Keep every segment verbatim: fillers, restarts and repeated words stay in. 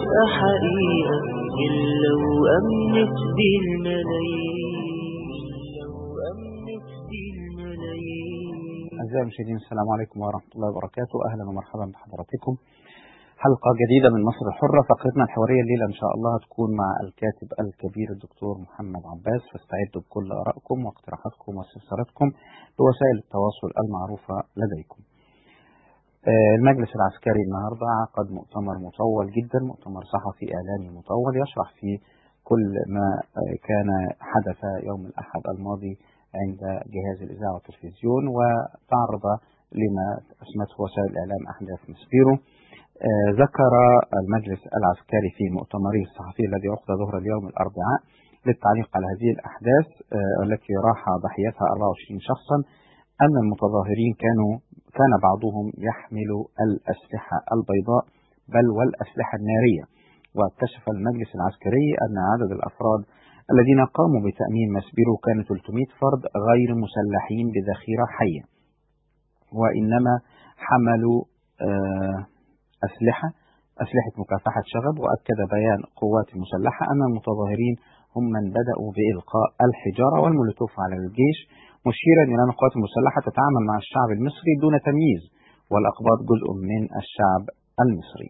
تبقى حقيقة إلا وأمنت دي الملايين، لو أمنت دي الملايين. أعزائي المشاهدين، السلام عليكم ورحمة الله وبركاته. أهلا ومرحبا بحضراتكم. حلقة جديدة من مصر الحرة. فقرتنا الحوارية الليلة إن شاء الله هتكون مع الكاتب الكبير الدكتور محمد عباس، فاستعدوا بكل آرائكم واقتراحاتكم واستفساراتكم بوسائل التواصل المعروفة لديكم. المجلس العسكري النهاردة عقد مؤتمر مطول جدا، مؤتمر صحفي إعلامي مطول يشرح فيه كل ما كان حدث يوم الأحد الماضي عند جهاز الإذاعة والتلفزيون، وتعرض لما أسمته وسائل الإعلام أحداث مسبيرو. آه ذكر المجلس العسكري في مؤتمره الصحفي الذي عقد ظهر اليوم الأربعاء للتعليق على هذه الأحداث آه التي راح ضحيتها أربعة وعشرين شخصا أن المتظاهرين كانوا كان بعضهم يحمل الأسلحة البيضاء بل والأسلحة النارية. واكتشف المجلس العسكري أن عدد الأفراد الذين قاموا بتأمين مسبيرو كان ثلاثمائة فرد غير مسلحين بذخيرة حية، وإنما حملوا آه أسلحة أسلحة مكافحة شغب. وأكد بيان قوات المسلحة أن المتظاهرين هم من بدأوا بإلقاء الحجارة والمولوتوف على الجيش، مشيرا إلى أن القوات المسلحة تتعامل مع الشعب المصري دون تمييز، والأقباط جزء من الشعب المصري.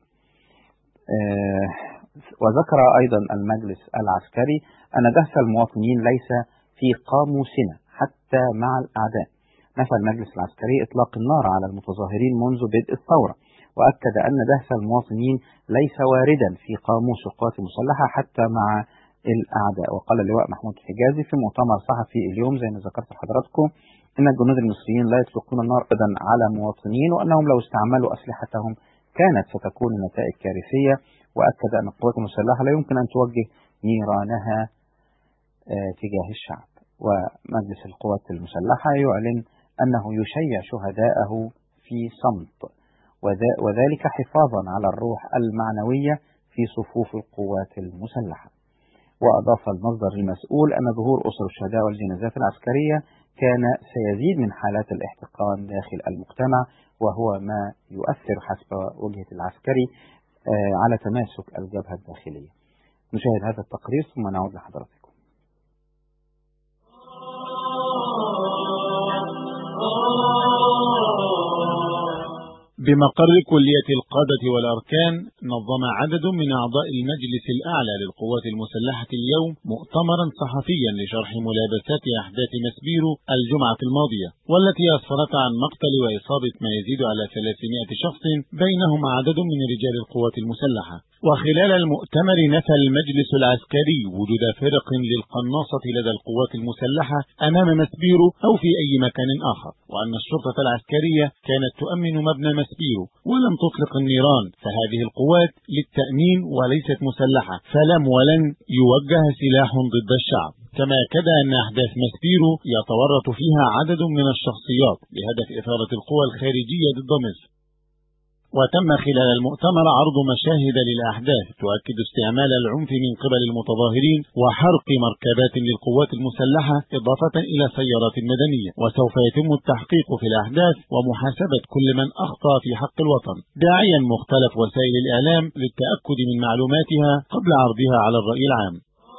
آه وذكر أيضا المجلس العسكري أن دهس المواطنين ليس في قاموسنا حتى مع الأعداء. نفى المجلس العسكري إطلاق النار على المتظاهرين منذ بدء الثورة، وأكد أن دهس المواطنين ليس واردا في قاموس القوات المسلحة حتى مع الأعداء. وقال اللواء محمود الحجازي في مؤتمر صحفي اليوم زي ما ذكرت لحضراتكم إن الجنود المصريين لا يطلقون النار أبدا على مواطنين، وأنهم لو استعملوا أسلحتهم كانت ستكون النتائج كارثية. وأكد أن القوات المسلحة لا يمكن أن توجه نيرانها آه تجاه الشعب. ومجلس القوات المسلحة يعلن أنه يشيع شهداءه في صمت، وذلك حفاظا على الروح المعنوية في صفوف القوات المسلحة. وأضاف المصدر المسؤول أن ظهور أسر الشهداء والجنازات العسكرية كان سيزيد من حالات الاحتقان داخل المجتمع، وهو ما يؤثر حسب وجهة العسكري على تماسك الجبهة الداخلية. نشاهد هذا التقرير ثم نعود لحضراتكم. بمقر كلية القادة والأركان نظم عدد من أعضاء المجلس الأعلى للقوات المسلحة اليوم مؤتمرا صحفيا لشرح ملابسات أحداث مسبيرو الجمعة الماضية، والتي أسفرت عن مقتل وإصابة ما يزيد على ثلاثمائة شخص بينهم عدد من رجال القوات المسلحة. وخلال المؤتمر نفى المجلس العسكري وجود فرق للقناصة لدى القوات المسلحة أمام مسبيرو أو في أي مكان آخر، وأن الشرطة العسكرية كانت تؤمن مبنى مسبيرو ولم تطلق النيران، فهذه القوات للتأمين وليست مسلحة، فلم ولن يوجه سلاح ضد الشعب. كما أكد أن أحداث مسبيرو يتورط فيها عدد من الشخصيات بهدف إثارة القوى الخارجية ضد مصر. وتم خلال المؤتمر عرض مشاهد للأحداث تؤكد استعمال العنف من قبل المتظاهرين وحرق مركبات للقوات المسلحة إضافة إلى سيارات مدنية. وسوف يتم التحقيق في الأحداث ومحاسبة كل من أخطأ في حق الوطن، داعيا مختلف وسائل الإعلام للتأكد من معلوماتها قبل عرضها على الرأي العام.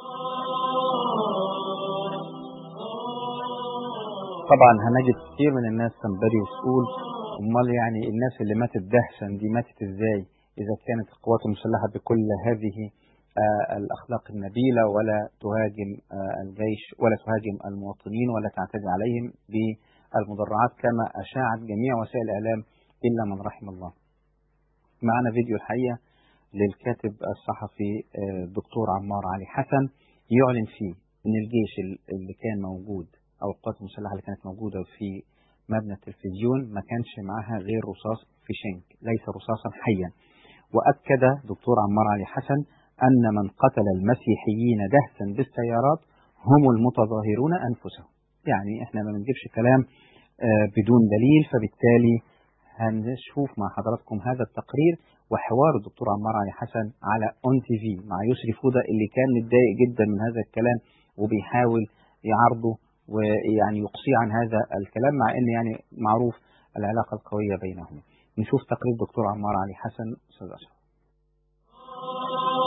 طبعا هنجد كثير من الناس تنبري وتقول امال يعني الناس اللي ماتت دهشا دي ماتت ازاي اذا كانت القوات المسلحة بكل هذه آه الاخلاق النبيلة ولا تهاجم آه الجيش ولا تهاجم المواطنين ولا تعتدي عليهم بالمدرعات كما اشاعت جميع وسائل الاعلام الا من رحم الله. معنا فيديو الحقيقة للكاتب الصحفي الدكتور آه عمار علي حسن يعلن فيه ان الجيش اللي كان موجود او القوات المسلحة اللي كانت موجودة في مبنى التلفزيون ما كانش معها غير رصاص في شنك، ليس رصاصا حيا. وأكد دكتور عمار علي حسن أن من قتل المسيحيين دهسا بالسيارات هم المتظاهرون أنفسهم. يعني احنا ما بنجيبش كلام بدون دليل، فبالتالي هنشوف مع حضراتكم هذا التقرير وحوار الدكتور عمار علي حسن على اون تي في مع يسري فودة اللي كان متضايق جدا من هذا الكلام وبيحاول يعارضه ويعني يقصي عن هذا الكلام، مع ان يعني معروف العلاقة القوية بينهم. نشوف تقرير دكتور عمار علي حسن. أستاذ أشرف.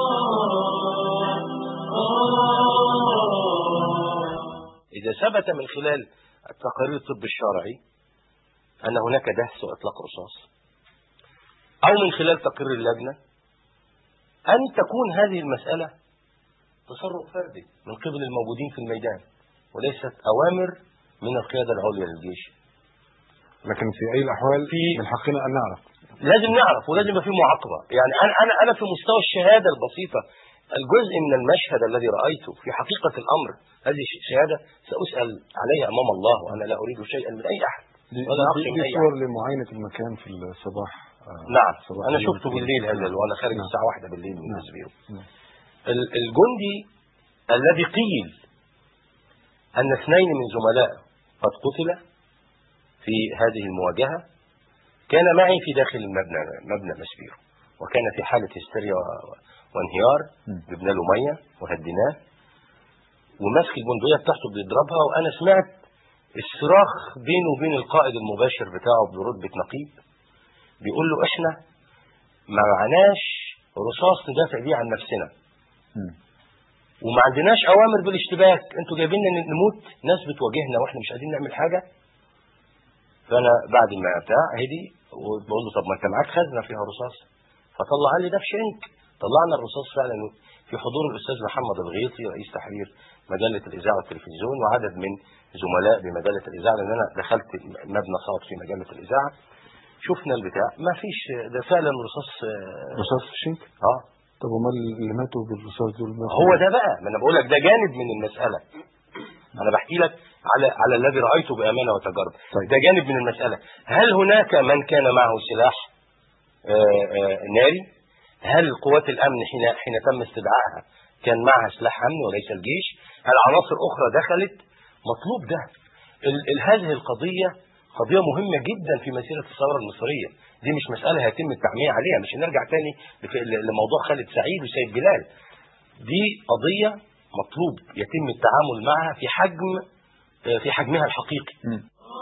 ثبت من خلال التقارير الطب الشرعي أن هناك دهس وإطلاق رصاص، أو من خلال تقرير اللجنة، أن تكون هذه المسألة تصرف فردي من قبل الموجودين في الميدان وليست أوامر من القيادة العليا للجيش. لكن في أي الأحوال في من حقنا أن نعرف، لازم نعرف ولازم يبقى في معاقبة. يعني أنا أنا أنا في مستوى الشهادة البسيطة، الجزء من المشهد الذي رأيته في حقيقة الأمر، هذه الشهادة سأسأل عليها أمام الله، وأنا لا أريد شيئا من أي أحد. دي, دي صور لمعاينة المكان في الصباح. آه نعم صباح أنا شفته بالليل هذا وأنا خارج نعم. الساعة واحدة بالليل من الزبيرو. نعم. الجندي الذي قيل أن اثنين من زملائه قد قتل في هذه المواجهة كان معي في داخل المبنى مبنى مسبيرو، وكان في حالة هستيريا وانهيار. جبنا له مية وهديناه وماسك البندقية بتاعته بيضربها، وأنا سمعت الصراخ بينه وبين القائد المباشر بتاعه برتبة نقيب بيقول له احنا ما معناش رصاص ندافع بيه عن نفسنا وما عندناش اوامر بالاشتباك، انتوا جايبيننا نموت، ناس بتواجهنا واحنا مش قادرين نعمل حاجه. فانا بعد ما بتاع هدي وبقول له طب ما انت معاك خزنه فيها رصاص، فطلع لي ده في شنك. طلعنا الرصاص فعلا في حضور الاستاذ محمد الغيطي رئيس تحرير مجله الاذاعه والتلفزيون وعدد من زملاء بمجله الاذاعه، لان انا دخلت مبنى خاص في مجله الاذاعه. شفنا البتاع ما فيش، ده فعلا رصاص رصاص في شنك. اه طب وما اللي ماتوا بالرصاص دول؟ هو ده بقى، ما انا بقول لك ده جانب من المساله. انا بحكي لك على على الذي رايته بامانه وتجارب. طيب. ده جانب من المساله. هل هناك من كان معه سلاح آآ آآ ناري؟ هل قوات الامن حين حين تم استدعائها كان معها سلاح امني وليس الجيش؟ هل عناصر اخرى دخلت؟ مطلوب ده. ال ال هذه القضيه قضيه مهمه جدا في مسيره الثوره المصريه. دي مش مساله هيتم التعميه عليها، مش هنرجع تاني لموضوع خالد سعيد وسيد بلال. دي قضيه مطلوب يتم التعامل معها في حجم في حجمها الحقيقي. م.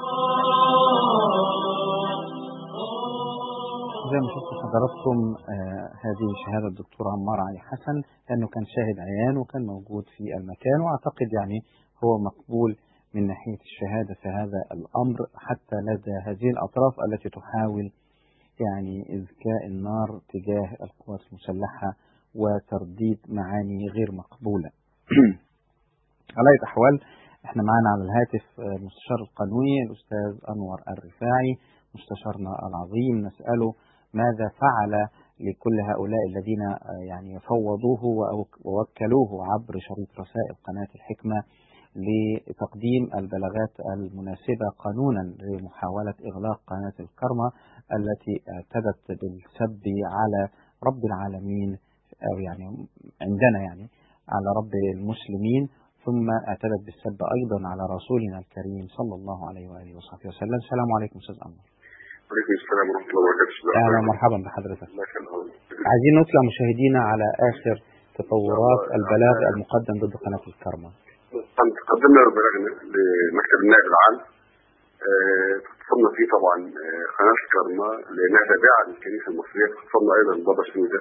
زي ما شفتوا حضراتكم آه هذه شهادة الدكتور عمار علي حسن، لأنه كان شاهد عيان وكان موجود في المكان، وأعتقد يعني هو مقبول من ناحية الشهادة في هذا الأمر حتى لدى هذه الأطراف التي تحاول يعني إذكاء النار تجاه القوات المسلحة وترديد معاني غير مقبولة. على أي أحوال احنا معنا على الهاتف المستشار القانوني الأستاذ أنور الرفاعي مستشارنا العظيم، نسأله ماذا فعل لكل هؤلاء الذين يعني فوضوه ووكلوه عبر شريط رسائل قناة الحكمة لتقديم البلاغات المناسبة قانونا لمحاولة إغلاق قناة الكرمة التي اعتدت بالسب على رب العالمين، أو يعني عندنا يعني على رب المسلمين، ثم اعتدت بالسب أيضا على رسولنا الكريم صلى الله عليه وآله وصحبه وسلم. السلام عليكم أستاذ أنور. وعليكم السلام ورحمة الله وبركاته. أهلا ومرحبا بحضرتك. عايزين نطلع مشاهدينا على آخر تطورات البلاغ المقدم ضد قناة الكرمة. قدمنا بلاغنا لمكتب النائب العام اتصلنا فيه طبعا قناة الكرمة لأنها تابعة للكنيسة المصرية، اتصلنا أيضا بابا شنودة.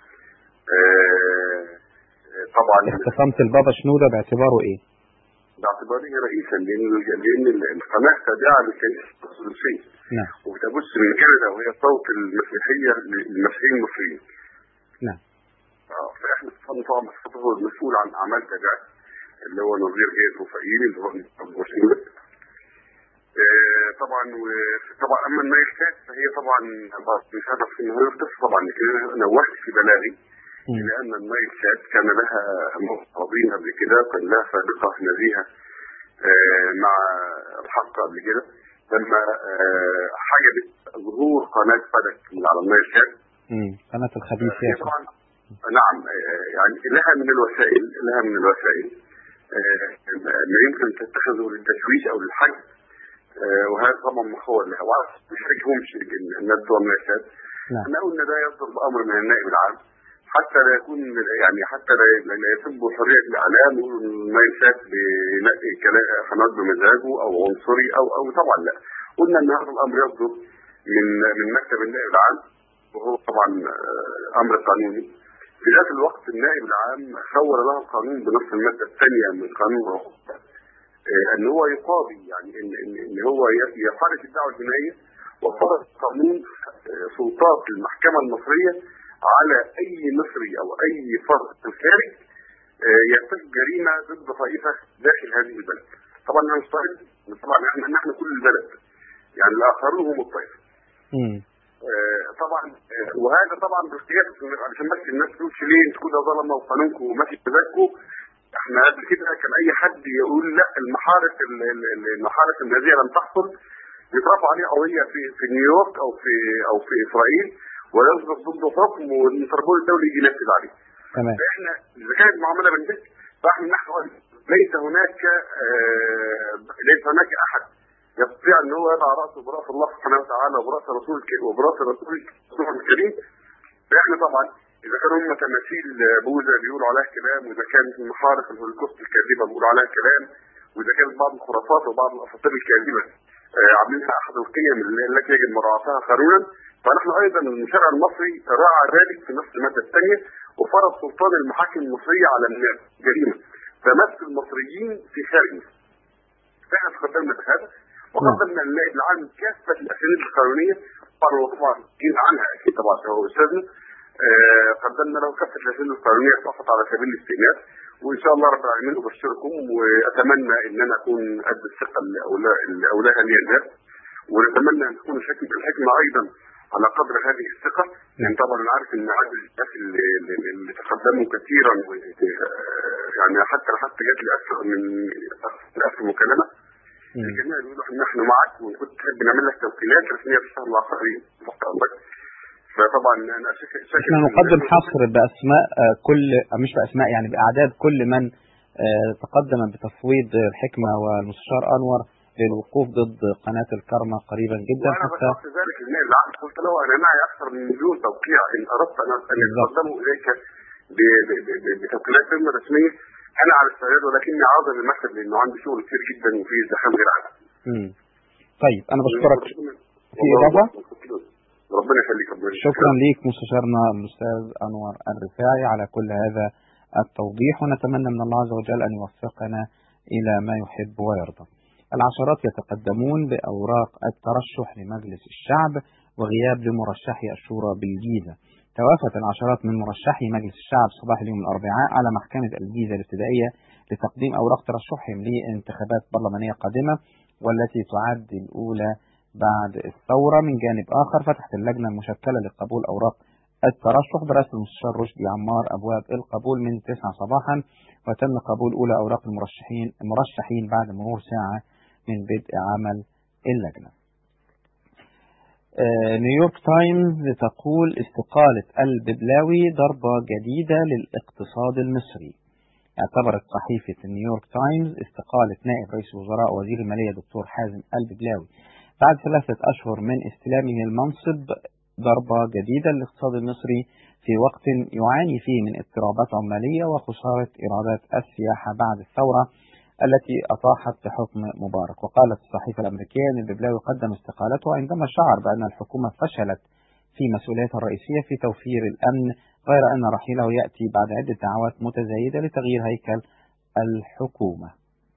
طبعا اختصمت البابا شنودة باعتباره إيه؟ باعتباره رئيسا لأن لأن القناة تابعة للكنيسة الأرثوذكسية. نعم. وبتبث من كندا وهي صوت المسيحية للمسيحيين المصريين. نعم. اه فاحنا اتصلنا طبعا بصفته المسؤول عن أعمال تابعة اللي هو نظير غير رفائيل اللي هو بابا شنودة. طبعا وطبعا اما الميلكات فهي طبعا مش هدف في النهايه طبعا كده نوهت في بلاغي لان الميلكات كان لها مواضيع قبل كده، كان لها سابقه نزيهه مع الحق قبل كده لما حجبت ظهور قناه فلك من على الميلكات. امم قناه الخبيث طبعا. نعم يعني لها من الوسائل لها من الوسائل ما يمكن تتخذه للتشويش او للحجب، وهذا طبعا مخول لها ومش حكمهمش الناس بتوع الميلكات. احنا قلنا ده يصدر بامر من النائب العام حتى لا يكون يعني حتى لا يسب حريه الاعلام ويقولوا الميلكات بينقي قناه بمزاجه او عنصري او او طبعا لا. قلنا ان هذا الامر يصدر من من مكتب النائب العام وهو طبعا امر قانوني. في ذات الوقت النائب العام خول له القانون بنص الماده الثانيه من قانون ان هو يقاضي، يعني ان ان, إن هو يخالف الدعوه الجنائيه وفرض قانون سلطات المحكمه المصريه على اي مصري او اي فرد في الخارج يرتكب جريمه ضد طائفه داخل هذه البلد. طبعا انا مستعد، طبعا احنا نحن كل البلد، يعني الاخرون هم الطائفه. آه طبعا آه وهذا طبعا باختلاف، عشان بس الناس تقول ليه انتوا كده ظلمه وقانونكم وماشي بذاتكم. احنا قبل كده كان اي حد يقول لا المحارس المحارس النازيه لم تحصل يترفع عليه قضيه في في نيويورك او في او في اسرائيل ويصدر ضده حكم والانتربول الدولي يجي ينفذ عليه. تمام. فاحنا اذا كانت معامله بالنسبه فاحنا نحن ليس هناك آه ليس هناك احد يستطيع ان هو يضع راسه براس الله سبحانه وتعالى وبراس رسول وبراس رسول الكريم. فاحنا طبعا اذا كانوا هم تماثيل بوذا بيقولوا عليها كلام، واذا كانت محارق الهولوكوست الكاذبه بيقولوا عليها كلام، واذا كانت بعض الخرافات وبعض الاساطير الكاذبه آه عاملينها احد القيم التي يجب مراعاتها قانونا، فنحن ايضا الشرع المصري راعى ذلك في نفس الماده الثانيه وفرض سلطان المحاكم المصريه على الجريمه تمس المصريين في خارج مصر. فاحنا تقدمنا بهذا وقدمنا للنائب العام كافه الاسانيد القانونيه، طبعا طبعا عنها اكيد طبعا هو استاذنا. آه قدمنا له كافه الاسانيد القانونيه فقط على سبيل الاستئناس، وان شاء الله رب العالمين ابشركم واتمنى ان انا اكون قد الثقه اللي اولاها لي الناس، ونتمنى ان تكون الحكمه الحكمه ايضا على قدر هذه الثقه، لان طبعا انا عارف ان عدد الناس اللي, اللي تقدموا كثيرا يعني حتى حتى جات لي اكثر من ألف مكالمه الجميع بيقولوا ان نحن معك وكنت تحب نعمل لك توكيلات رسميه في الشهر العقاري تحت امرك. فطبعا انا شاكر احنا نقدم حصر باسماء كل مش باسماء يعني باعداد كل من تقدم بتفويض الحكمه والمستشار انور للوقوف ضد قناه الكرمه قريبا جدا. حتى وانا بشرط ذلك للنائب العام قلت له انا معي اكثر من مليون توقيع ان اردت ان اتقدموا اليك بتوكيلات خدمه رسميه انا على استعداد، ولكني عاذر المكتب لانه عندي شغل كتير جدا وفي ازدحام غير عادي. امم طيب انا بشكرك. في اضافه؟ ربنا يخليك. شكرا ليك مستشارنا الاستاذ انور الرفاعي على كل هذا التوضيح، ونتمنى من الله عز وجل ان يوفقنا الى ما يحب ويرضى. العشرات يتقدمون باوراق الترشح لمجلس الشعب وغياب لمرشحي الشورى بالجيزه. توافت العشرات من مرشحي مجلس الشعب صباح اليوم الاربعاء على محكمه الجيزه الابتدائيه لتقديم اوراق ترشحهم لانتخابات برلمانيه قادمه والتي تعد الاولى بعد الثورة. من جانب آخر فتحت اللجنة المشكلة لقبول أوراق الترشح برئاسة المستشار رشدي عمار أبواب القبول من تسعة صباحا، وتم قبول أولى أوراق المرشحين المرشحين بعد مرور ساعة من بدء عمل اللجنة. آه نيويورك تايمز تقول استقالة الببلاوي ضربة جديدة للاقتصاد المصري. اعتبرت صحيفة نيويورك تايمز استقالة نائب رئيس الوزراء وزير المالية دكتور حازم الببلاوي بعد ثلاثة أشهر من استلامه المنصب ضربة جديدة للاقتصاد المصري في وقت يعاني فيه من اضطرابات عمالية وخسارة إيرادات السياحة بعد الثورة التي أطاحت بحكم مبارك. وقالت الصحيفة الأمريكية أن الببلاوي قدم استقالته عندما شعر بأن الحكومة فشلت في مسؤوليتها الرئيسية في توفير الأمن، غير أن رحيله يأتي بعد عدة دعوات متزايدة لتغيير هيكل الحكومة.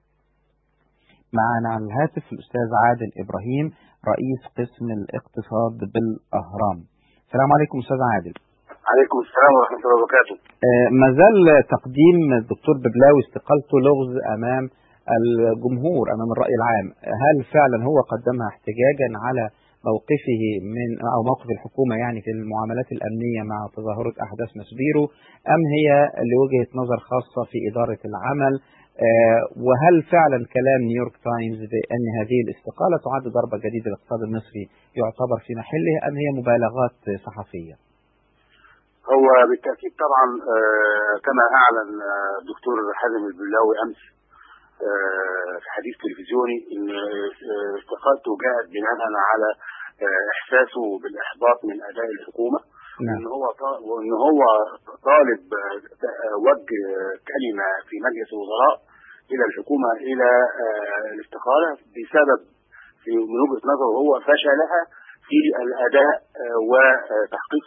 معنا على الهاتف الأستاذ عادل إبراهيم رئيس قسم الاقتصاد بالأهرام. السلام عليكم أستاذ عادل. عليكم السلام ورحمة الله وبركاته. آه ما زال تقديم الدكتور ببلاوي استقالته لغز أمام الجمهور أمام الرأي العام، هل فعلا هو قدمها احتجاجا على موقفه من أو موقف الحكومة يعني في المعاملات الأمنية مع تظاهرة أحداث مسبيرو، أم هي لوجهة نظر خاصة في إدارة العمل؟ آه وهل فعلا كلام نيويورك تايمز بأن هذه الاستقالة تعد ضربة جديدة للاقتصاد المصري يعتبر في محله، أم هي مبالغات صحفية؟ هو بالتأكيد طبعا آه كما أعلن الدكتور حازم الببلاوي أمس آه في حديث تلفزيوني أن آه استقالته جاءت بناء على آه إحساسه بالإحباط من أداء الحكومة. نعم. وان هو وان هو طالب وجه كلمه في مجلس الوزراء الى الحكومه الى الاستقاله بسبب في من وجهه نظره هو فشلها في الاداء وتحقيق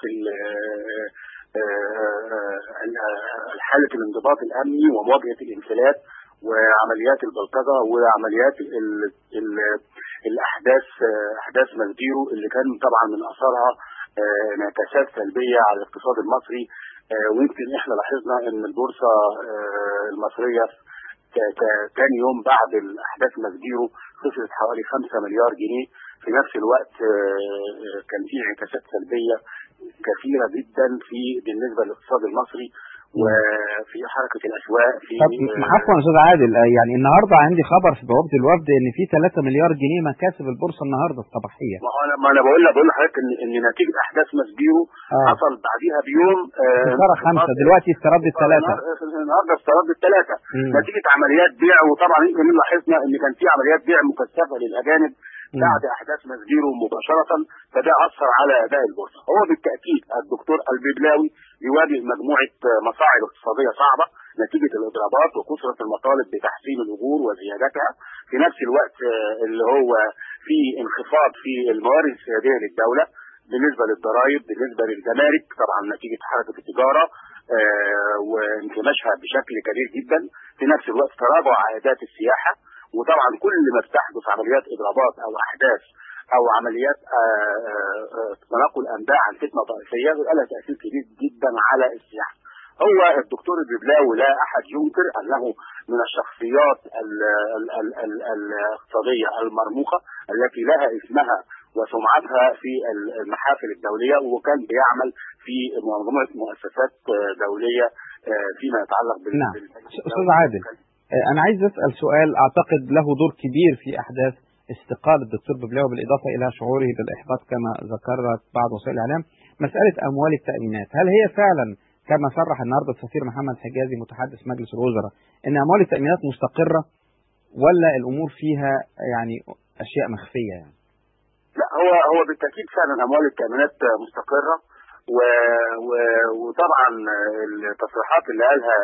حاله الانضباط الامني ومواجهه الانفلات وعمليات البلطجه وعمليات ال ال الاحداث احداث مزديرو اللي كان طبعا من اثارها انعكاسات سلبيه على الاقتصاد المصري. ويمكن احنا لاحظنا ان البورصه المصريه كان يوم بعد الاحداث مزديرو خسرت حوالي خمسة مليار جنيه. في نفس الوقت كان في انعكاسات سلبيه كثيره جدا في بالنسبه للاقتصاد المصري وفي حركه الاسواق. في عفوا يا استاذ عادل، يعني النهارده عندي خبر في بوابه الوفد ان في ثلاثة مليار جنيه مكاسب البورصه النهارده الصباحيه. ما انا ما انا بقول لك بقول لحضرتك ان ان نتيجه احداث ماسبيرو آه. حصل بعديها بيوم خساره آه خمسه، دلوقتي استردت ثلاثه، النهارده استردت ثلاثه نتيجه عمليات بيع. وطبعا يمكن لاحظنا ان كان في عمليات بيع مكثفه للاجانب بعد احداث ماسبيرو مباشره، فده اثر على اداء البورصه. هو بالتاكيد الدكتور الببلاوي يواجه مجموعه مصاعب اقتصاديه صعبه نتيجه الاضرابات وكثره المطالب بتحسين الاجور وزيادتها. في نفس الوقت اللي هو في انخفاض في الموارد السياديه للدوله بالنسبه للضرائب، بالنسبه للجمارك طبعا نتيجه حركه التجاره آه وانكماشها بشكل كبير جدا. في نفس الوقت تراجع عائدات السياحه. وطبعا كل ما بتحدث عمليات اضرابات او احداث او عمليات تناقل انباء عن فتنه طائفيه لها تاثير كبير جدا على السياحه. هو الدكتور الببلاوي لا احد ينكر انه من الشخصيات الاقتصاديه المرموقه التي لها اسمها وسمعتها في المحافل الدوليه، وكان بيعمل في مجموعه مؤسسات دوليه فيما يتعلق بال نعم. استاذ عادل، أنا عايز أسأل سؤال أعتقد له دور كبير في أحداث استقالة الدكتور ببلاوي بالإضافة إلى شعوره بالإحباط كما ذكرت بعض وسائل الإعلام. مسألة أموال التأمينات، هل هي فعلا كما صرح النهارده السفير محمد حجازي متحدث مجلس الوزراء إن أموال التأمينات مستقرة ولا الأمور فيها يعني أشياء مخفية يعني؟ لا، هو هو بالتأكيد فعلا أموال التأمينات مستقرة. و... و... وطبعا التصريحات اللي قالها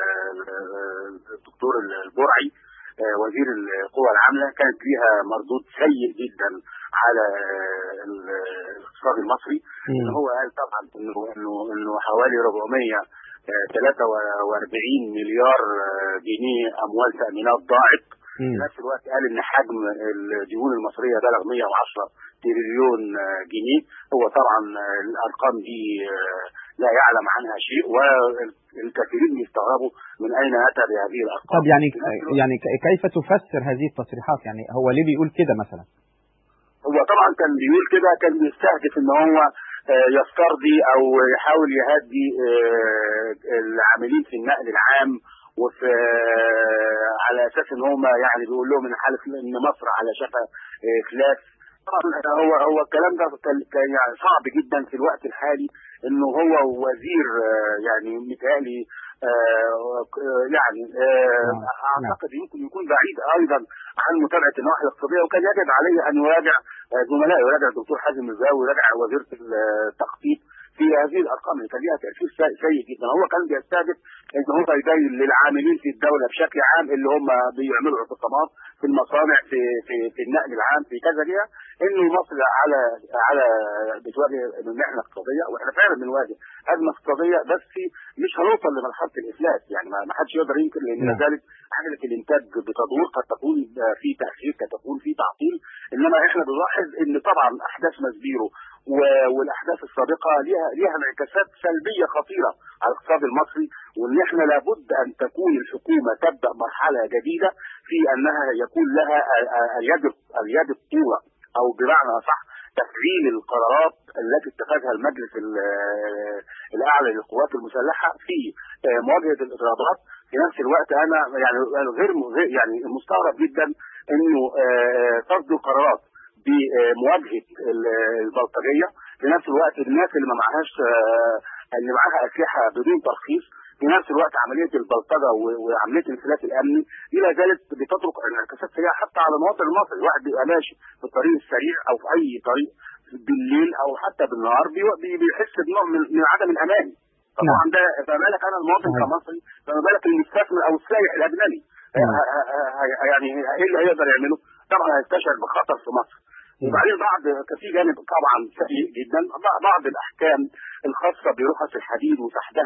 الدكتور البرعي وزير القوى العامله كانت ليها مردود سيء جدا على الاقتصاد المصري. ان هو قال طبعا انه انه انه حوالي أربعمائة وثلاثة وأربعين مليار جنيه اموال تامينات ضاعت. في نفس الوقت قال ان حجم الديون المصريه بلغ مئة وعشرة تريليون جنيه. هو طبعا الارقام دي لا يعلم عنها شيء، والكثيرين يستغربوا من اين اتى بهذه الارقام. طب يعني يعني كيف تفسر هذه التصريحات؟ يعني هو ليه بيقول كده مثلا؟ هو طبعا كان بيقول كده، كان بيستهدف ان هو يسترضي او يحاول يهدي العاملين في النقل العام، وفي على اساس ان هم يعني بيقول لهم ان حاله ان مصر على شفا افلاس. طبعا هو هو الكلام ده كان يعني صعب جدا في الوقت الحالي، انه هو وزير يعني متهيألي يعني اعتقد يمكن يكون بعيد ايضا عن متابعه النواحي الاقتصاديه، وكان يجب عليه ان يراجع زملائه، يراجع الدكتور حازم الزاوي، ويراجع وزيره التخطيط في هذه الارقام اللي كان لها تاثير سيء جدا. هو كان بيستهدف ان هو يبين للعاملين في الدوله بشكل عام اللي هم بيعملوا اعتصامات في المصانع في في في النقل العام في كذا جهه، انه مصر على على بتواجه محنه اقتصاديه، واحنا فعلا بنواجه ازمه اقتصاديه، بس مش هنوصل لمرحله الافلاس. يعني ما حدش يقدر ينكر، لان ذلك عجله الانتاج بتدور، قد تكون في تاخير، قد تكون في تعطيل. انما احنا بنلاحظ ان طبعا احداث ماسبيرو والاحداث السابقه ليها ليها انعكاسات سلبيه خطيره على الاقتصاد المصري، وان احنا لابد ان تكون الحكومه تبدا مرحله جديده في انها يكون لها اليد اليد الطولة، او بمعنى صح تفعيل القرارات التي اتخذها المجلس الاعلى للقوات المسلحه في مواجهه الاضرابات. في نفس الوقت انا يعني غير يعني مستغرب جدا انه تصدر قرارات بمواجهه البلطجيه، في نفس الوقت الناس اللي ما معهاش اللي معاها اسلحه بدون ترخيص، في نفس الوقت عمليه البلطجه وعمليه الانفلات الامني الى ذلك بتترك انعكاسات سريعه حتى على المواطن المصري. الواحد بيبقى ماشي في الطريق السريع او في اي طريق بالليل او حتى بالنهار بيحس بنوع من عدم الامان. طبعا ده فما بالك انا المواطن كمصري، فما بالك المستثمر او السائح الاجنبي يعني ايه اللي هيقدر يعمله؟ طبعا هيستشعر بخطر في مصر. وبعدين بعض في جانب طبعا سيء جدا، بعض الاحكام الخاصه برخص الحديد وسحبها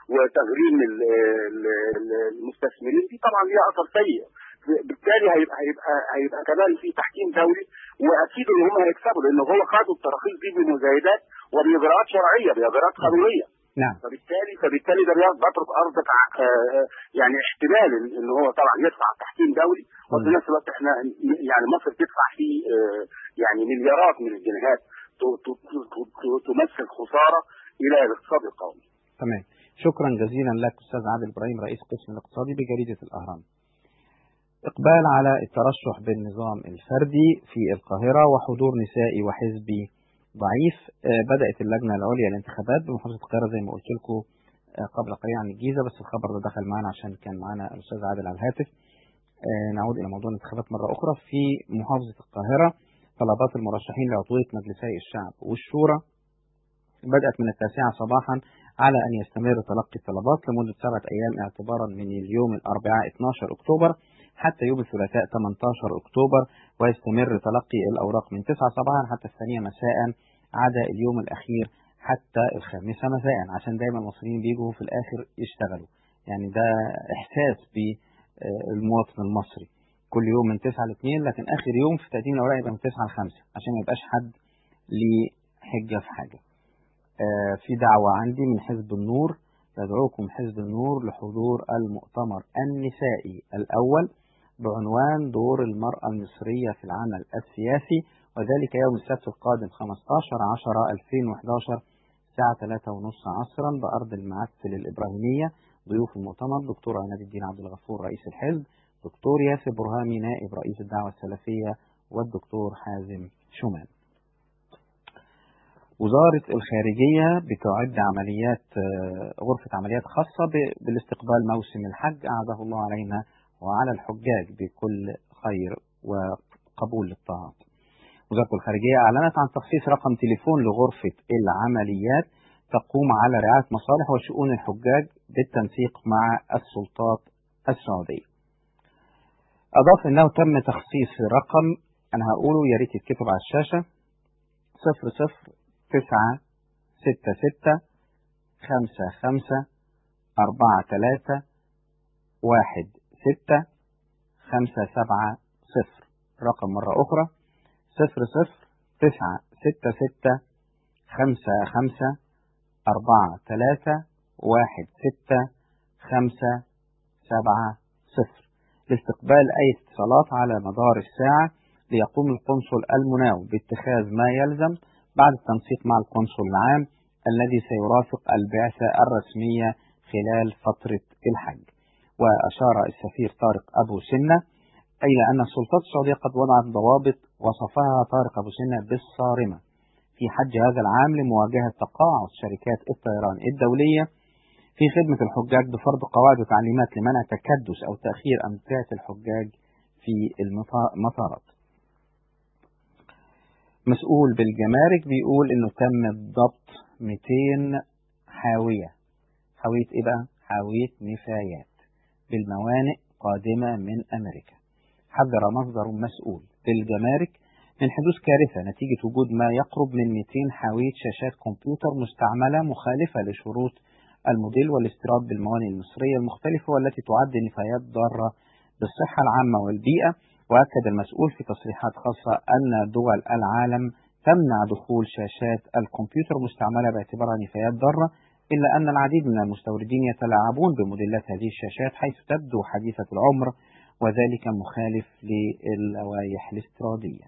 وتغريم المستثمرين دي طبعا ليها اثر سيء. بالتالي هيبقى هيبقى هيبقى كمان في تحكيم دولي، واكيد ان هم هيكسبوا لان هو خدوا التراخيص دي بمزايدات وباجراءات شرعيه باجراءات قانونيه. نعم. فبالتالي فبالتالي ده بيترك ارضك يعني احتمال ان هو طبعا يدفع تحكيم دولي، وفي نفس الوقت احنا يعني مصر تدفع فيه يعني مليارات من الجنيهات تمثل خساره الى الاقتصاد القومي. تمام. شكرا جزيلا لك استاذ عادل ابراهيم رئيس قسم الاقتصادي بجريده الاهرام. إقبال على الترشح بالنظام الفردي في القاهرة وحضور نسائي وحزبي ضعيف. بدأت اللجنة العليا للانتخابات بمحافظة القاهرة زي ما قلت لكم قبل قليل عن الجيزة، بس الخبر ده دخل معنا عشان كان معنا الأستاذ عادل على الهاتف. نعود إلى موضوع الانتخابات مرة أخرى. في محافظة القاهرة طلبات المرشحين لعضوية مجلسي الشعب والشورى بدأت من التاسعة صباحا على أن يستمر تلقي الطلبات لمدة سبعة أيام اعتبارا من اليوم الأربعاء اثني عشر أكتوبر حتى يوم الثلاثاء ثمانية عشر أكتوبر، ويستمر تلقي الأوراق من تسعة صباحا حتى الثانية مساء عدا اليوم الأخير حتى الخامسة مساء، عشان دايما المصريين بيجوا في الآخر يشتغلوا. يعني ده إحساس بالمواطن المصري، كل يوم من تسعة لاثنين، لكن آخر يوم في تقديم الأوراق يبقى من تسعة لخمسة عشان ما يبقاش حد ليه حجة في حاجة. آه في دعوة عندي من حزب النور، يدعوكم حزب النور لحضور المؤتمر النسائي الأول بعنوان دور المرأة المصرية في العمل السياسي، وذلك يوم السبت القادم خمسة عشر عشرة ألفين وإحدى عشر الساعة ثلاثة وثلاثين عصرا بأرض المعسل الإبراهيمية. ضيوف المؤتمر دكتور عماد الدين عبد الغفور رئيس الحزب، دكتور ياسر برهامي نائب رئيس الدعوة السلفية، والدكتور حازم شومان. وزارة الخارجية بتعد عمليات غرفة عمليات خاصة بالاستقبال موسم الحج، أعاده الله علينا وعلى الحجاج بكل خير وقبول للطاعات. وزارة الخارجية أعلنت عن تخصيص رقم تليفون لغرفة العمليات تقوم على رعاية مصالح وشؤون الحجاج بالتنسيق مع السلطات السعودية. أضاف أنه تم تخصيص رقم، أنا هقوله يا ريت يتكتب على الشاشة، صفر صفر تسعة ستة ستة خمسة خمسة أربعة ثلاثة واحد ستة خمسة سبعة صفر. رقم مرة أخرى صفر صفر تسعة ستة ستة خمسة خمسة أربعة ثلاثة واحد ستة خمسة سبعة صفر لاستقبال أي اتصالات على مدار الساعة، ليقوم القنصل المناوب باتخاذ ما يلزم بعد التنسيق مع القنصل العام الذي سيرافق البعثة الرسمية خلال فترة الحج. وأشار السفير طارق أبو سنة إلى أن السلطات السعودية قد وضعت ضوابط وصفها طارق أبو سنة بالصارمة في حج هذا العام لمواجهة تقاعس شركات الطيران الدولية في خدمة الحجاج بفرض قواعد وتعليمات لمنع تكدس أو تأخير أمتعة الحجاج في المطارات. مسؤول بالجمارك بيقول إنه تم ضبط مئتين حاوية. حاوية إيه بقى؟ حاوية نفايات بالموانئ قادمة من أمريكا. حذر مصدر مسؤول بالجمارك من حدوث كارثة نتيجة وجود ما يقرب من مئتين حاوية شاشات كمبيوتر مستعملة مخالفة لشروط الموديل والاستيراد بالموانئ المصرية المختلفة، والتي تعد نفايات ضارة بالصحة العامة والبيئة. وأكد المسؤول في تصريحات خاصة أن دول العالم تمنع دخول شاشات الكمبيوتر المستعملة باعتبارها نفايات ضارة، إلا أن العديد من المستوردين يتلاعبون بموديلات هذه الشاشات حيث تبدو حديثة العمر، وذلك مخالف للوائح الاستيرادية.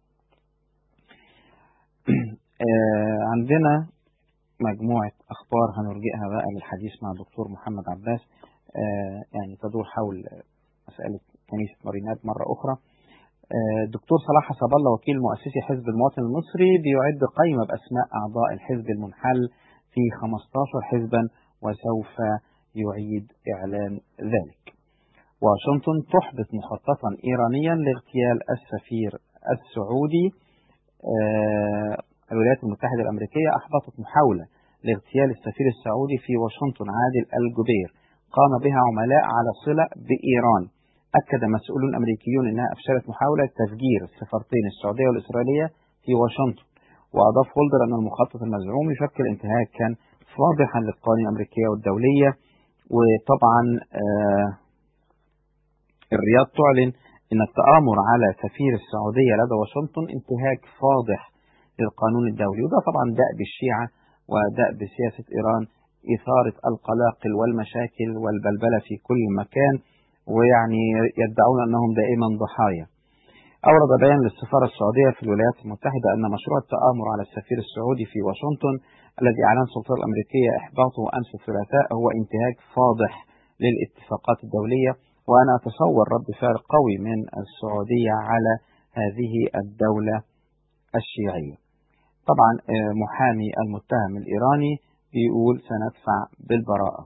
عندنا مجموعة أخبار هنرجئها بقى للحديث مع الدكتور محمد عباس، يعني تدور حول مسألة كنيسة مارينات مرة أخرى. الدكتور صلاح حسب الله وكيل مؤسسي حزب المواطن المصري بيعد قائمة بأسماء أعضاء الحزب المنحل في خمسة عشر حزبا وسوف يعيد إعلان ذلك. واشنطن تحبط مخططا إيرانيا لاغتيال السفير السعودي. الولايات المتحدة الأمريكية أحبطت محاولة لاغتيال السفير السعودي في واشنطن عادل الجبير قام بها عملاء على صلة بإيران. أكد مسؤولون أمريكيون أنها أفشلت محاولة تفجير السفارتين السعودية والإسرائيلية في واشنطن. وأضاف هولدر أن المخطط المزعوم يشكل انتهاكا فاضحا للقوانين الأمريكية والدولية. وطبعا آه الرياض تعلن أن التآمر على سفير السعودية لدى واشنطن انتهاك فاضح للقانون الدولي، وده طبعا دأب الشيعة ودأب سياسة إيران، إثارة القلاقل والمشاكل والبلبلة في كل مكان، ويعني يدعون أنهم دائما ضحايا. أورد بيان للسفارة السعودية في الولايات المتحدة أن مشروع التآمر على السفير السعودي في واشنطن الذي أعلن السلطات الأمريكية إحباطه أمس الثلاثاء هو انتهاك فاضح للاتفاقات الدولية، وأنا أتصور رد فعل قوي من السعودية على هذه الدولة الشيعية. طبعا محامي المتهم الإيراني بيقول سندفع بالبراءة.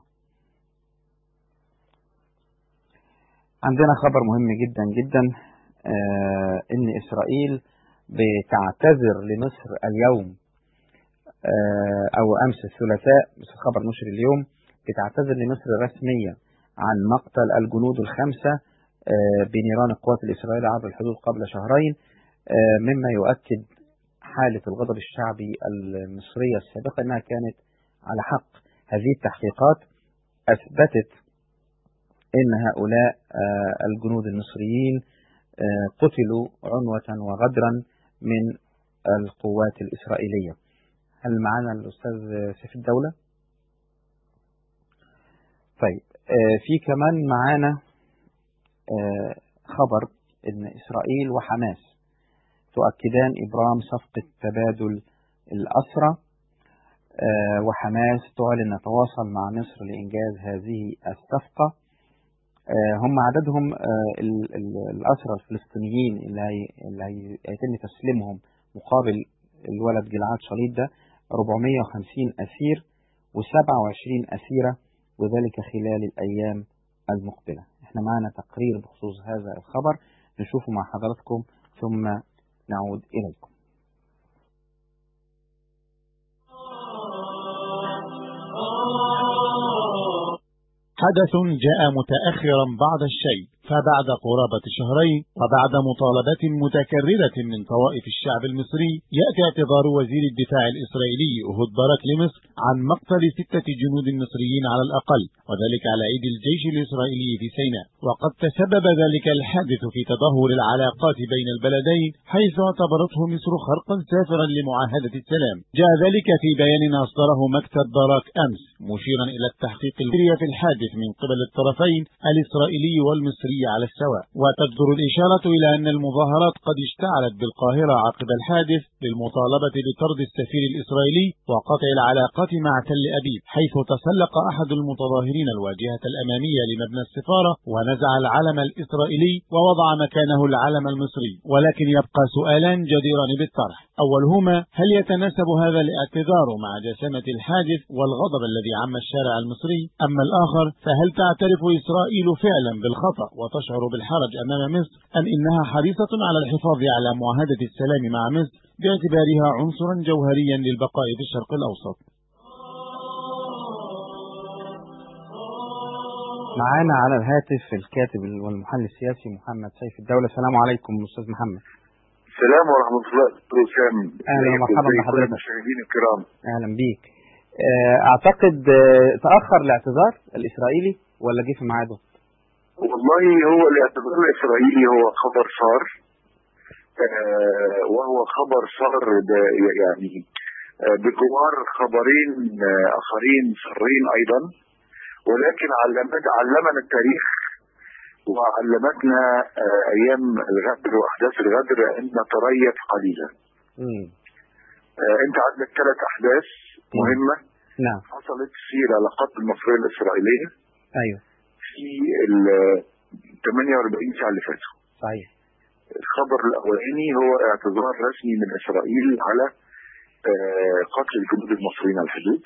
عندنا خبر مهم جدا جدا، آه إن إسرائيل بتعتذر لمصر اليوم آه أو أمس الثلاثاء، بس الخبر نشر اليوم، بتعتذر لمصر رسميا عن مقتل الجنود الخمسة آه بنيران القوات الإسرائيلية عبر الحدود قبل شهرين، آه مما يؤكد حالة الغضب الشعبي المصرية السابقة أنها كانت على حق. هذه التحقيقات أثبتت أن هؤلاء آه الجنود المصريين آه قتلوا عنوة وغدرا من القوات الإسرائيلية. هل معنا الأستاذ سيف الدولة؟ طيب آه في كمان معانا آه خبر أن إسرائيل وحماس تؤكدان إبرام صفقة تبادل الأسرى، آه وحماس تعلن تواصل مع مصر لإنجاز هذه الصفقة. آه هم عددهم آه الأسرى الفلسطينيين اللي هيتم تسليمهم مقابل الولد جلعاد شليط ده أربعمائة وخمسين أسير وسبعة وعشرين أسيرة، وذلك خلال الأيام المقبلة. احنا معنا تقرير بخصوص هذا الخبر نشوفه مع حضراتكم ثم نعود إليكم. حدث جاء متأخرا بعض الشيء، فبعد قرابة شهرين وبعد مطالبة متكررة من طوائف الشعب المصري يأتي اعتذار وزير الدفاع الإسرائيلي أهود باراك لمصر عن مقتل ستة جنود مصريين على الأقل، وذلك على أيدي الجيش الإسرائيلي في سيناء. وقد تسبب ذلك الحادث في تدهور العلاقات بين البلدين، حيث اعتبرته مصر خرقا سافرا لمعاهدة السلام. جاء ذلك في بيان أصدره مكتب باراك أمس، مشيرا إلى التحقيق الجاري في الحادث من قبل الطرفين الإسرائيلي والمصري على السواء. وتجدر الإشارة إلى أن المظاهرات قد اشتعلت بالقاهرة عقب الحادث للمطالبة بطرد السفير الإسرائيلي وقطع العلاقات مع تل أبيب، حيث تسلق أحد المتظاهرين الواجهة الأمامية لمبنى السفارة ونزع العلم الإسرائيلي ووضع مكانه العلم المصري. ولكن يبقى سؤالان جديران بالطرح، أولهما هل يتناسب هذا الاعتذار مع جسامة الحادث والغضب الذي عم الشارع المصري؟ أما الآخر فهل تعترف إسرائيل فعلا بالخطأ وتشعر بالحرج أمام مصر، أم إنها حريصة على الحفاظ على معاهدة السلام مع مصر باعتبارها عنصرا جوهريا للبقاء في الشرق الأوسط؟ معانا على الهاتف الكاتب والمحلل السياسي محمد سيف الدولة. السلام عليكم أستاذ محمد. السلام ورحمة الله وبركاته. أهلا ومرحبا بحضرتك. المشاهدين الكرام. أهلا بيك. أعتقد تأخر الاعتذار الإسرائيلي ولا جه في ميعاده؟ والله هو الاعتذار الإسرائيلي هو خبر صار، وهو خبر صار يعني بجوار خبرين آخرين صارين أيضا، ولكن علمت علمنا التاريخ وعلمتنا أيام الغدر وأحداث الغدر أن نتريث قليلا. مم. أنت عندك ثلاث أحداث مهمة نعم حصلت في العلاقات المصرية الإسرائيلية أيوه في ال ثمانية وأربعين ساعة اللي فاتوا. صحيح. الخبر الأولاني هو اعتذار رسمي من إسرائيل على قتل الجنود المصريين على الحدود.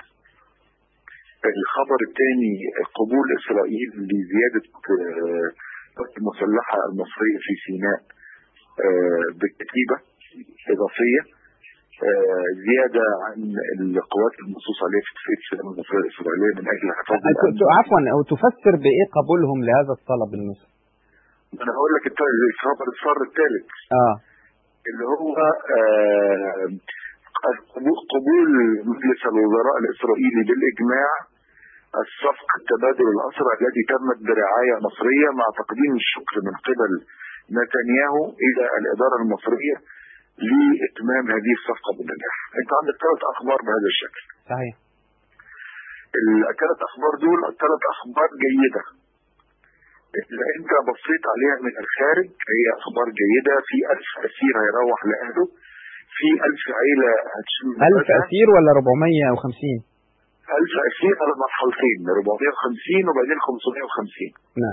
الخبر الثاني قبول إسرائيل لزيادة القوات المسلحة المصرية في سيناء بالكتيبة إضافية زيادة عن القوات المنصوص عليها في اتفاقية السلام المصرية الإسرائيلية من أجل حفاظ الأمن. عفوا، أو تفسر بإيه قبولهم لهذا الطلب المصري؟ أنا هقول لك الخبر الصار الثالث آه. اللي هو آه قبول مجلس الوزراء الإسرائيلي بالإجماع الصفقة تبادل الأسرى التي تمت برعاية مصرية، مع تقديم الشكر من قبل نتنياهو إلى الإدارة المصرية لإتمام هذه الصفقة بالنجاح. أنت عندك ثلاث أخبار بهذا الشكل. صحيح. الثلاث أخبار دول ثلاث أخبار جيدة. إذا أنت بصيت عليها من الخارج هي أخبار جيدة. في ألف أسير هيروح لأهله، في ألف عيلة هتشم. ألف أسير ولا أربعمية وخمسين؟ ألف أسير على مرحلتين، أربعمية وخمسين وبعدين خمسمية وخمسين. نعم.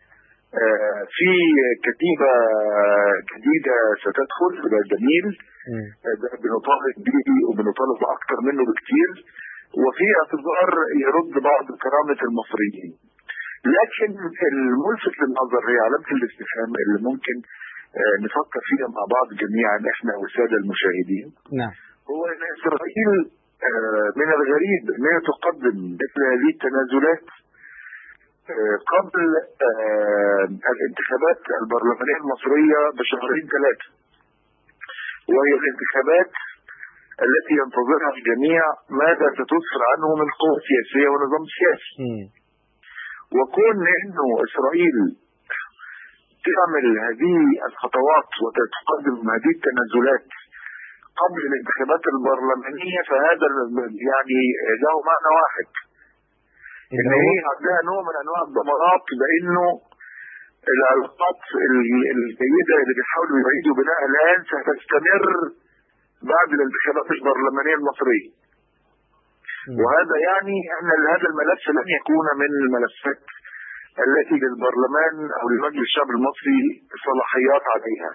آه في كتيبة جديدة ستدخل، ده جميل. ده بنطالب به وبنطالب أكثر منه بكتير، وفي اعتبار يرد بعض كرامة المصريين. لكن الملفت للنظر هي علامة الاستفهام اللي ممكن آه نفكر فيها مع بعض جميعا احنا والسادة المشاهدين. نعم. هو ان اسرائيل آه من الغريب انها تقدم مثل هذه التنازلات آه قبل آه الانتخابات البرلمانية المصرية بشهرين ثلاثة، وهي الانتخابات التي ينتظرها الجميع ماذا ستسفر عنه من قوة سياسية ونظام سياسي. م. وكون انه اسرائيل تعمل هذه الخطوات وتقدم هذه التنازلات قبل الانتخابات البرلمانية فهذا يعني له معنى واحد، ان هي عندها نوع من انواع الضمانات بانه العلاقات الجيدة اللي بيحاولوا يعيدوا بناءها الان ستستمر بعد الانتخابات البرلمانية المصرية. وهذا يعني ان هذا الملف لن يكون من الملفات التي للبرلمان او لمجلس الشعب المصري صلاحيات عليها.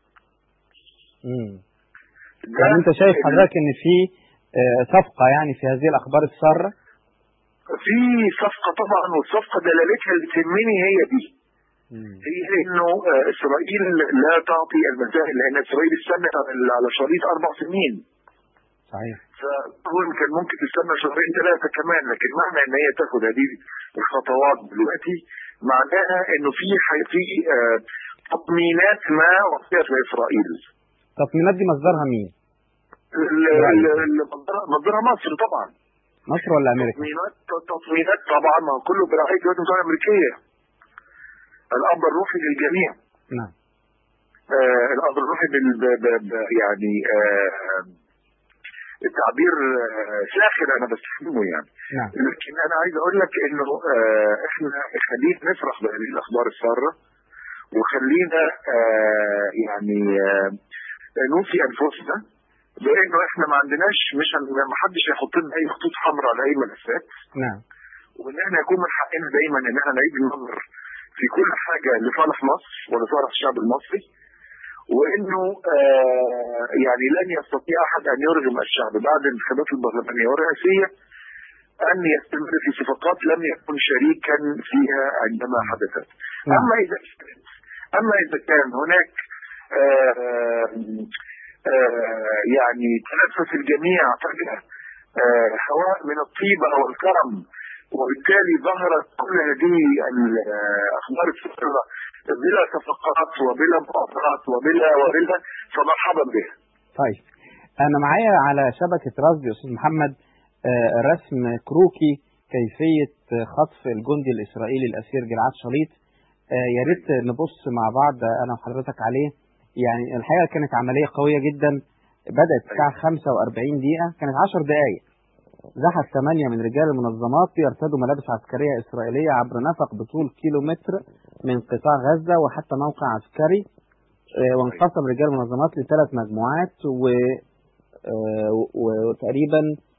امم يعني انت شايف حضرتك ان في صفقة يعني في هذه الاخبار السارة؟ في صفقة طبعا، والصفقة دلالتها اللي تهمني هي دي. مم. هي انه اسرائيل لا تعطي المسائل، لان اسرائيل استنت على شريط اربع سنين. صحيح. فهو كان ممكن تستنى شهرين ثلاثة كمان، لكن معنى ان هي تاخد هذه الخطوات دلوقتي معناها انه في في آه تطمينات ما وصلت لاسرائيل. التطمينات دي مصدرها مين؟ مصدرها مصر طبعا. مصر ولا امريكا؟ تطمينات تطمينات طبعا، ما كله برعاية الولايات المتحدة الامريكية. الاب الروحي للجميع. نعم. آه الاب الروحي بال يعني آه التعبير ساخر انا بستخدمه يعني. نعم. لكن انا عايز اقول لك انه آه احنا خلينا نفرح بهذه الاخبار الساره، وخلينا آه يعني آه نوفي انفسنا بانه احنا ما عندناش، مش ما حدش هيحط لنا اي خطوط حمراء على اي ملفات. نعم. وان احنا يكون من حقنا دايما ان احنا نعيد النظر في كل حاجه لصالح مصر ولصالح الشعب المصري، وانه آه يعني لن يستطيع احد ان يرغم الشعب بعد الانتخابات البرلمانيه والرئاسيه ان يستمر في صفقات لم يكن شريكا فيها عندما حدثت. نعم. اما اذا اما اذا كان هناك آه آه يعني تنفس الجميع فجأة آه هواء من الطيبة والكرم، وبالتالي ظهرت كل هذه الاخبار السارة بلا صفقات وبلا مؤامرات وبلا وبلا فمرحبا بها. طيب انا معايا على شبكة رصد يا استاذ محمد آه رسم كروكي كيفية خطف الجندي الاسرائيلي الاسير جلعاد شاليط. آه يا ريت نبص مع بعض انا وحضرتك عليه. يعني الحقيقة كانت عملية قوية جدا، بدأت الساعة خمسة وأربعين دقيقة، كانت عشر دقائق. زحف ثمانية من رجال المنظمات يرتدوا ملابس عسكرية إسرائيلية عبر نفق بطول كيلو متر من قطاع غزة وحتى موقع عسكري، وانقسم رجال المنظمات لثلاث مجموعات وتقريبا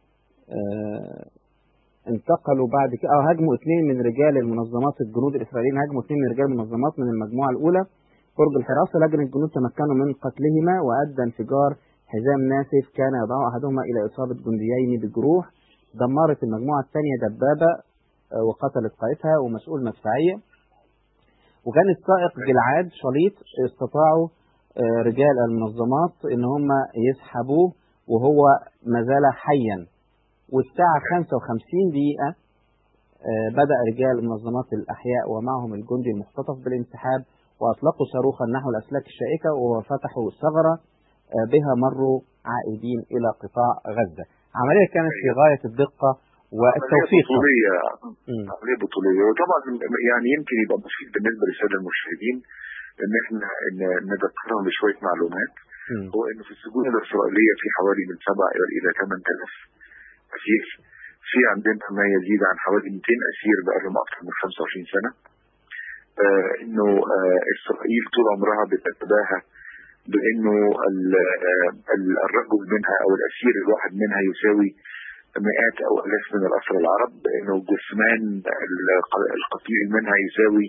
انتقلوا بعد كده أو هاجموا اثنين من رجال المنظمات. الجنود الإسرائيليين هاجموا اثنين من رجال المنظمات من المجموعة الأولى برج الحراسة، لكن الجنود تمكنوا من قتلهما، وأدى انفجار حزام ناسف كان يضع أحدهما إلى إصابة جنديين بجروح. دمرت المجموعة الثانية دبابة وقتلت قائدها ومسؤول مدفعية. وكان السائق جلعاد شاليط استطاعوا رجال المنظمات إن هم يسحبوه وهو مازال حيا. والساعة خمسة وخمسين دقيقة بدأ رجال منظمات الأحياء ومعهم الجندي المختطف بالانسحاب، وأطلقوا صاروخا نحو الأسلاك الشائكة وفتحوا ثغرة بها مروا عائدين إلى قطاع غزة. عملية كانت في غاية الدقة والتوفيق. بطولية عملية بطولية، وطبعا يعني يمكن يبقى مفيد بالنسبة للسادة المشاهدين ان احنا ان نذكرهم بشوية معلومات. م. هو انه في السجون الاسرائيلية في حوالي من سبعة الى ثمانية آلاف اسير، في عندنا ما يزيد عن حوالي مئتين اسير بقالهم اكثر من خمسة وعشرين سنة. آه انه آه اسرائيل طول عمرها بتتباهى بانه الرجل منها او الاسير الواحد منها يساوي مئات او الاف من الاسرى العرب، انه جثمان القتيل منها يساوي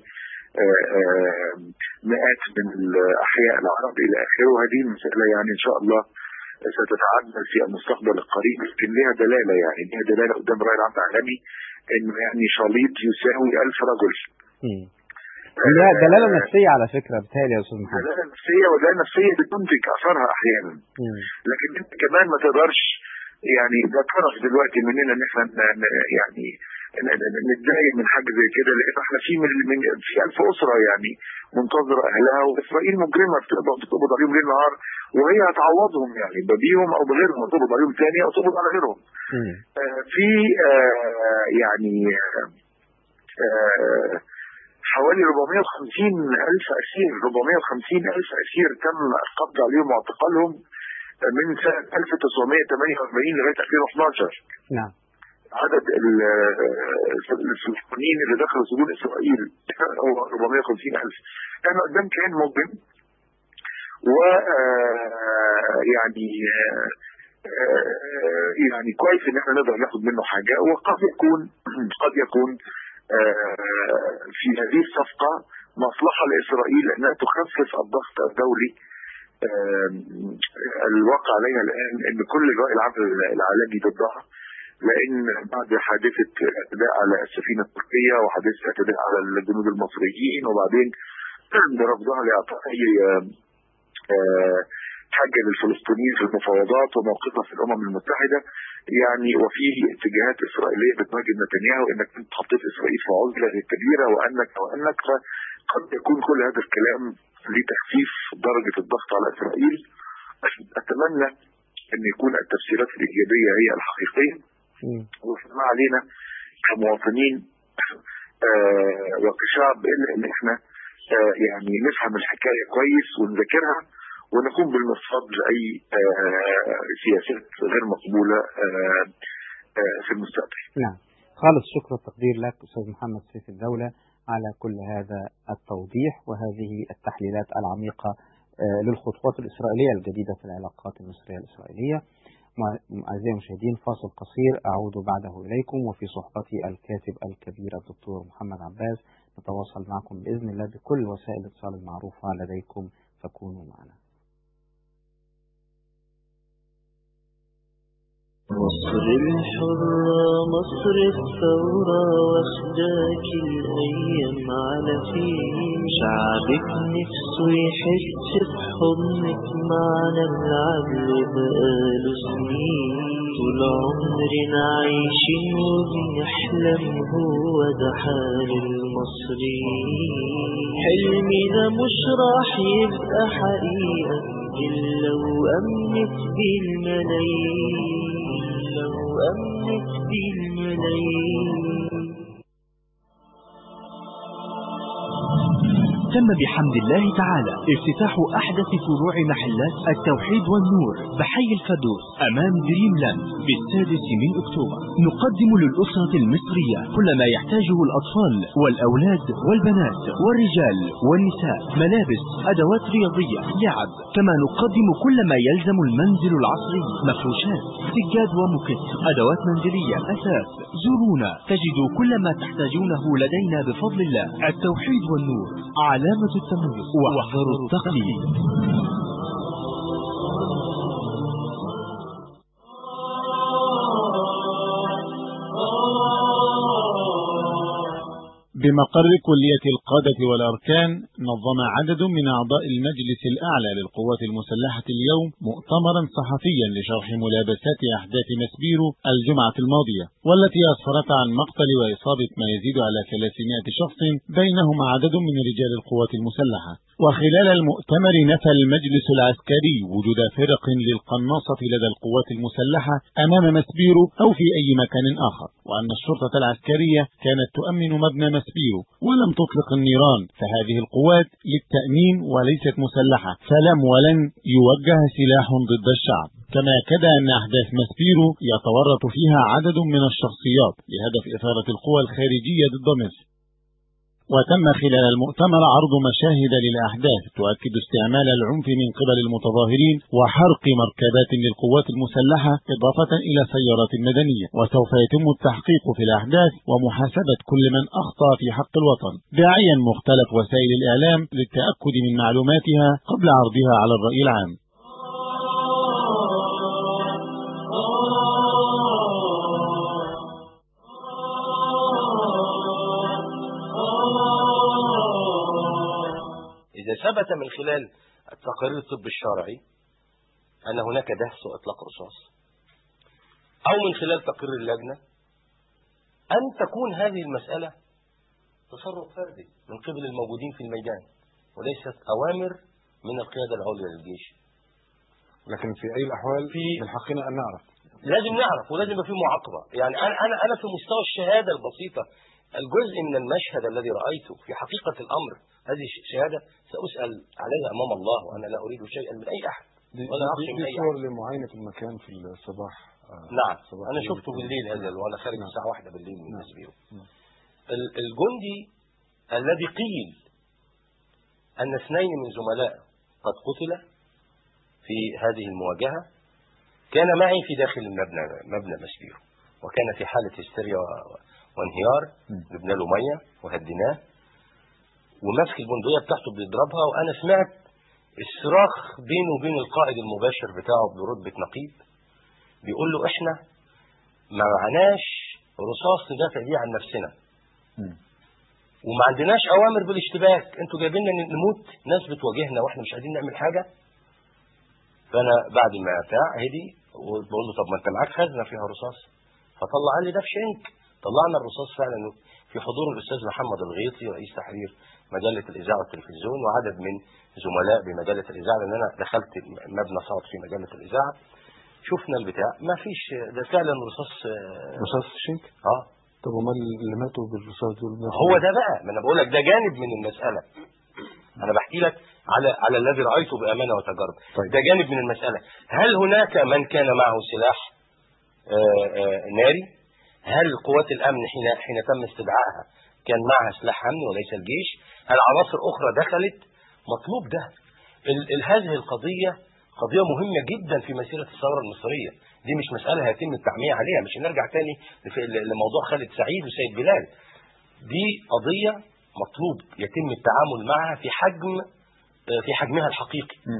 مئات من الاحياء العرب الى اخره. وهذه المسألة يعني ان شاء الله ستتعدل في المستقبل القريب، لكن لها دلالة يعني لها دلالة قدام الرأي العام العالمي انه يعني شاليط يساوي ألف رجل. لا دلالة نفسية على فكرة بتهيألي يا أستاذ محمد. دلالة نفسية، ودلالة نفسية بتنتج أثرها أحيانا. مم. لكن أنت كمان ما تقدرش يعني ده طرف دلوقتي مننا إن إحنا يعني نتضايق من حاجة زي كده، لأن إحنا في من في ألف أسرة يعني منتظرة أهلها، وإسرائيل مجرمة بتقبض عليهم ليل نهار، وهي هتعوضهم يعني بيهم أو بغيرهم، تقبض عليهم تاني أو تقبض على غيرهم. آه في آه يعني آه حوالي أربعمائة وخمسين ألف أسير أربعمائة وخمسين ألف أسير تم القبض عليهم واعتقالهم من سنة ألف وتسعمائة وثمانية وأربعين لغاية ألفين واثني عشر. نعم. عدد الفلسطينيين اللي دخلوا سجون إسرائيل هو أربعمائة وخمسين ألف. احنا قدام كيان مجرم، و يعني يعني كويس ان احنا نقدر ناخد منه حاجة، وقد يكون قد يكون في هذه الصفقة مصلحة لإسرائيل أنها تخفف الضغط الدولي الواقع عليها الآن، أن كل الرأي العام العالمي ضدها، لأن بعد حادثة اعتداء على السفينة التركية وحادثة اعتداء على الجنود المصريين، وبعدين رفضها لإعطاء أي حاجة للفلسطينيين في المفاوضات وموقفها في الأمم المتحدة يعني، وفي اتجاهات إسرائيلية بتواجه نتنياهو انك انت حطيت إسرائيل في عزلة كبيرة وانك وانك قد يكون كل هذا الكلام لتخفيف درجة الضغط على إسرائيل. أتمنى ان يكون التفسيرات الإيجابية هي الحقيقية، وما علينا كمواطنين آه وكشعب الا ان احنا آه يعني نفهم الحكاية كويس ونذاكرها ونقوم بالمرصاد لأي آه سياسات غير مقبولة آه آه في المستقبل. نعم، خالص شكر التقدير لك أستاذ محمد سيف الدولة على كل هذا التوضيح وهذه التحليلات العميقة آه للخطوات الإسرائيلية الجديدة في العلاقات المصرية الإسرائيلية. أعزائي المشاهدين، فاصل قصير أعود بعده إليكم، وفي صحبتي الكاتب الكبير الدكتور محمد عباس. نتواصل معكم بإذن الله بكل وسائل الاتصال المعروفة لديكم، فكونوا معنا. مصر الحرة مصر الثورة واخداك الأيام على فين، شعبك نفسه يحس بحضنك معنا العدل بقاله سنين، طول عمرنا عايشين وبنحلم هو ده حال المصريين، حلمنا مش راح يبقى حقيقة إلا وأمنت بالملايين، لو أمنت بالملايين. تم بحمد الله تعالى افتتاح أحدث فروع محلات التوحيد والنور بحي الفردوس أمام دريم لاند بالسادس من أكتوبر. نقدم للأسرة المصرية كل ما يحتاجه الأطفال والأولاد والبنات والرجال والنساء، ملابس، أدوات رياضية، لعب، كما نقدم كل ما يلزم المنزل العصري، مفروشات، سجاد ومكت، أدوات منزلية، أثاث. زورونا تجدوا كل ما تحتاجونه لدينا بفضل الله. التوحيد والنور، علامة التميز، واحذروا التقليد. بمقر كلية القادة والأركان نظم عدد من أعضاء المجلس الأعلى للقوات المسلحة اليوم مؤتمرا صحفيا لشرح ملابسات أحداث مسبيرو الجمعة الماضية، والتي أسفرت عن مقتل وإصابة ما يزيد على ثلاثمائة شخص بينهم عدد من رجال القوات المسلحة. وخلال المؤتمر نفى المجلس العسكري وجود فرق للقناصة لدى القوات المسلحة أمام مسبيرو أو في أي مكان آخر، وأن الشرطة العسكرية كانت تؤمن مبنى مسبيرو ولم تطلق النيران، فهذه القوات للتأمين وليست مسلحة، فلم ولن يوجه سلاح ضد الشعب. كما كدا أن أحداث مسبيرو يتورط فيها عدد من الشخصيات لهدف إثارة القوى الخارجية ضد مصر. وتم خلال المؤتمر عرض مشاهد للأحداث تؤكد استعمال العنف من قبل المتظاهرين وحرق مركبات للقوات المسلحة إضافة إلى سيارات مدنية، وسوف يتم التحقيق في الأحداث ومحاسبة كل من أخطأ في حق الوطن، داعيا مختلف وسائل الإعلام للتأكد من معلوماتها قبل عرضها على الرأي العام. إذا ثبت من خلال التقارير الطب الشرعي أن هناك دهس وإطلاق رصاص، أو من خلال تقرير اللجنة، أن تكون هذه المسألة تصرف فردي من قبل الموجودين في الميدان وليست أوامر من القيادة العليا للجيش. لكن في أي الأحوال في من حقنا أن نعرف، لازم نعرف ولازم يبقى في معاقبة. يعني أنا أنا أنا في مستوى الشهادة البسيطة، الجزء من المشهد الذي رأيته في حقيقة الأمر، هذه شهادة سأسأل عليها أمام الله، وأنا لا أريد شيئا من أي أحد ولا أخشى من أي صور أحد. لمعاينة المكان في الصباح. آه نعم صباح أنا شفته بالليل هذا وأنا خارج نعم. الساعة واحدة بالليل من مسبيرو. نعم. الجندي الذي قيل أن اثنين من زملاء قد قتل في هذه المواجهة كان معي في داخل المبنى مبنى مسبيرو، وكان في حالة هستيريا وانهيار. جبنا له ميه وهديناه وماسك البندقيه بتاعته بيضربها، وانا سمعت الصراخ بينه وبين القائد المباشر بتاعه برتبه نقيب بيقول له احنا ما معناش رصاص ندافع بيه عن نفسنا وما عندناش اوامر بالاشتباك، انتوا جايبين لنا نموت، ناس بتواجهنا واحنا مش قادرين نعمل حاجه. فانا بعد ما بتاع هدي وبقول له طب ما انت معاك خزنه فيها رصاص، فطلع لي ده في شنك. طلعنا الرصاص فعلا في حضور الاستاذ محمد الغيطي رئيس تحرير مجله الاذاعه والتلفزيون وعدد من زملاء بمجله الاذاعه، لان انا دخلت مبنى صوت في مجله الاذاعه. شفنا البتاع ما فيش، ده فعلا رصاص رصاص شنك. اه طب وما اللي ماتوا بالرصاص دول؟ هو ده بقى، ما انا بقول لك ده جانب من المساله، انا بحكي لك على على الذي رايته بامانه وتجربه. طيب. ده جانب من المساله. هل هناك من كان معه سلاح آآ آآ ناري؟ هل قوات الامن حين حين تم استدعائها كان معها سلاح امني وليس الجيش؟ هل عناصر اخرى دخلت؟ مطلوب ده. ال ال هذه القضيه قضيه مهمه جدا في مسيره الثوره المصريه، دي مش مساله هيتم التعميه عليها، مش هنرجع تاني لموضوع خالد سعيد وسيد بلال. دي قضيه مطلوب يتم التعامل معها في حجم في حجمها الحقيقي. م.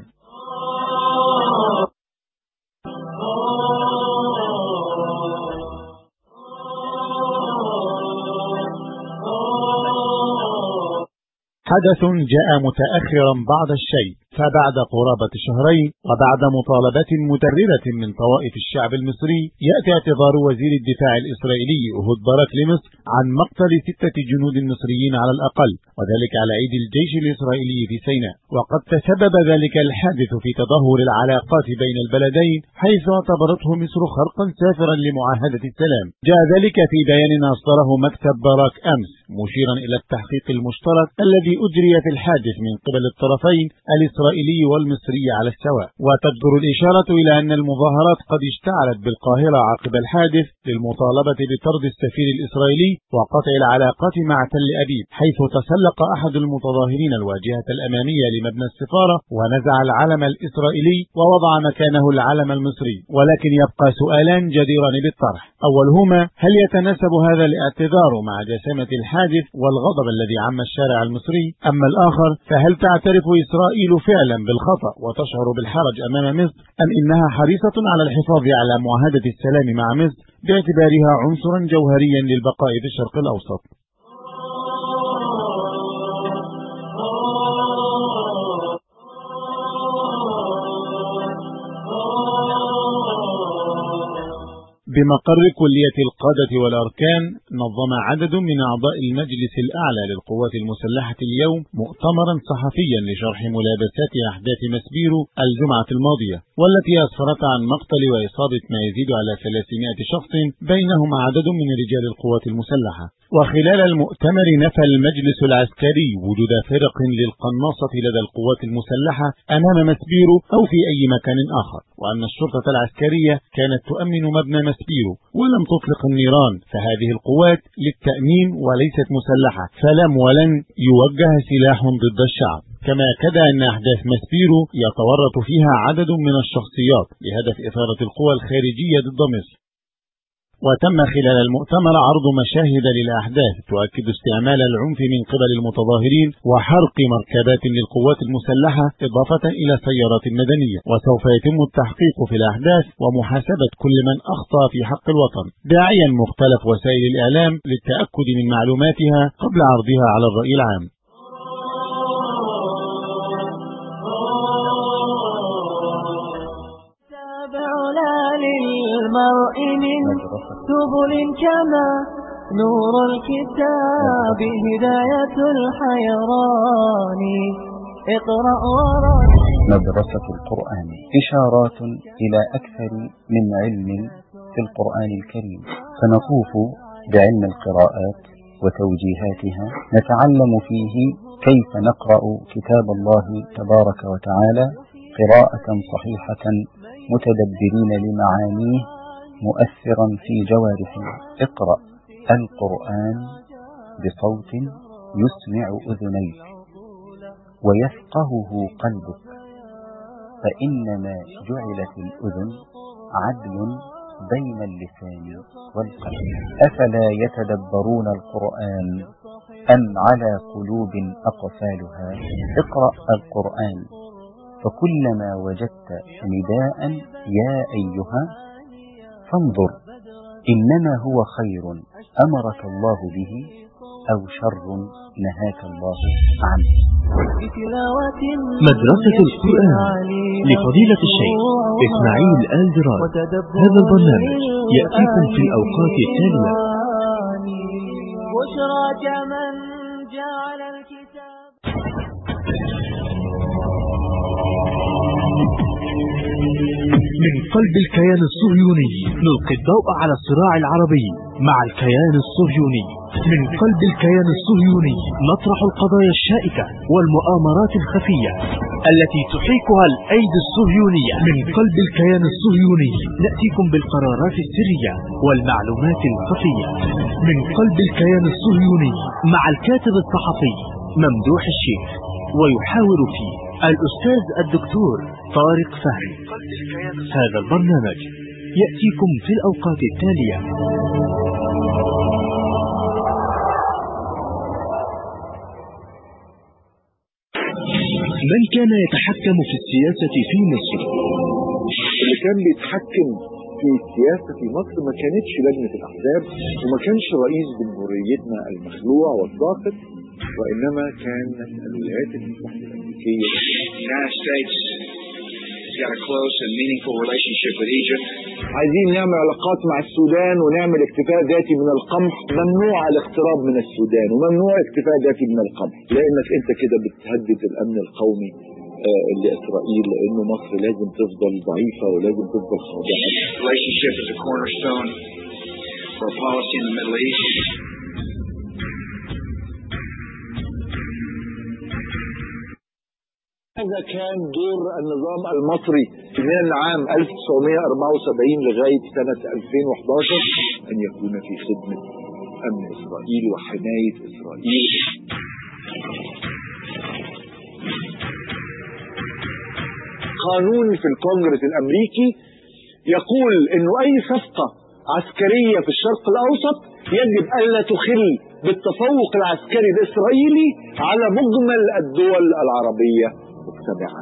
حدث جاء متأخرا بعض الشيء، فبعد قرابة شهرين وبعد مطالبة متررة من طوائف الشعب المصري يأتي اعتذار وزير الدفاع الإسرائيلي أهود باراك لمصر عن مقتل ستة جنود مصريين على الأقل، وذلك على أيدي الجيش الإسرائيلي في سيناء. وقد تسبب ذلك الحادث في تدهور العلاقات بين البلدين، حيث اعتبرته مصر خرقا سافرا لمعاهدة السلام. جاء ذلك في بيان أصدره مكتب باراك أمس، مشيرا إلى التحقيق المشترك الذي أجري في الحادث من قبل الطرفين الإسرائيلي والمصري على السواء. وتجدر الإشارة إلى أن المظاهرات قد اشتعلت بالقاهرة عقب الحادث للمطالبة بطرد السفير الإسرائيلي وقطع العلاقات مع تل أبيب، حيث تسلق أحد المتظاهرين الواجهة الأمامية لمبنى السفارة ونزع العلم الإسرائيلي ووضع مكانه العلم المصري. ولكن يبقى سؤالان جديران بالطرح، أولهما هل يتناسب هذا الاعتذار مع جسامة الحادث والغضب الذي عم الشارع المصري؟ أما الآخر فهل تعترف إسرائيل فعلا بالخطأ وتشعر بالحرج أمام مصر، أم إنها حريصة على الحفاظ على معاهدة السلام مع مصر باعتبارها عنصرا جوهريا للبقاء في الشرق الأوسط؟ بمقر كلية القادة القادة والأركان نظم عدد من أعضاء المجلس الأعلى للقوات المسلحة اليوم مؤتمرا صحفيا لشرح ملابسات أحداث مسبيرو الجمعة الماضية، والتي أسفرت عن مقتل وإصابة ما يزيد على ثلاثمائة شخص بينهم عدد من رجال القوات المسلحة. وخلال المؤتمر نفى المجلس العسكري وجود فرق للقناصة لدى القوات المسلحة أمام مسبيرو أو في أي مكان آخر، وأن الشرطة العسكرية كانت تؤمن مبنى مسبيرو ولم تطلق النيران، فهذه القوات للتأمين وليست مسلحة، فلم ولن يوجه سلاح ضد الشعب. كما أكد أن أحداث مسبيرو يتورط فيها عدد من الشخصيات بهدف إثارة القوى الخارجية ضد مصر. وتم خلال المؤتمر عرض مشاهد للأحداث تؤكد استعمال العنف من قبل المتظاهرين وحرق مركبات للقوات المسلحة إضافة إلى سيارات مدنية. وسوف يتم التحقيق في الأحداث ومحاسبة كل من أخطأ في حق الوطن، داعيا مختلف وسائل الإعلام للتأكد من معلوماتها قبل عرضها على الرأي العام. للمرء من سبل كما نور الكتاب هداية الحيران اقرأ ورد. مدرسة القرآن، إشارات إلى أكثر من علم في القرآن الكريم، فنطوف بعلم القراءات وتوجيهاتها، نتعلم فيه كيف نقرأ كتاب الله تبارك وتعالى قراءة صحيحة متدبرين لمعانيه مؤثرا في جوارحنا. اقرأ القرآن بصوت يسمع أذنيك ويفقهه قلبك، فإنما جعلت الأذن عدل بين اللسان والقلب. أفلا يتدبرون القرآن أم على قلوب أقفالها؟ اقرأ القرآن، فكلما وجدت نداء يا أيها فانظر، إنما هو خير أمرك الله به أو شر نهاك الله عنه. مدرسة القرآن لفضيلة الشيخ إسماعيل آل دراج. هذا البرنامج يأتيكم في الأوقات التالية. بشراك من جعل الكتاب. من قلب الكيان الصهيوني نلقي الضوء على الصراع العربي مع الكيان الصهيوني. من قلب الكيان الصهيوني نطرح القضايا الشائكة والمؤامرات الخفية التي تحيكها الأيدي الصهيونية. من قلب الكيان الصهيوني نأتيكم بالقرارات السرية والمعلومات الخفية. من قلب الكيان الصهيوني مع الكاتب الصحفي ممدوح الشيخ، ويحاور فيه الأستاذ الدكتور طارق فهمي. هذا البرنامج يأتيكم في الأوقات التالية. من كان يتحكم في السياسة في مصر؟ اللي كان بيتحكم في السياسة في مصر ما كانتش لجنة الأحزاب، وما كانش رئيس جمهوريتنا المخلوع والساقط، وإنما كانت الولايات المتحدة الأمريكية. عايزين نعمل علاقات مع السودان ونعمل اكتفاء ذاتي من القمح. ممنوع الاقتراب من السودان وممنوع اكتفاء ذاتي من القمح، لأنك أنت كده بتهدد الأمن القومي آه لإسرائيل، لأنه مصر لازم تفضل ضعيفة ولازم تفضل خاضعة. هذا كان دور النظام المصري من العام ألف وتسعمائة وأربعة وسبعين لغاية سنة ألفين وأحد عشر، أن يكون في خدمة أمن إسرائيل وحماية إسرائيل. قانون في الكونغرس الأمريكي يقول إنه أي صفقة عسكرية في الشرق الأوسط يجب ألا تخل بالتفوق العسكري الإسرائيلي على مجمل الدول العربية السابعة.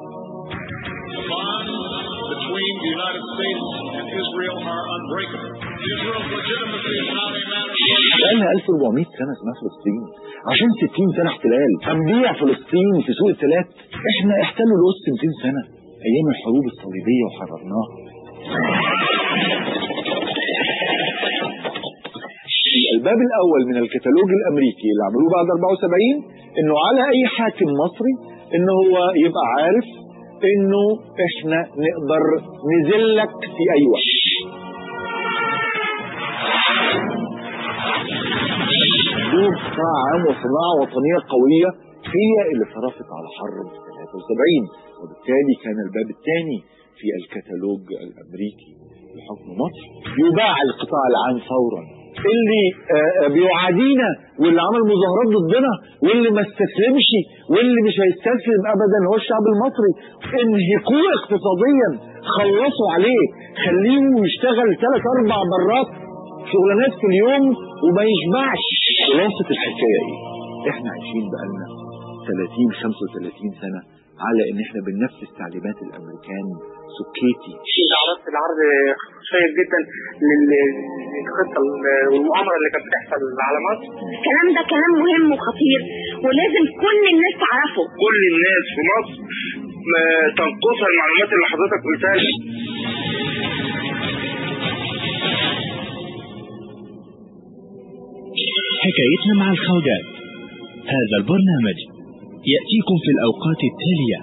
بقالنا ألف وأربعمائة سنة اسمها فلسطين، عشان ستين سنة احتلال هنبيع فلسطين في سوق التلات. احنا احتلوا القدس مئتين سنة ايام الحروب الصليبية وحررناها. الباب الأول من الكتالوج الأمريكي اللي عملوه بعد أربعة وسبعين إنه على أي حاكم مصري إنه هو يبقى عارف إنه إحنا نقدر نزلك في أي وقت. دور قطاع عام وصناعة وطنية قوية هي اللي صرفت على حرب ثلاثة وسبعين، وبالتالي كان الباب الثاني في الكتالوج الأمريكي لحكم مصر يباع القطاع العام فورا. اللي بيعادينا واللي عمل مظاهرات ضدنا واللي ما استسلمش واللي مش هيستسلم ابدا هو الشعب المصري. انهكوه اقتصاديا، خلصوا عليه، خليه يشتغل ثلاث اربع مرات شغلانات في اليوم وما يشبعش. خلاصة الحكاية ايه؟ احنا عايشين بقالنا ثلاثين خمسة وثلاثين سنة على ان احنا بننفذ تعليمات الامريكان سكيتي. عرضت العرض شيق جدا للخطه والمؤامره اللي كانت بتحصل على مصر. الكلام ده كلام مهم وخطير ولازم كل الناس تعرفه. كل الناس في مصر تنقصها المعلومات اللي حضرتك قلتها لي. حكايتنا مع الخواجات. هذا البرنامج يأتيكم في الأوقات التالية: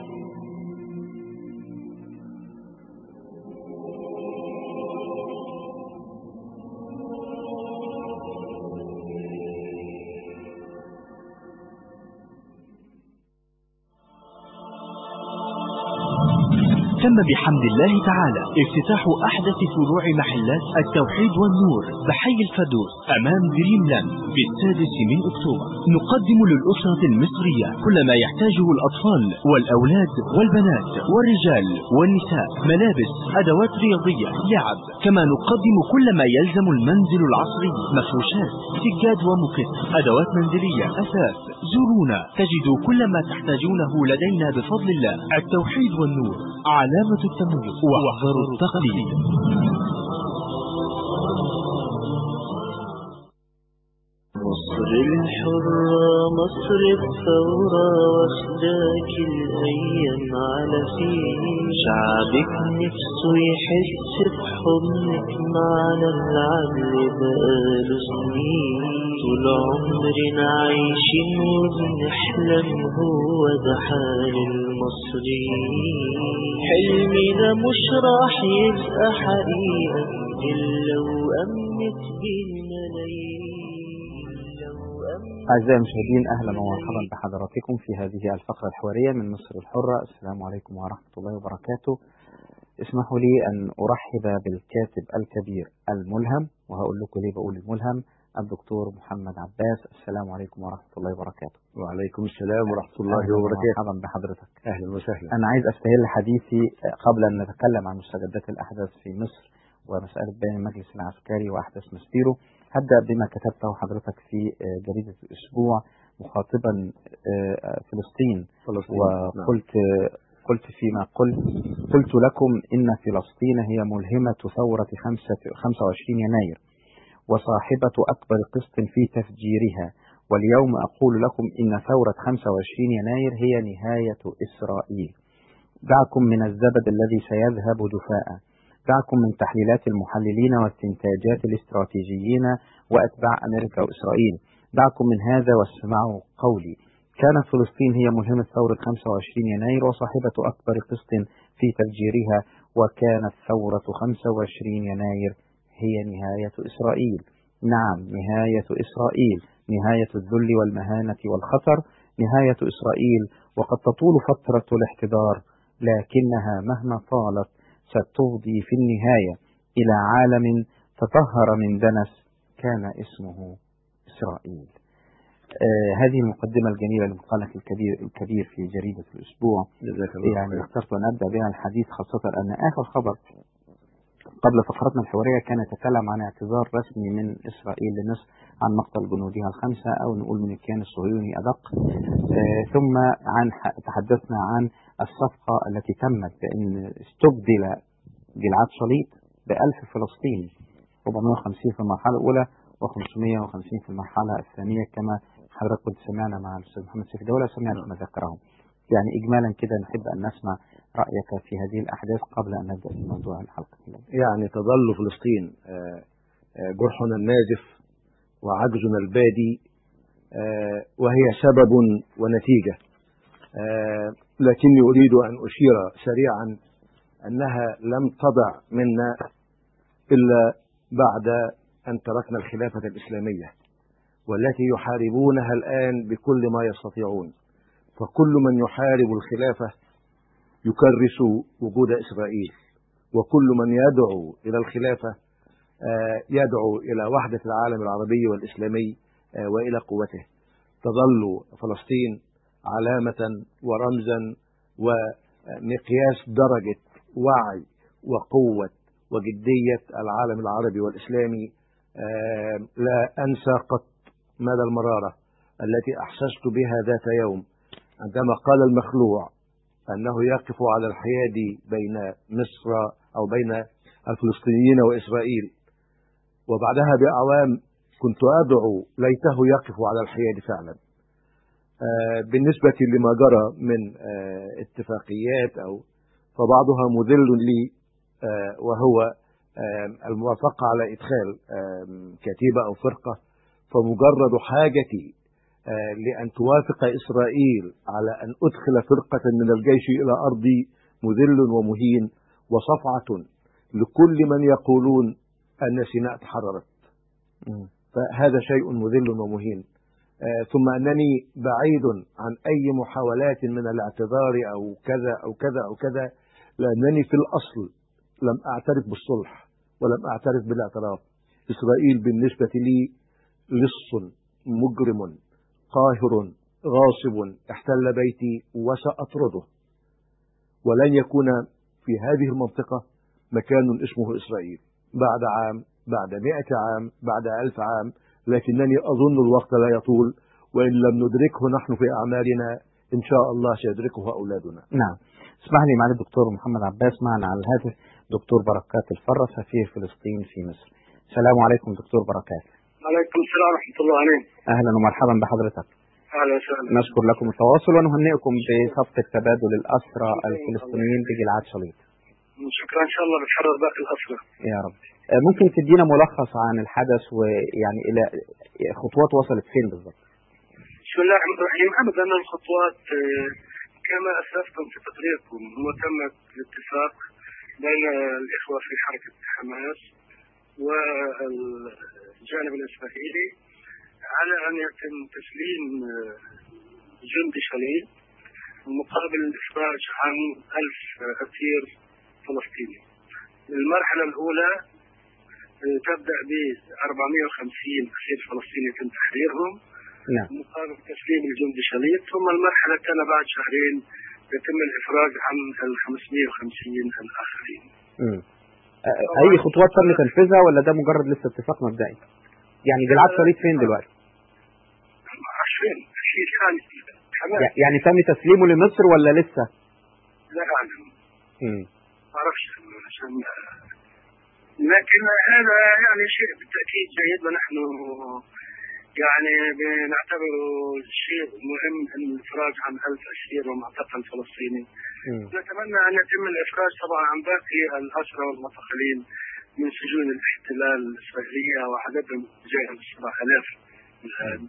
تم بحمد الله تعالى افتتاح أحدث فروع محلات التوحيد والنور بحي الفدوس أمام دريم لاند بالسادس من أكتوبر. نقدم للأسرة المصرية كل ما يحتاجه الأطفال والأولاد والبنات والرجال والنساء: ملابس، أدوات رياضية، لعب. كما نقدم كل ما يلزم المنزل العصري: مفروشات، سجاد ومكت، أدوات منزلية، أثاث. زورونا تجدوا كل ما تحتاجونه لدينا بفضل الله. التوحيد والنور، علامة التميز واحذروا التقليد. مصر الحرة مصر الثورة واخداك الأيام على فيه. شعبك نفسه يحس بحضنك معنا العدل بقاله سنين. طول عمرنا عايشين وبنحلم هو ده حال المصريين. حلمنا مش راح يبقى حقيقة إلا وأمنت بالملايين. أعزائي المشاهدين، أهلا ومرحبا بحضراتكم في هذه الفقرة الحوارية من مصر الحرة. السلام عليكم ورحمة الله وبركاته. اسمحوا لي أن أرحب بالكاتب الكبير الملهم، وهقول لكم ليه بقول الملهم، الدكتور محمد عباس. السلام عليكم ورحمة الله وبركاته. وعليكم السلام ورحمة الله وبركاته. مرحبا بحضرتك. أهلا وسهلا. أنا عايز أستهل حديثي قبل أن نتكلم عن مستجدات الأحداث في مصر ومسألة بين المجلس العسكري وأحداث مسبيرو. هبدأ بما كتبته حضرتك في جريدة الأسبوع مخاطبا فلسطين, فلسطين. وقلت قلت فيما قلت قلت لكم إن فلسطين هي ملهمة ثورة خمسة وعشرين يناير وصاحبة أكبر قسط في تفجيرها، واليوم أقول لكم إن ثورة خمسة وعشرين يناير هي نهاية إسرائيل. دعكم من الزبد الذي سيذهب دفاء، دعكم من تحليلات المحللين واستنتاجات الاستراتيجيين وأتباع أمريكا وإسرائيل، دعكم من هذا واسمعوا قولي. كانت فلسطين هي ملهمة ثورة خمسة وعشرين يناير وصاحبة أكبر قسط في تفجيرها، وكانت ثورة خمسة وعشرين يناير هي نهاية إسرائيل. نعم، نهاية إسرائيل، نهاية الذل والمهانة والخطر، نهاية إسرائيل. وقد تطول فترة الاحتضار، لكنها مهما طالت ستفضي في النهاية إلى عالم تطهر من دنس كان اسمه إسرائيل. آه هذه المقدمة الجميلة لمقالك الكبير الكبير في جريدة الأسبوع. يعني اخترت أن أبدأ بها الحديث، خاصة أن آخر خبر قبل فقرتنا الحوارية كان يتكلم عن اعتذار رسمي من إسرائيل لمصر عن مقتل جنودها الخمسة، أو نقول من الكيان الصهيوني أدق. آه ثم عن تحدثنا عن الصفقة التي تمت بأن استبدل جلعاد شليط بألف فلسطيني، أربعمائة وخمسين في المرحلة الأولى وخمسمائة وخمسين في المرحلة الثانية، كما حضرتك كنت سمعنا مع الأستاذ محمد سيف دولة سمعنا ما ذكرهم. يعني إجمالا كده نحب أن نسمع رأيك في هذه الأحداث قبل أن نبدأ في موضوع الحلقة. يعني تظل فلسطين جرحنا النازف وعجزنا البادي، وهي سبب ونتيجة. لكني أريد أن أشير سريعا أنها لم تضع منا إلا بعد أن تركنا الخلافة الإسلامية، والتي يحاربونها الآن بكل ما يستطيعون. فكل من يحارب الخلافة يكرس وجود إسرائيل، وكل من يدعو إلى الخلافة يدعو إلى وحدة العالم العربي والإسلامي وإلى قوته. تظل فلسطين علامة ورمزا ومقياس درجة وعي وقوة وجدية العالم العربي والإسلامي. لا أنسى قط مدى المرارة التي أحسست بها ذات يوم عندما قال المخلوع أنه يقف على الحياد بين مصر أو بين الفلسطينيين وإسرائيل، وبعدها بأعوام كنت أدعو ليته يقف على الحياد فعلا. بالنسبة لما جرى من اتفاقيات أو فبعضها مذل لي، وهو الموافقة على إدخال كتيبة أو فرقة، فمجرد حاجتي لأن توافق إسرائيل على أن أدخل فرقة من الجيش إلى أرضي مذل ومهين وصفعة لكل من يقولون أن سيناء تحررت. فهذا شيء مذل ومهين. ثم أنني بعيد عن أي محاولات من الاعتذار أو كذا أو كذا أو كذا، لأنني في الأصل لم أعترف بالصلح ولم أعترف بالاعتراف. إسرائيل بالنسبة لي لص مجرم قاهر غاصب احتل بيتي وسأطرده، ولن يكون في هذه المنطقة مكان اسمه إسرائيل بعد عام، بعد مئة عام، بعد ألف عام. لكنني أظن الوقت لا يطول، وإن لم ندركه نحن في أعمالنا إن شاء الله سيدركه أولادنا. نعم. اسمح لي معالي الدكتور محمد عباس معنا على الهاتف دكتور بركات الفرة سفير فلسطين في مصر. السلام عليكم دكتور بركات. عليكم السلام ورحمة الله عليكم. أهلا ومرحبا بحضرتك. أهلا وسهلا. نشكر لكم التواصل ونهنئكم بصفقة تبادل الأسرى الفلسطينيين بجلعاد شليط. شكرا، إن شاء الله بتحرر باقي الأسرى يا رب. ممكن تدينا ملخص عن الحدث ويعني إلى خطوات وصلت فين بالضبط؟ بسم الله الرحمن الرحيم. أبدا الخطوات كما أسلفتم في تقريركم، وتم الاتفاق بين الإخوة في حركة حماس والجانب الإسرائيلي على أن يتم تسليم جندي شليط مقابل الإفراج عن ألف أسير فلسطيني. المرحلة الأولى تبدأ ب أربعمئة وخمسين أسير فلسطيني يتم تحريرهم نعم. مقابل تسليم الجندي شليط، ثم المرحلة الثانية بعد شهرين يتم الإفراج عن ال خمسمئة وخمسين الآخرين. امم أي خطوات تم تنفيذها ولا ده مجرد لسه اتفاق مبدئي؟ يعني جلعاد شليط فين دلوقتي؟ فين؟ في ثاني يعني تم تسليمه لمصر ولا لسه؟ لا أعلم. امم ما أعرفش عشان، لكن هذا يعني شيء بالتأكيد جيد، ونحن يعني بنعتبره شيء مهم أن الإفراج عن ألف أسير ومعتقل فلسطيني. نتمنى أن يتم الإفراج طبعا عن باقي الأسرى والمعتقلين من سجون الاحتلال الإسرائيلية، وعددهم جاء سبعة آلاف الآن.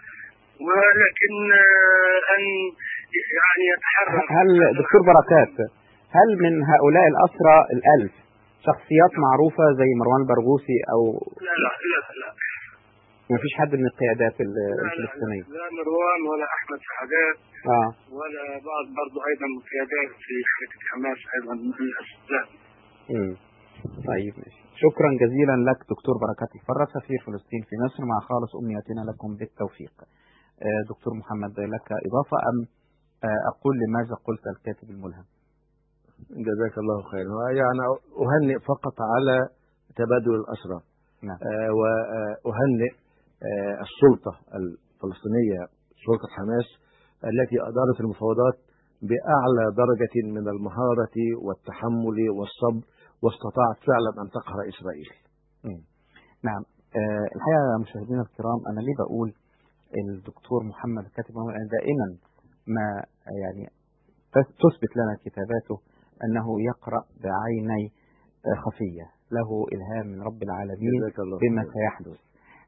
ولكن أن يعني يتحرك. هل دكتور بركات، هل من هؤلاء الأسرى الألف شخصيات معروفة زي مروان البرغوثي أو لا لا لا لا ما فيش حد من القيادات الفلسطينية؟ لا, لا, لا مروان ولا أحمد سعدات آه. ولا بعض برضو أيضا قيادات في حركة حماس أيضا من الأسلام. امم طيب ماشي. شكرا جزيلا لك دكتور بركات الفرة سفير فلسطين في مصر، مع خالص أمنياتنا لكم بالتوفيق. آه دكتور محمد، لك إضافة أم آه أقول لماذا قلت الكاتب الملهم؟ جزاك الله خيرا. يعني أهنئ فقط على تبادل الأسرى. نعم. آه وأهنئ آه السلطة الفلسطينية، سلطة حماس التي أدارت المفاوضات بأعلى درجة من المهارة والتحمل والصبر، واستطاعت فعلا أن تقهر إسرائيل. م. نعم. آه الحقيقة مشاهدينا الكرام، أنا ليه بقول الدكتور محمد الكاتب دائما ما يعني تثبت لنا كتاباته أنه يقرأ بعيني خفية، له إلهام من رب العالمين بما سيحدث.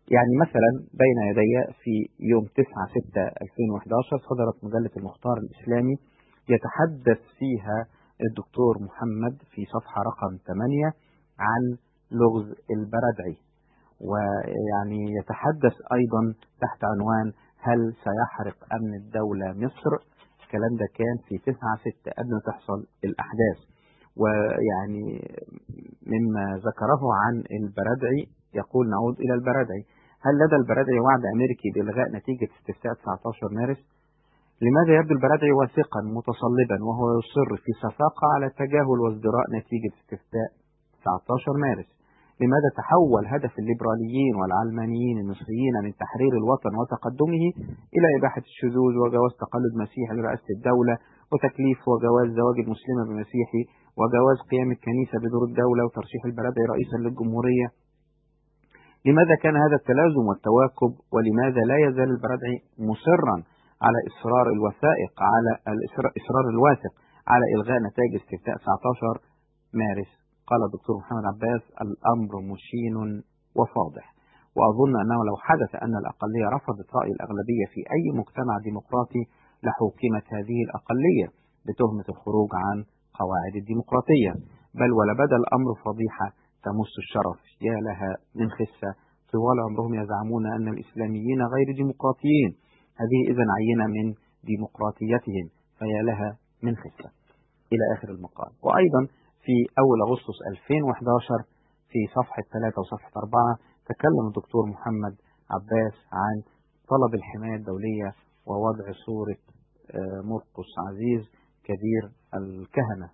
يعني مثلا بين يدي في يوم تسعة ستة ألفين وأحد عشر صدرت مجلة المختار الإسلامي يتحدث فيها الدكتور محمد في صفحة رقم ثمانية عن لغز البردعي، ويعني يتحدث أيضا تحت عنوان هل سيحرق أمن الدولة مصر. الكلام ده كان في تسعة ستة قبل ما تحصل الأحداث. ويعني مما ذكره عن البردعي يقول نعود إلى البردعي: هل لدى البردعي وعد أمريكي بإلغاء نتيجة استفتاء تسعة عشر مارس؟ لماذا يبدو البردعي واثقا متصلبا وهو يصر في صفاقة على تجاهل وازدراء نتيجة استفتاء تسعة عشر مارس؟ لماذا تحول هدف الليبراليين والعلمانيين المصريين من تحرير الوطن وتقدمه إلى إباحة الشذوذ وجواز تقلد مسيحي لرئاسة الدولة وتكليف وجواز زواج المسلمة بمسيحي وجواز قيام الكنيسة بدور الدولة وترشيح البردعي رئيسا للجمهورية؟ لماذا كان هذا التلازم والتواكب؟ ولماذا لا يزال البردعي مصرا على إصرار الوثائق على الإصرار الواثق على إلغاء نتائج استفتاء تسعة عشر مارس؟ قال الدكتور محمد عباس: الأمر مشين وفاضح، وأظن أنه لو حدث أن الأقلية رفضت رأي الأغلبية في أي مجتمع ديمقراطي لحوكمت هذه الأقلية بتهمة الخروج عن قواعد الديمقراطية، بل ولبدا الأمر فضيحة تمس الشرف. يا لها من خسة، طوال عمرهم يزعمون أن الإسلاميين غير ديمقراطيين، هذه إذن عينة من ديمقراطيتهم، فيا لها من خسة. إلى آخر المقال. وأيضا في أول أغسطس ألفين وأحد عشر في صفحة ثلاثة وصفحة أربعة تكلم الدكتور محمد عباس عن طلب الحماية الدولية ووضع صورة مرقس عزيز كبير الكهنة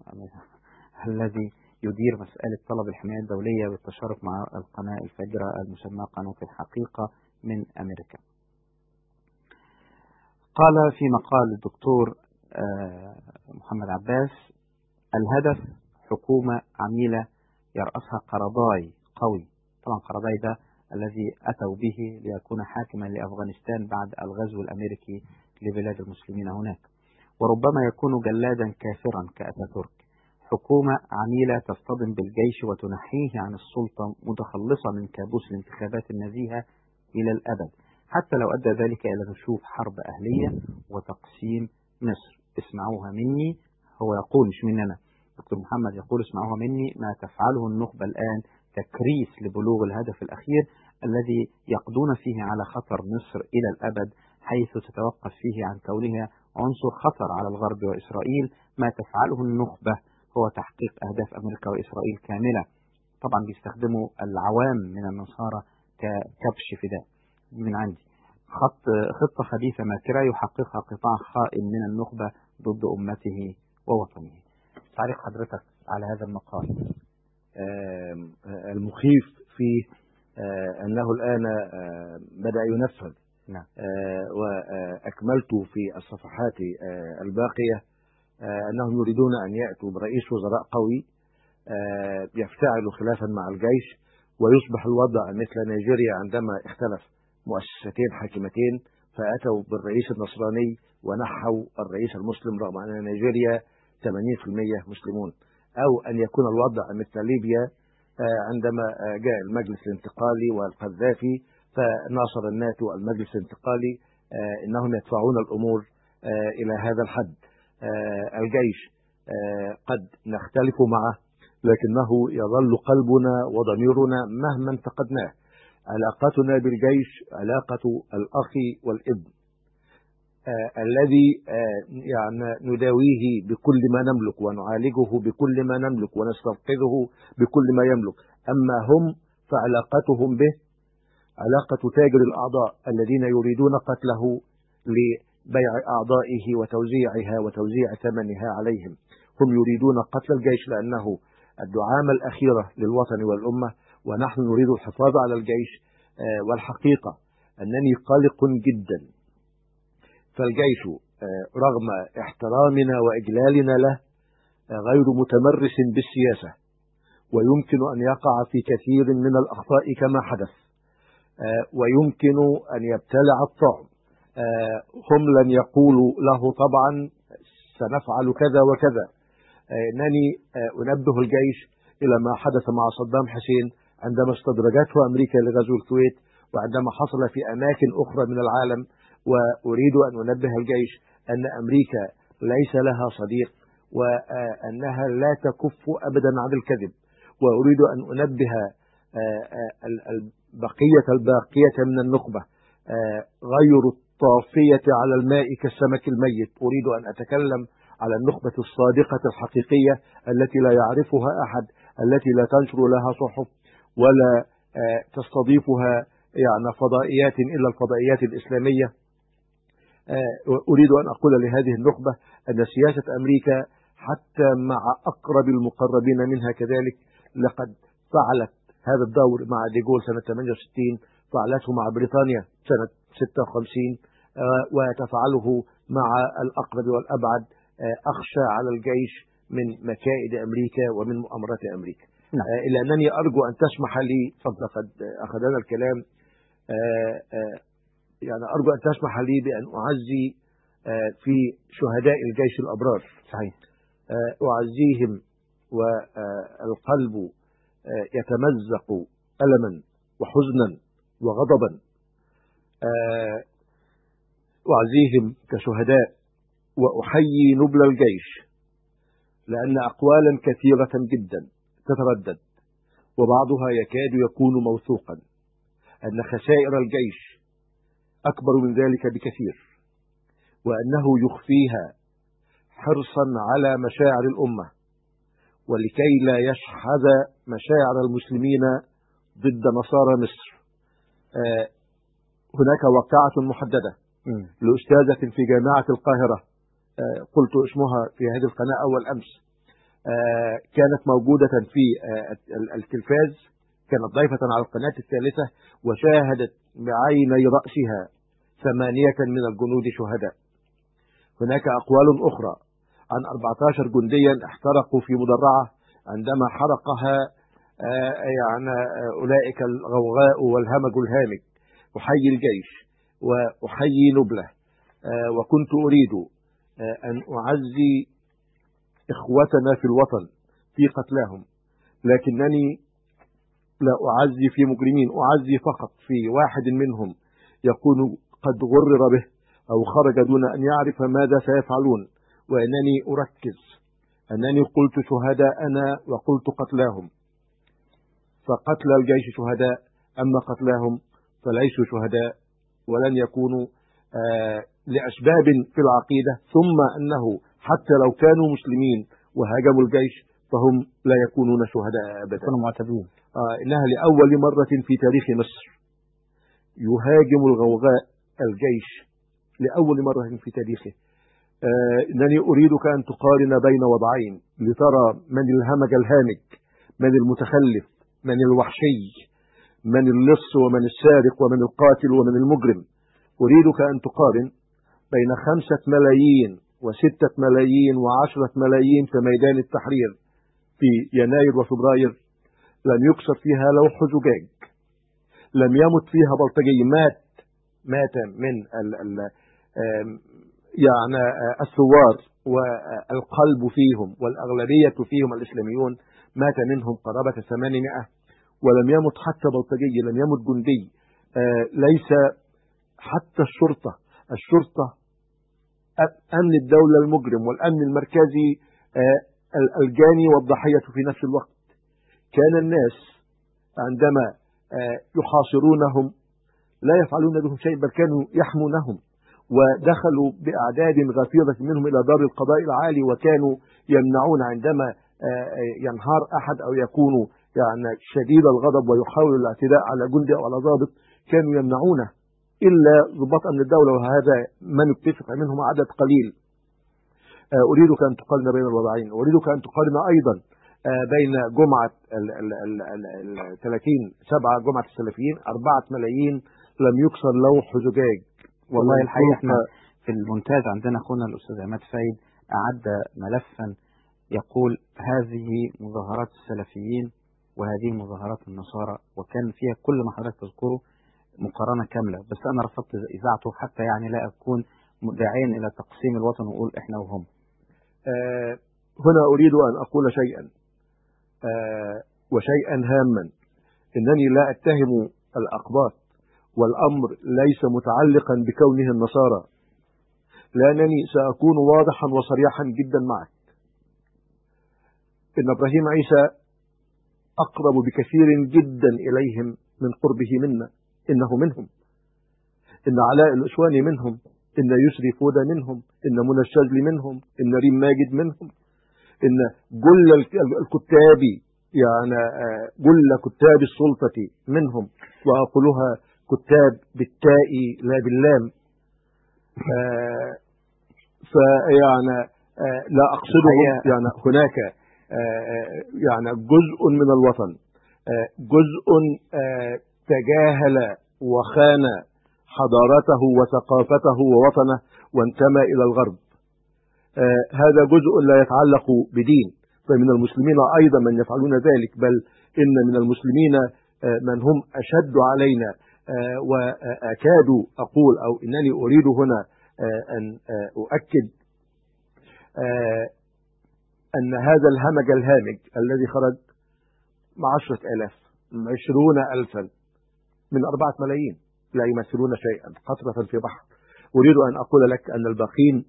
الذي يدير مسألة طلب الحماية الدولية بالتشارك مع القناة الفجرة المسمى قناة الحقيقة من أمريكا. قال في مقال الدكتور محمد عباس: الهدف حكومة عميلة يرأسها قرضاي قوي. طبعا قرضاي ده الذي أتوا به ليكون حاكما لأفغانستان بعد الغزو الأمريكي لبلاد المسلمين هناك، وربما يكون جلادا كافرا كأتاتورك. حكومة عميلة تصطدم بالجيش وتنحيه عن السلطة متخلصة من كابوس الانتخابات النزيهة إلى الأبد، حتى لو أدى ذلك إلى نشوب حرب أهلية وتقسيم مصر. اسمعوها مني، هو يقول مش مننا، دكتور محمد يقول اسمعوها مني: ما تفعله النخبة الآن تكريس لبلوغ الهدف الأخير الذي يقضون فيه على خطر مصر إلى الأبد، حيث تتوقف فيه عن كونها عنصر خطر على الغرب وإسرائيل. ما تفعله النخبة هو تحقيق أهداف أمريكا وإسرائيل كاملة. طبعا بيستخدموا العوام من النصارى ككبش فداء من عندي. خط خطة خبيثة ماكرة يحققها قطاع خائن من النخبة ضد أمته ووطنه. تعليق حضرتك على هذا المقال؟ المخيف فيه أنه الآن بدأ ينفذ. نعم. وأكملت في الصفحات الباقية أنهم يريدون أن يأتوا برئيس وزراء قوي يفتعل خلافا مع الجيش، ويصبح الوضع مثل نيجيريا عندما اختلف مؤسستين حاكمتين فأتوا بالرئيس النصراني ونحوا الرئيس المسلم، رغم أن نيجيريا ثمانين بالمئة مسلمون. أو أن يكون الوضع مثل ليبيا عندما جاء المجلس الانتقالي والقذافي فناصر الناتو المجلس الانتقالي، إنهم يدفعون الأمور إلى هذا الحد. الجيش قد نختلف معه، لكنه يظل قلبنا وضميرنا مهما انتقدناه. علاقتنا بالجيش علاقة الأخ والابن آه الذي آه يعني نداويه بكل ما نملك ونعالجه بكل ما نملك ونستنقذه بكل ما يملك. أما هم فعلاقتهم به علاقة تاجر الأعضاء الذين يريدون قتله لبيع أعضائه وتوزيعها وتوزيع ثمنها عليهم. هم يريدون قتل الجيش لأنه الدعامة الأخيرة للوطن والأمة، ونحن نريد الحفاظ على الجيش. آه والحقيقة أنني قلق جدا. فالجيش رغم احترامنا وإجلالنا له غير متمرس بالسياسة، ويمكن أن يقع في كثير من الأخطاء كما حدث، ويمكن أن يبتلع الطعم. هم لن يقولوا له طبعا سنفعل كذا وكذا. إنني أنبه الجيش إلى ما حدث مع صدام حسين عندما استدرجته أمريكا لغزو الكويت وعندما حصل في أماكن أخرى من العالم. وأريد أن أنبه الجيش أن أمريكا ليس لها صديق، وأنها لا تكف أبدا عن الكذب. وأريد أن أنبه البقية الباقية من النخبة غير الطافية على الماء كالسمك الميت. أريد أن أتكلم على النخبة الصادقة الحقيقية التي لا يعرفها أحد، التي لا تنشر لها صحف ولا تستضيفها يعني فضائيات إلا الفضائيات الإسلامية. أريد أن أقول لهذه النخبة أن سياسة أمريكا حتى مع أقرب المقربين منها كذلك لقد فعلت هذا الدور مع ديغول سنة ثمانية وستين، فعلته مع بريطانيا سنة ستة وخمسين، وتفعله مع الأقرب والأبعد. أخشى على الجيش من مكائد أمريكا ومن مؤامرات أمريكا. نعم. إلا أنني أرجو أن تسمح لي، فقد أخذنا الكلام، يعني أرجو أن تسمح لي بأن أعزي في شهداء الجيش الأبرار. صحيح. أعزيهم والقلب يتمزق ألما وحزنا وغضبا. أعزيهم كشهداء وأحيي نبل الجيش، لأن أقوالا كثيرة جدا تتردد وبعضها يكاد يكون موثوقا أن خسائر الجيش أكبر من ذلك بكثير، وأنه يخفيها حرصا على مشاعر الأمة ولكي لا يشحذ مشاعر المسلمين ضد نصارى مصر. آه هناك واقعة محددة م. لأستاذة في جامعة القاهرة، آه قلت اسمها في هذه القناة أول أمس، آه كانت موجودة في آه التلفاز، كانت ضيفة على القناة الثالثة، وشاهدت بعيني رأسها ثمانية من الجنود شهداء. هناك أقوال أخرى عن أربعة عشر جنديا احترقوا في مدرعة عندما حرقها آه يعني آه أولئك الغوغاء والهمج الهامج. أحيي الجيش وأحيي نبله، آه وكنت أريد آه أن أعزي إخوتنا في الوطن في قتلاهم، لكنني لا أعزي في مجرمين، أعزي فقط في واحد منهم يكون قد غرر به أو خرج دون أن يعرف ماذا سيفعلون. وأنني أركز أنني قلت شهداءنا وقلت قتلاهم، فقتل الجيش شهداء، أما قتلاهم فليسوا شهداء ولن يكونوا آه لأسباب في العقيدة، ثم أنه حتى لو كانوا مسلمين وهاجموا الجيش فهم لا يكونون شهداء أبدا. كانوا معتدين. آه إنها لأول مرة في تاريخ مصر يهاجم الغوغاء الجيش، لأول مرة في تاريخه. آه إنني أريدك أن تقارن بين وضعين لترى من الهمج الهامج، من المتخلف، من الوحشي، من اللص ومن السارق ومن القاتل ومن المجرم. أريدك أن تقارن بين خمسة ملايين وستة ملايين وعشرة ملايين في ميدان التحرير في يناير وفبراير لم يكسر فيها لوح زجاج، لم يمت فيها بلطجي، مات مات من ال ال يعني الثوار والقلب فيهم والأغلبية فيهم الإسلاميون، مات منهم قرابة ثمانمائة، ولم يمت حتى بلطجي، لم يمت جندي، ليس حتى الشرطة. الشرطة أمن الدولة المجرم والأمن المركزي الجاني والضحية في نفس الوقت. كان الناس عندما يحاصرونهم لا يفعلون بهم شيء، بل كانوا يحمونهم، ودخلوا بأعداد غفيرة منهم إلى دار القضاء العالي، وكانوا يمنعون عندما ينهار أحد أو يكون يعني شديد الغضب ويحاول الاعتداء على جندي أو على ضابط، كانوا يمنعونه إلا ضباط أمن الدولة، وهذا من اتفق منهم عدد قليل. أريدك أن تقارن بين الوضعين. أريدك أن تقارن أيضا بين جمعة ثلاثين سبعة جمعة السلفيين، أربعة ملايين لم يكسر لوح زجاج. والله الحقيقة احنا في المونتاج عندنا أخونا الأستاذ عماد سيد أعد ملفا يقول هذه مظاهرات السلفيين وهذه مظاهرات النصارى، وكان فيها كل ما حضرتك تذكره مقارنة كاملة، بس أنا رفضت إذاعته حتى يعني لا أكون داعيا إلى تقسيم الوطن وأقول إحنا وهم. آه هنا أريد أن أقول شيئا آه وشيئا هاما، إنني لا أتهم الأقباط والأمر ليس متعلقا بكونه النصارى، لأنني سأكون واضحا وصريحا جدا معك. إن إبراهيم عيسى أقرب بكثير جدا إليهم من قربه منا، إنه منهم. إن علاء الأسواني منهم، إن يسري فودة منهم، إن منى الشاذلي منهم، إن ريم ماجد منهم، إن جل الكتاب يعني جل كتاب السلطة منهم، وأقولها كتاب بالتاء لا باللام. آه فيعني آه لا أقصدهم، يعني هناك آه يعني جزء من الوطن، آه جزء آه تجاهل وخان حضارته وثقافته ووطنه وانتمى إلى الغرب. آه هذا جزء لا يتعلق بدين، فمن المسلمين أيضا من يفعلون ذلك، بل إن من المسلمين آه من هم أشد علينا، آه وأكاد أقول أو إنني أريد هنا آه أن آه أؤكد آه أن هذا الهمج الهامج الذي خرج مع عشرة آلاف عشرون ألفا من أربعة ملايين لا يمثلون شيئا، قطرة في بحر. أريد أن أقول لك أن الباقين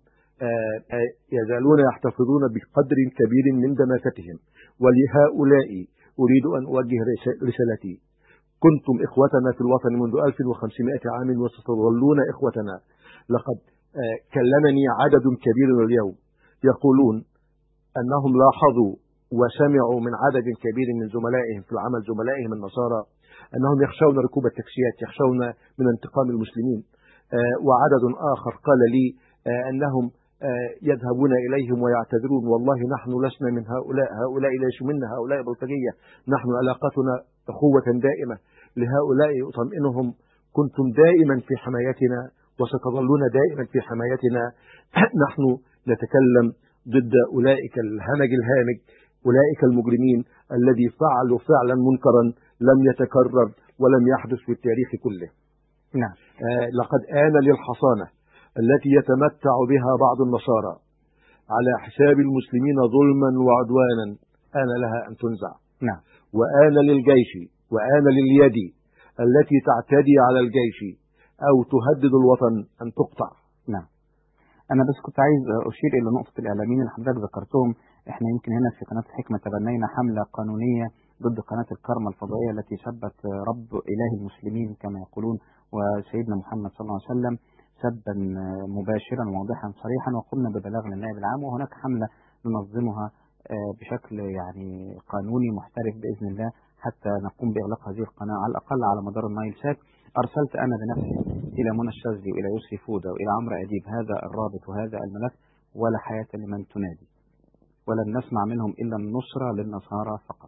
يزالون يحتفظون بقدر كبير من دماثتهم، ولهؤلاء أريد أن أوجه رسالتي: كنتم إخوتنا في الوطن منذ ألف وخمسمائة عام وستظلون إخوتنا. لقد كلمني عدد كبير اليوم يقولون أنهم لاحظوا وسمعوا من عدد كبير من زملائهم في العمل، زملائهم النصارى، أنهم يخشون ركوب التاكسيات، يخشون من انتقام المسلمين. وعدد آخر قال لي أنهم يذهبون إليهم ويعتذرون: والله نحن لسنا من هؤلاء، هؤلاء ليسوا منا، هؤلاء بلطجية، نحن علاقتنا أخوة دائمة. لهؤلاء أطمئنهم: كنتم دائما في حمايتنا وستظلون دائما في حمايتنا. نحن نتكلم ضد أولئك الهمج الهامج، أولئك المجرمين الذي فعلوا فعلا منكرا لم يتكرر ولم يحدث في التاريخ كله. نعم. آه لقد آن للحصانة التي يتمتع بها بعض النصارى على حساب المسلمين ظلما وعدوانا، آن لها أن تنزع. نعم. وآن للجيش وآن لليد التي تعتدي على الجيش أو تهدد الوطن أن تقطع. نعم. أنا بس كنت عايز أشير إلى نقطة الإعلاميين اللي حضرتك ذكرتهم. إحنا يمكن هنا في قناة الحكمة تبنينا حملة قانونية ضد قناة الكرمة الفضائية التي سبت رب إله المسلمين كما يقولون وسيدنا محمد صلى الله عليه وسلم سبا مباشرا واضحا صريحا، وقمنا ببلاغ للنائب العام، وهناك حملة ننظمها بشكل يعني قانوني محترف بإذن الله حتى نقوم بإغلاق هذه القناة على الأقل على مدار النايل سات. أرسلت أنا بنفسي إلى منى الشاذلي وإلى يسري فودة وإلى عمرو أديب هذا الرابط وهذا الملف، ولا حياة لمن تنادي، ولن نسمع منهم إلا النصرة للنصارى فقط.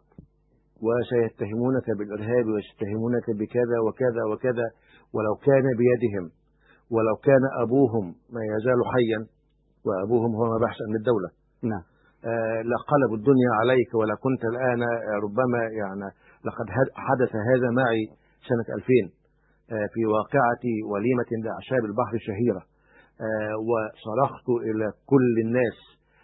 وسيتهمونك بالإرهاب ويتهمونك بكذا وكذا وكذا، ولو كان بيدهم، ولو كان أبوهم ما يزال حيا، وأبوهم هو مباحث أمن الدولة. نعم. آه لقلبوا الدنيا عليك، ولا كنت الآن ربما يعني لقد حدث هذا معي سنة ألفين آه في واقعة وليمة لأعشاب البحر الشهيرة، آه وصرخت إلى كل الناس.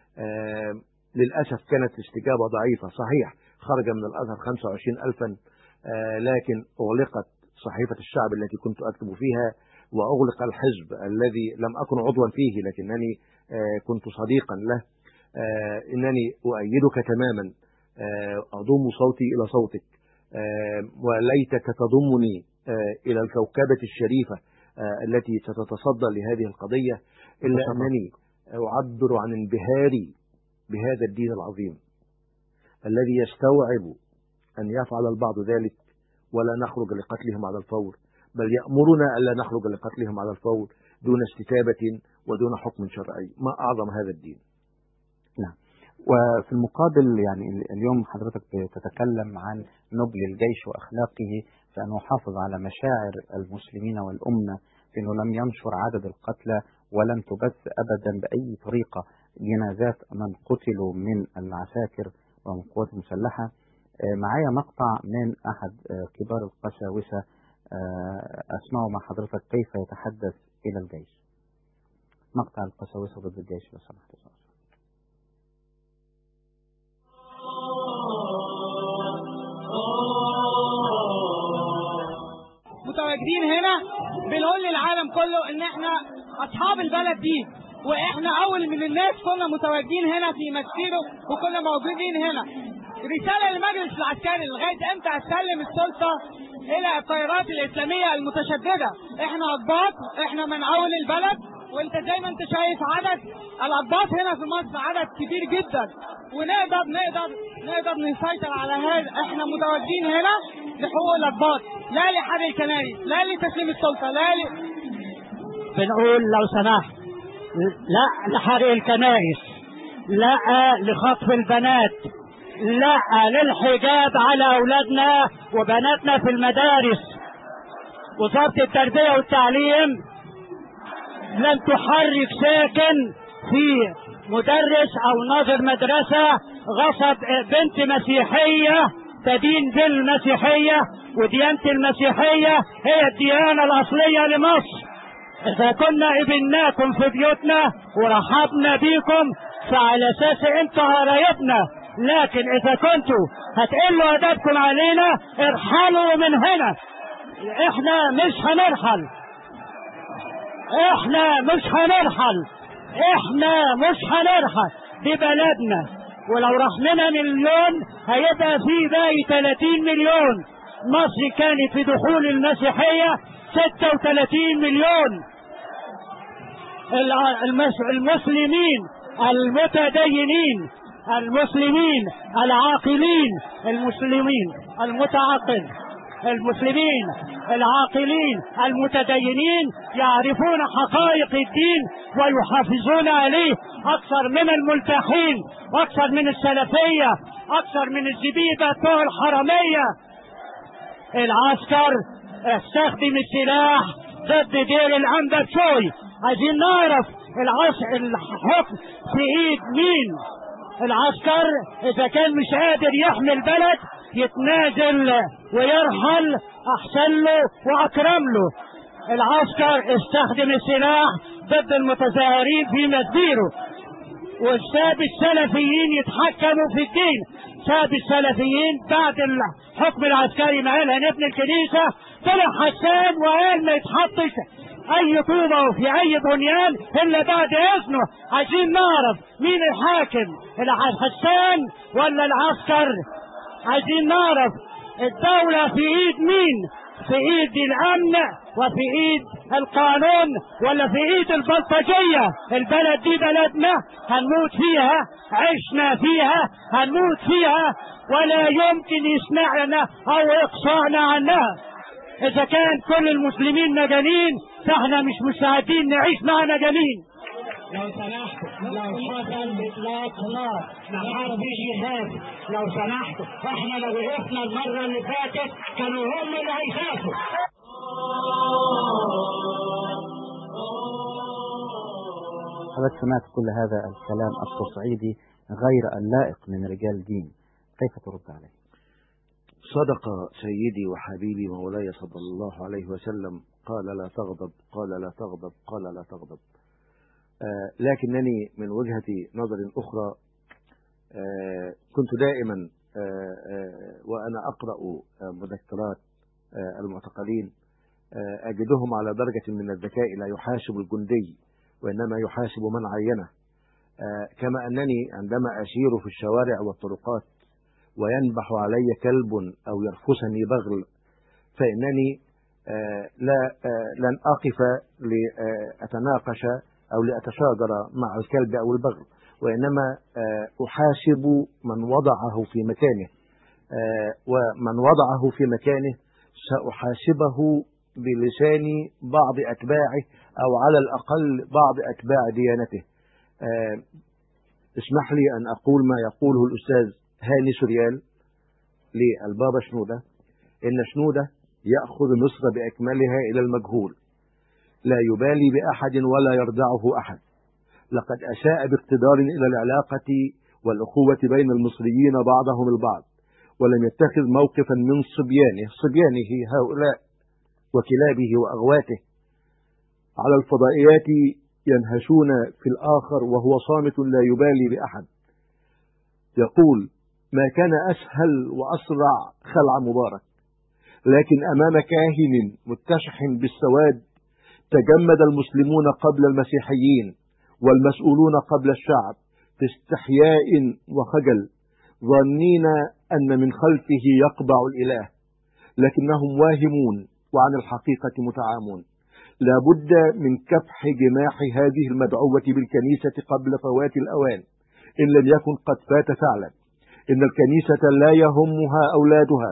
آه للأسف كانت الاستجابة ضعيفة. صحيح خرج من الأزهر خمسة وعشرين ألفا، آه لكن أغلقت صحيفة الشعب التي كنت أكتب فيها، وأغلق الحزب الذي لم أكن عضوا فيه لكنني آه كنت صديقا له. آه إنني أؤيدك تماما، آه أضم صوتي إلى صوتك، آه وليتك تضمني آه إلى الكوكبة الشريفة آه التي ستتصدى لهذه القضية، إلا أنني أعبر عن انبهاري بهذا الدين العظيم الذي يستوعب أن يفعل البعض ذلك ولا نخرج لقتلهم على الفور، بل يأمرنا ألا نخرج لقتلهم على الفور دون استتابة ودون حكم شرعي. ما أعظم هذا الدين. نعم. وفي المقابل يعني اليوم حضرتك بتتكلم عن نبل الجيش وأخلاقه في أنه حافظ على مشاعر المسلمين والأمة، في أنه لم ينشر عدد القتلى ولم تبث أبدا بأي طريقة جنازات من قتلوا من العساكر ومن القوات المسلحة. معايا مقطع من أحد كبار القساوسة أسمعه مع حضرتك كيف يتحدث إلى الجيش. مقطع القساوسة ضد الجيش لو سمحت. متوجه متواجدين هنا بنقول للعالم كله ان احنا اصحاب البلد دي، واحنا اول من الناس كنا متواجدين هنا في مسيره وكنا موجودين هنا. رسالة للمجلس العسكري، لغاية امتى هتسلم السلطة الى التيارات الاسلامية المتشددة؟ احنا اقباط، احنا من اول البلد، وانت زي ما انت شايف عدد الاقباط هنا في مصر عدد كبير جدا، ونقدر نقدر نقدر نسيطر على هذا. احنا متواجدين هنا لحقوق الاقباط، لا لحرق الكنائس، لا لتسليم السلطة، لا ل... بنقول لو سمحت لا لحرق الكنائس، لا لخطف البنات، لا للحجاب على أولادنا وبناتنا في المدارس. وزارة التربية والتعليم لن تحرك ساكن في مدرس أو ناظر مدرسة غصب بنت مسيحية تدين بالمسيحية، وديانة المسيحية هي الديانة الأصلية لمصر. إذا كنا ابناكم في بيوتنا ورحبنا بيكم فعلى أساس أنتوا قرايبنا، لكن إذا كنتوا هتقلوا أدبكم علينا ارحلوا من هنا. إحنا مش هنرحل، إحنا مش هنرحل، إحنا مش هنرحل، دي بلدنا. ولو رحمنا مليون هيبقى في باقي ثلاثين مليون. مصر كانت في دخول المسيحية ستة وثلاثين مليون. المسلمين المتدينين، المسلمين العاقلين، المسلمين المتعقل، المسلمين العاقلين المتدينين يعرفون حقائق الدين ويحافظون عليه أكثر من الملتحين، أكثر من السلفية، أكثر من الزبيبة بتوع الحرمية. العسكر استخدم السلاح ضد دير الأنبابشوي. عايزين نعرف الحكم في ايد مين؟ العسكر اذا كان مش قادر يحمي البلد يتنازل ويرحل احسن له واكرم له. العسكر استخدم السلاح ضد المتظاهرين في مسبيره، وساب السلفيين يتحكموا في الدين. ساب السلفيين بعد الحكم العسكري ما قال هنبني الكنيسة، طلع حسان وقال ما يتحطش اي طوبة في اي بنيان الا بعد اذنه. عايزين نعرف مين الحاكم، الحسان ولا العسكر؟ عايزين نعرف الدولة في ايد مين؟ في ايد الامن وفي ايد القانون ولا في ايد البلطجية؟ البلد دي بلدنا، هنموت فيها، عشنا فيها، هنموت فيها، ولا يمكن يسمعنا او يقصعنا عنها. اذا كان كل المسلمين مجانين فاحنا مش مستعدين نعيش مع مجانين. لو سمحتوا لو حصل اطلاق نار لحرب الجهاد، لو سمحتوا احنا لو وقفنا المره اللي فاتت كانوا هم اللي هيخافوا. حضرتك سمعت كل هذا الكلام التصعيدي غير اللائق من رجال دين، كيف ترد عليه؟ صدق سيدي وحبيبي مولاي صلى الله عليه وسلم، قال لا تغضب، قال لا تغضب، قال لا تغضب. آه لكنني من وجهة نظر أخرى آه كنت دائما آه آه وأنا أقرأ آه مذكرات آه المعتقلين آه أجدهم على درجة من الذكاء لا يحاسب الجندي وإنما يحاسب من عينه. آه كما أنني عندما أسير في الشوارع والطرقات وينبح علي كلب أو يرفسني بغل فإنني آه لا آه لن أقف لأتناقش أو لأتشاجر مع الكلب أو البغل، وإنما آه أحاسب من وضعه في مكانه، آه ومن وضعه في مكانه سأحاسبه بلسان بعض أتباعه أو على الأقل بعض أتباع ديانته. آه اسمح لي أن أقول ما يقوله الأستاذ هاني سوريال للبابا شنودة، إن شنودة يأخذ مصر بأكملها إلى المجهول، لا يبالي بأحد ولا يرضعه أحد. لقد أساء باقتدار إلى العلاقة والأخوة بين المصريين بعضهم البعض، ولم يتخذ موقفا من صبيانه صبيانه هؤلاء وكلابه وأغواته على الفضائيات ينهشون في الآخر وهو صامت لا يبالي بأحد. يقول: ما كان أسهل وأسرع خلع مبارك، لكن أمام كاهن متشحن بالسواد تجمد المسلمون قبل المسيحيين والمسؤولون قبل الشعب في استحياء وخجل، ظنين أن من خلفه يقبع الإله، لكنهم واهمون وعن الحقيقة متعامون. لا بد من كبح جماح هذه المدعوة بالكنيسة قبل فوات الأوان، إن لم يكن قد فات فعلا. إن الكنيسة لا يهمها أولادها،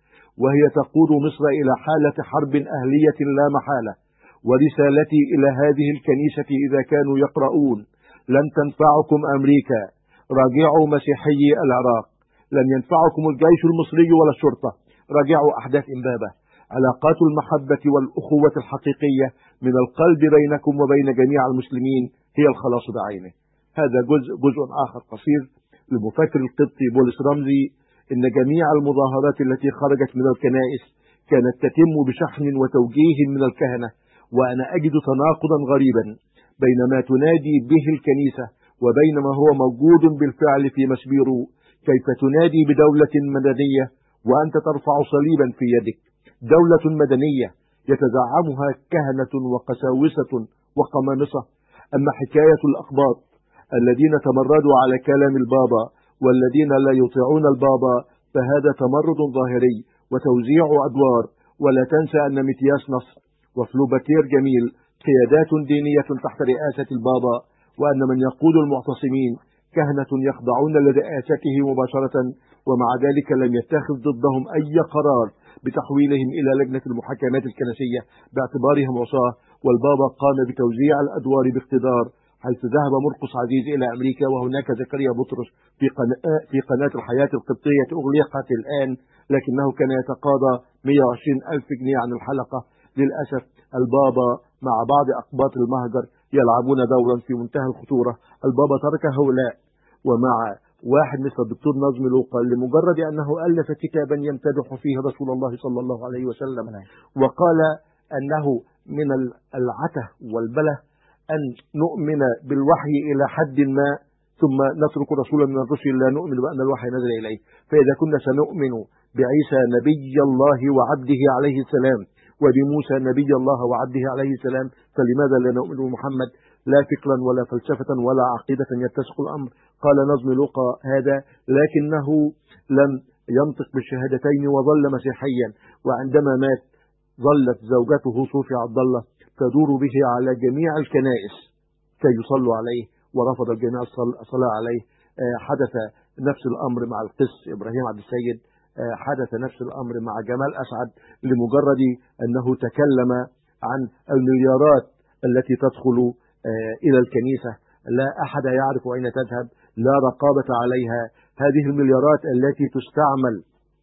وهي تقود مصر إلى حالة حرب أهلية لا محالة. ورسالتي إلى هذه الكنيسة إذا كانوا يقرؤون: لن تنفعكم أمريكا، راجعوا مسيحي العراق. لن ينفعكم الجيش المصري ولا الشرطة، راجعوا أحداث إمبابة. علاقات المحبة والأخوة الحقيقية من القلب بينكم وبين جميع المسلمين هي الخلاص بعينه. هذا جزء جزء آخر قصير للمفكر القبطي بولس رمزي: إن جميع المظاهرات التي خرجت من الكنائس كانت تتم بشحن وتوجيه من الكهنة، وأنا أجد تناقضا غريبا بين ما تنادي به الكنيسة وبين ما هو موجود بالفعل في مسبيرو. كيف تنادي بدولة مدنية وأنت ترفع صليبا في يدك؟ دولة مدنية يتزعمها كهنة وقساوسة وقمامصة. أما حكاية الأقباط الذين تمردوا على كلام البابا والذين لا يطيعون البابا فهذا تمرد ظاهري وتوزيع أدوار. ولا تنسى أن متياس نصر وفلوباتير جميل قيادات دينية تحت رئاسة البابا، وأن من يقود المعتصمين كهنة يخضعون لرئاسته مباشرة، ومع ذلك لم يتخذ ضدهم أي قرار بتحويلهم إلى لجنة المحاكمات الكنسية باعتبارهم عصاة. والبابا قام بتوزيع الأدوار باقتدار، حيث ذهب مرقس عزيز إلى أمريكا، وهناك زكريا بطرس في قناة, في قناة الحياة القبطية أغلقت الآن، لكنه كان يتقاضى مئة وعشرين ألف جنيه عن الحلقة. للأسف البابا مع بعض أقباط المهجر يلعبون دورا في منتهى الخطورة. البابا ترك هؤلاء ومع واحد مثل الدكتور نظمي لوقا لمجرد أنه ألف كتابا يمتدح فيه رسول الله صلى الله عليه وسلم، وقال أنه من العته والبله أن نؤمن بالوحي إلى حد ما ثم نترك رسولا من الرسل لا نؤمن بأن الوحي نزل إليه. فإذا كنا سنؤمن بعيسى نبي الله وعبده عليه السلام وبموسى نبي الله وعبده عليه السلام، فلماذا لا نؤمن بمحمد؟ لا فكرا ولا فلسفة ولا عقيدة يتسق الأمر. قال نظم لوقا هذا لكنه لم ينطق بالشهادتين وظل مسيحيا، وعندما مات ظلت زوجته صوفي عبد الله تدور به على جميع الكنائس كي يصلوا عليه، ورفض الجميع الصلاة عليه. حدث نفس الأمر مع القس إبراهيم عبد السيد، حدث نفس الأمر مع جمال أسعد، لمجرد أنه تكلم عن المليارات التي تدخل إلى الكنيسة. لا أحد يعرف أين تذهب، لا رقابة عليها. هذه المليارات التي تستعمل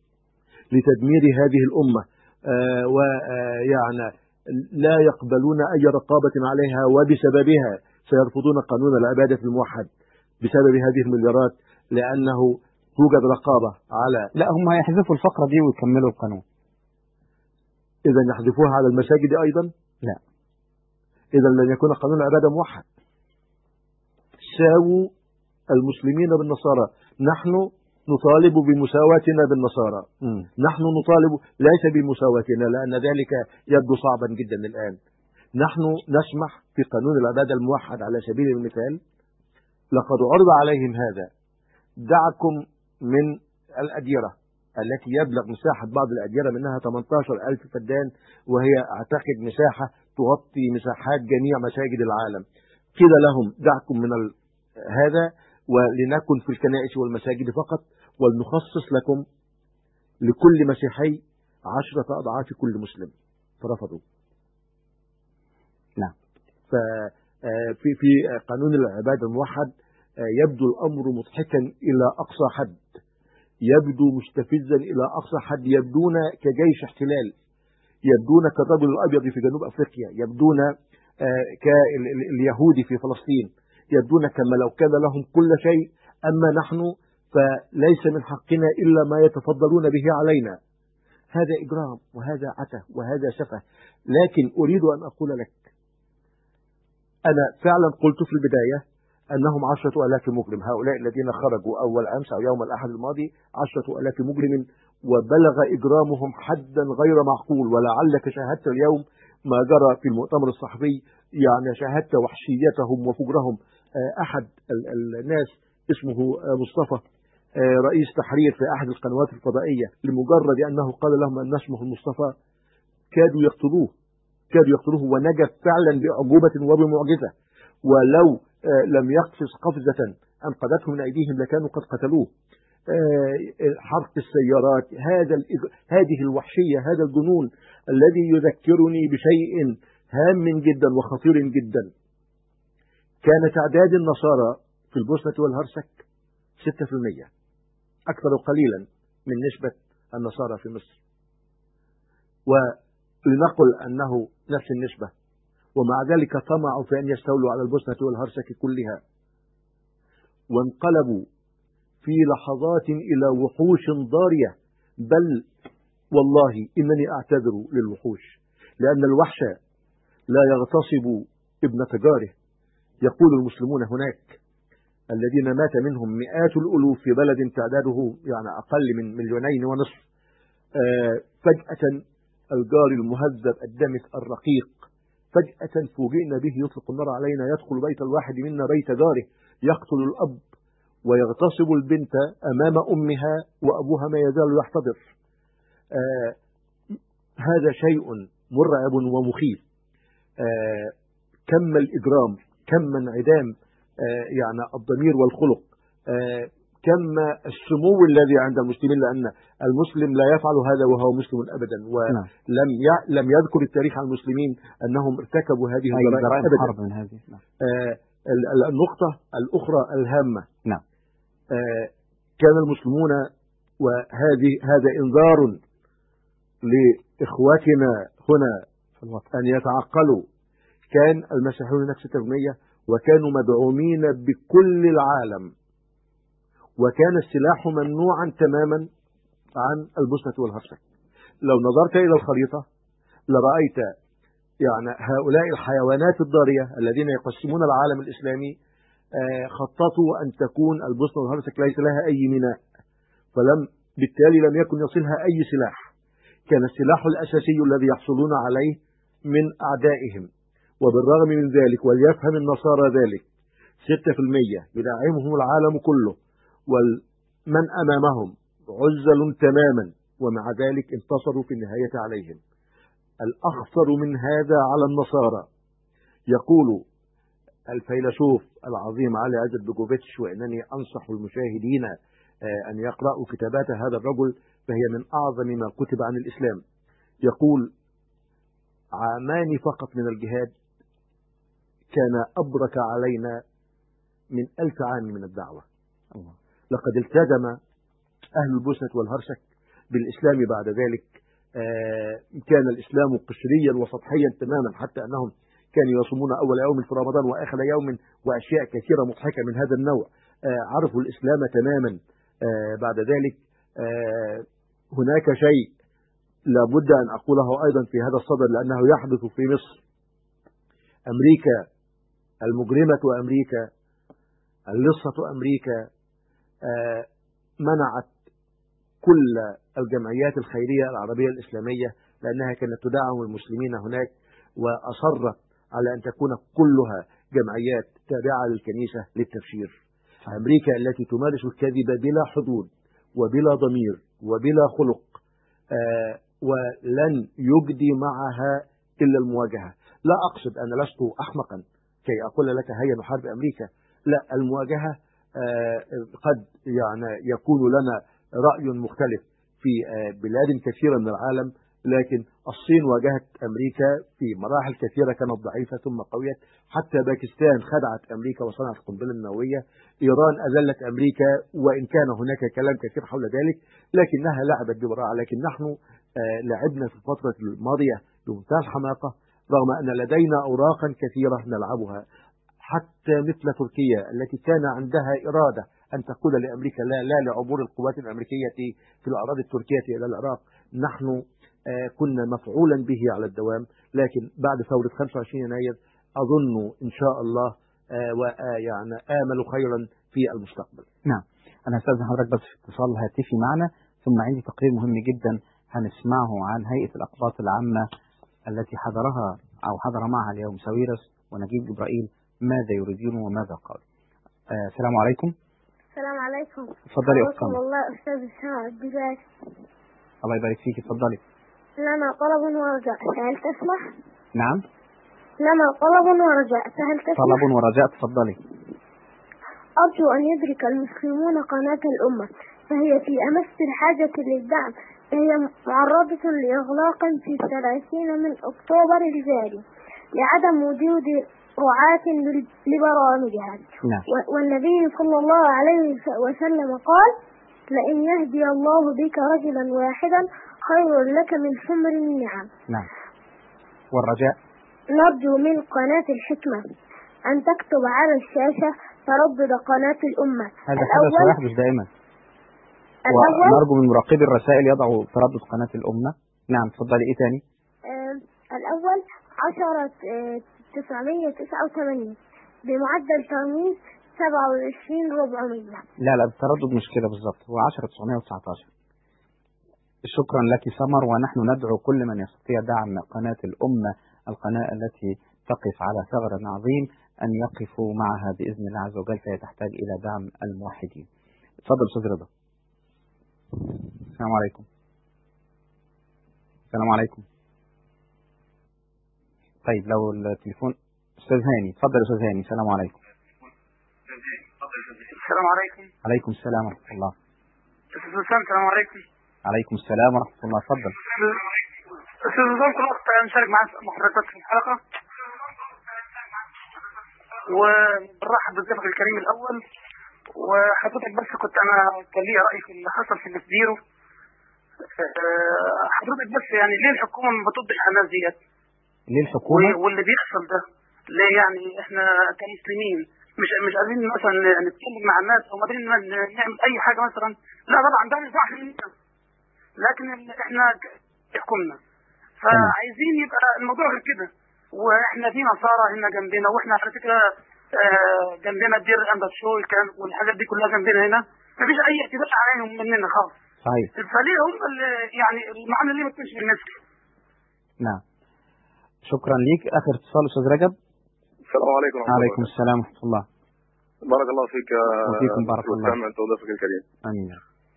لتدمير هذه الأمة، ويعني لا يقبلون أي رقابة عليها، وبسببها سيرفضون قانون العبادة الموحد بسبب هذه المليارات، لأنه توجد رقابة على. لا، هم هيحذفوا الفقرة دي ويكملوا القانون. إذا يحذفوها على المساجد أيضا؟ لا. إذا لن يكون قانون العبادة موحد. ساووا المسلمين بالنصارى. نحن نطالب بمساواتنا بالنصارى. م. نحن نطالب ليس بمساواتنا، لأن ذلك يبدو صعبا جدا الآن. نحن نسمح في قانون العبادة الموحد على سبيل المثال، لقد عرض عليهم هذا. دعكم من الأديرة التي يبلغ مساحة بعض الأديرة منها ثمانية عشر ألف فدان، وهي أعتقد مساحة تغطي مساحات جميع مساجد العالم. قيل لهم دعكم من هذا ولنكن في الكنائس والمساجد فقط، ولنخصص لكم لكل مسيحي عشرة أضعاف كل مسلم، فرفضوا. نعم. ففي في قانون العبادة الموحد يبدو الأمر مضحكا إلى أقصى حد، يبدو مستفزا إلى أقصى حد. يبدون كجيش احتلال، يبدون كالرجل الأبيض في جنوب أفريقيا، يبدون كاليهودي في فلسطين، يبدون كما لو كان لهم كل شيء. أما نحن فليس من حقنا إلا ما يتفضلون به علينا. هذا إجرام وهذا عته وهذا سفه. لكن أريد أن أقول لك، أنا فعلا قلت في البداية أنهم عشرة ألاف مجرم. هؤلاء الذين خرجوا أول أمس أو يوم الأحد الماضي عشرة ألاف مجرم، وبلغ إجرامهم حدا غير معقول. ولعلك شاهدت اليوم ما جرى في المؤتمر الصحفي، يعني شاهدت وحشيتهم وفجرهم. أحد الناس اسمه مصطفى رئيس تحرير في أحد القنوات الفضائية، لمجرد أنه قال لهم أن اسمه المصطفى كادوا يقتلوه كادوا يقتلوه ونجا فعلا بأعجوبة وبمعجزة، ولو لم يقفز قفزة أنقذته من أيديهم لكانوا قد قتلوه. حرق السيارات، هذا هذه الوحشية، هذا الجنون الذي يذكرني بشيء هام جدا وخطير جدا. كان تعداد النصارى في البوسنة والهرسك ستة في المية، أكثر قليلا من نسبة النصارى في مصر، ولنقل أنه نفس النسبة، ومع ذلك طمعوا في أن يستولوا على البوسنة والهرسك كلها، وانقلبوا في لحظات إلى وحوش ضارية. بل والله إنني أعتذر للوحوش، لأن الوحش لا يغتصب ابنة جاره. يقول المسلمون هناك الذين مات منهم مئات الألوف في بلد تعداده يعني أقل من مليونين ونصف، آه فجأة الجار المهذب الدمث الرقيق فجأة فوجئنا به يطلق النار علينا، يدخل بيت الواحد منا بيت جاره، يقتل الأب ويغتصب البنت أمام أمها وأبوها ما يزال يحتضر. آه هذا شيء مرعب ومخيف. آه كم الإجرام، كم انعدام آه يعني الضمير والخلق، آه كم السمو الذي عند المسلمين، لأن المسلم لا يفعل هذا وهو مسلم أبدا، ولم لم يذكر التاريخ عن المسلمين أنهم ارتكبوا هذه الجرائم أبدا. من هذه. آه النقطة الأخرى الهامة، نعم. آه كان المسلمون، وهذه هذا إنذار لإخواتنا هنا أن يتعقلوا، كان المسيحيون هناك ستة بالمئة وكانوا مدعومين بكل العالم، وكان السلاح ممنوعا تماما عن البوسنة والهرسك. لو نظرت إلى الخريطة لرأيت يعني هؤلاء الحيوانات الضارية الذين يقسمون العالم الإسلامي خططوا أن تكون البوسنة والهرسك ليس لها أي ميناء، فلم بالتالي لم يكن يصلها أي سلاح. كان السلاح الأساسي الذي يحصلون عليه من أعدائهم، وبالرغم من ذلك وليفهم النصارى ذلك، ستة في المئة يدعمهم العالم كله ومن أمامهم عزل تماما، ومع ذلك انتصروا في النهاية عليهم. الأخطر من هذا على النصارى، يقول الفيلسوف العظيم علي عزت بيجوفيتش، وإنني أنصح المشاهدين أن يقرأوا كتابات هذا الرجل فهي من أعظم ما كتب عن الإسلام. يقول عامان فقط من الجهاد كان أبرك علينا من ألف عام من الدعوة. الله. لقد التزم أهل البوسنة والهرسك بالإسلام بعد ذلك. آه كان الإسلام قشريا وسطحيا تماما، حتى أنهم كانوا يصومون أول يوم في رمضان وآخر يوم، وأشياء كثيرة مضحكة من هذا النوع. آه عرفوا الإسلام تماما. آه بعد ذلك آه هناك شيء لابد أن أقوله أيضا في هذا الصدد، لأنه يحدث في مصر. أمريكا المجرمة، أمريكا اللصة، أمريكا آه منعت كل الجمعيات الخيرية العربية الإسلامية، لأنها كانت تدعم المسلمين هناك، وأصرت على أن تكون كلها جمعيات تابعة للكنيسة للتبشير. أمريكا التي تمارس الكذب بلا حدود وبلا ضمير وبلا خلق، آه ولن يجدي معها إلا المواجهة. لا أقصد، أنا لست أحمقا كي أقول لك هيا نحارب أمريكا، لا، المواجهة آه قد يعني يكون لنا رأي مختلف في آه بلاد كثيرة من العالم، لكن الصين واجهت أمريكا في مراحل كثيرة كانت ضعيفة ثم قويت، حتى باكستان خدعت أمريكا وصنعت القنبلة النووية، إيران أذلت أمريكا وإن كان هناك كلام كثير حول ذلك، لكنها لعبت ببراءة. لكن نحن آه لعبنا في الفترة الماضية بمنتهى الحماقة، رغم أن لدينا أوراقا كثيرة نلعبها، حتى مثل تركيا التي كان عندها إرادة أن تقول لأمريكا لا لا لعبور القوات الأمريكية في الأراضي التركية إلى العراق. نحن آه كنا مفعولا به على الدوام، لكن بعد ثورة خمسة وعشرين يناير أظن إن شاء الله آه ويعني آمل خيرا في المستقبل. نعم، أنا أستاذن حضرتك بس في اتصال هاتفي معنا، ثم عندي تقرير مهم جدا هنسمعه عن هيئة الأقباط العامة التي حضرها أو حضر معها اليوم ساويرس ونجيب جبرائيل ماذا يريدون وماذا قالوا. آه السلام عليكم. السلام عليكم. اتفضلي يا أختي. والله أستاذ هشام الدباس. الله يبارك فيك، اتفضلي. لنا طلب ورجاء، هل تسمح؟ نعم. لنا طلب ورجاء، هل تسمح؟ طلب ورجاء، تفضلي. أرجو أن يدرك المسلمون قناة الأمة، فهي في أمس الحاجة للدعم، فهي معرضة لإغلاق في الثلاثين من أكتوبر الجاري لعدم وجود رعاة لبرامجها. نعم. والنبي صلى الله عليه وسلم قال: لئن يهدي الله بك رجلا واحدا خير لك من حمر النعم. نعم. والرجاء؟ نرجو من قناة الحكمة أن تكتب على الشاشة تردد قناة الأمة. هذا حدث ويحدث دائما. ونرجو من مراقبي الرسائل يضعوا تردد قناة الأمة. نعم، تفضلي. إيه تاني؟ آه الأول عشرة تسعمية تسعة وثمانين بمعدل ترميز سبعة وعشرين ربعمية. لا لا التردد مش كده بالظبط، هو عشرة تسعمية وتسعة عشر. شكرا لك سمر، ونحن ندعو كل من يستطيع دعم قناة الأمة، القناة التي تقف على ثغر عظيم، أن يقفوا معها بإذن الله عز وجل، فهي تحتاج إلى دعم الموحدين. اتفضل أستاذ رضا. السلام عليكم. السلام عليكم. طيب لو التليفون أستاذ هاني، اتفضل أستاذ هاني. السلام عليكم. السلام عليكم. عليكم السلام ورحمة الله. أستاذ حسام السلام عليكم. عليكم السلام ورحمة الله. اتفضل. أستاذ حسام كل وقت نشارك مع محاضرتك في الحلقة، ونرحب بضيفك الكريم الأول. وحضرتك بس كنت أنا كان لي رأي في اللي حصل في مسديرو. حضرتك بس يعني ليه الحكومة ما بتوضح الناس ديت؟ ليه الحكومة؟ واللي بيحصل ده ليه؟ يعني إحنا كمسلمين مش مش قادرين مثلا نتكلم مع الناس او ما قادرين نعمل اي حاجه مثلا. لا طبعا ده مش واحد مننا، لكن احنا حكمنا فعايزين يبقى الموضوع غير كده. واحنا في نصارى هنا جنبنا، واحنا على فكره جنبنا الدير الاندرشوي كان والحاجات دي كلها جنبنا هنا، مفيش اي اعتداء عليهم مننا خالص. صحيح. فليه هم يعني المعامله اللي ما تكونش بالناس؟ نعم. شكرا ليك. اخر اتصال استاذ رجب. السلام عليكم ورحمة الله. عليكم السلام ورحمة الله. بارك الله فيك يا وفيكم بارك الله. أنت وضيفك الكريم. آمين.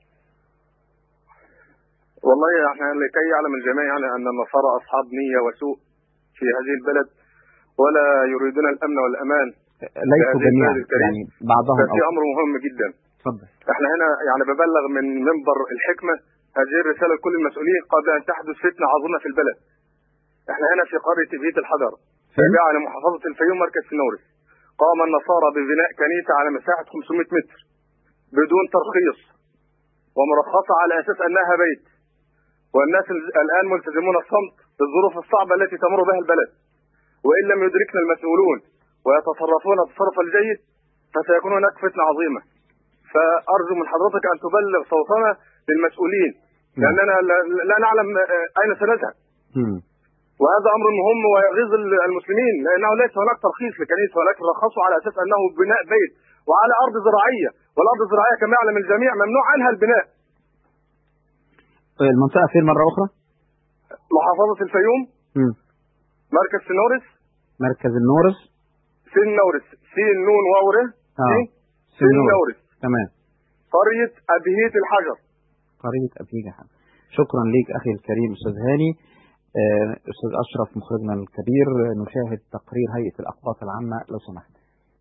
والله احنا لكي يعلم الجميع يعني أن النصارى أصحاب نية وسوء في هذه البلد، ولا يريدون الأمن والأمان. ليسوا جميعا، يعني بعضهم. في أمر مهم جدا. تفضل. احنا هنا يعني ببلغ من منبر الحكمة هذه الرسالة لكل المسؤولين قبل أن تحدث فتنة عظيمة في البلد. احنا هنا في قرية بيت الحجر تابعة لمحافظة الفيوم مركز سنورس. قام النصارى ببناء كنيسة على مساحة خمسمائة متر بدون ترخيص ومرخصة على أساس أنها بيت، والناس الآن ملتزمون الصمت بالظروف الصعبة التي تمر بها البلد. وإن لم يدركنا المسؤولون ويتصرفون التصرف الجيد فسيكون هناك فتنة عظيمة. فأرجو من حضرتك أن تبلغ صوتنا للمسؤولين، لأننا لا نعلم أين سنذهب. وهذا أمر مهم ويغيظ المسلمين، لأنه ليس هناك ترخيص لكنيسة، ولكن رخصوا على أساس أنه بناء بيت وعلى أرض زراعية، والأرض الزراعية كما يعلم الجميع ممنوع عنها البناء. المنطقة فين مرة أخرى؟ محافظة الفيوم. م. مركز سنورس. مركز النورس. سين نورس، سين نون واوره. آه. سين نورس. تمام. قرية أبهيت الحجر. قرية أبهيت الحجر. شكرا ليك أخي الكريم أستاذ هاني. أستاذ أشرف مخرجنا الكبير، نشاهد تقرير هيئة الأقباط العامة لو سمحت.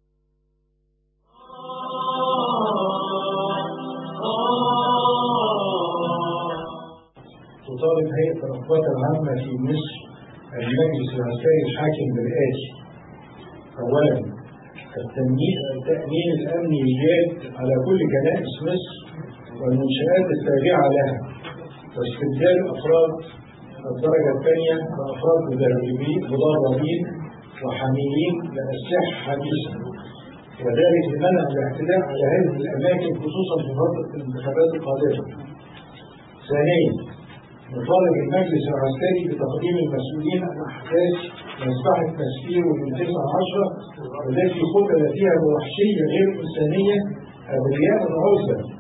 تطالب هيئة الأقباط العامة في مصر المجلس العسكري الحاكم بالآتي: أولا التأمين الأمني الجاد على كل كنائس مصر والمنشآت التابعة لها، واستبدال أفراد الدرجة الثانية بأفراد مدربين وحاملين لأسلحة حديثة، وذلك لمنع الاعتداء على هذه الأماكن خصوصا في فترة الانتخابات القادمة. ثانيا نطالب المجلس العسكري بتقديم المسؤولين عن أحداث مذبحة مسبيرو من تسعة عشر والتي قتل فيها بوحشية غير إنسانية أبرياء عزلة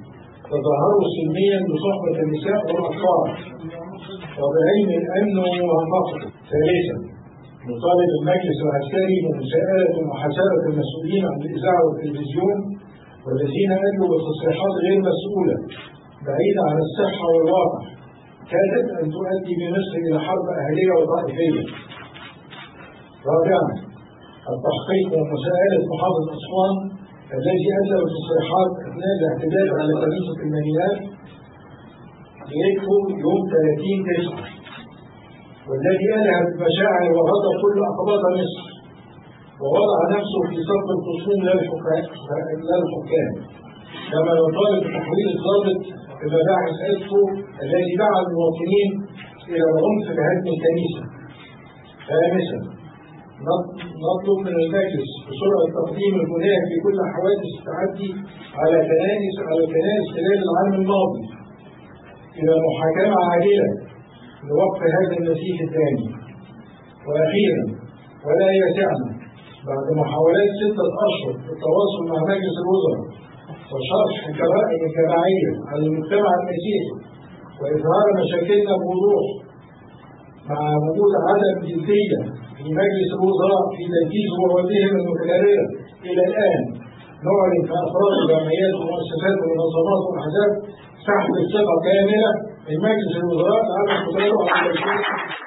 تظاهروا سلميا بصحبة النساء والأطفال وبعلم الأمن وموافقته. ثالثا نطالب المجلس العسكري بمساءلة ومحاسبة المسؤولين عن الإذاعة والتلفزيون والذين أدلوا بتصريحات غير مسؤولة بعيدة عن الصحة والواقع كادت أن تؤدي بمصر إلى حرب أهلية وطائفية. رابعا التحقيق ومساءلة محافظ أسوان الذي أدلى بتصريحات أثناء الاعتداء على كنيسة المنيات بيكفو يوم ثلاثين تسعة والذي ألهب مشاعر وغضب كل أقباط مصر ووضع نفسه في صف الخصوم لا الحكام. كما نطالب بتحويل الضابط بمباحث أسفو الذي دعا المواطنين إلى العنف بهدم الكنيسة. خامسا نطلب من المجلس بسرعة تقديم البناء في كل حوادث التعدي على كنائس على الكنائس خلال العام الماضي إلى محاكمة عاجلة لوقف هذا النسيج الثاني. وأخيرا ولا يسعنا بعد محاولات ستة أشهر للتواصل مع مجلس الوزراء وشرح الجرائم الجماعية على المجتمع المسيحي وإظهار مشاكلنا بوضوح مع وجود عدم جدية في مجلس الوزراء في تنفيذ وعودهم المتكررة إلى الآن، نعلن في أفراد الجمعيات والمؤسسات والمنظمات والأحزاب سحب الثقة كاملة من مجلس الوزراء لعدم قدرته على التنفيذ.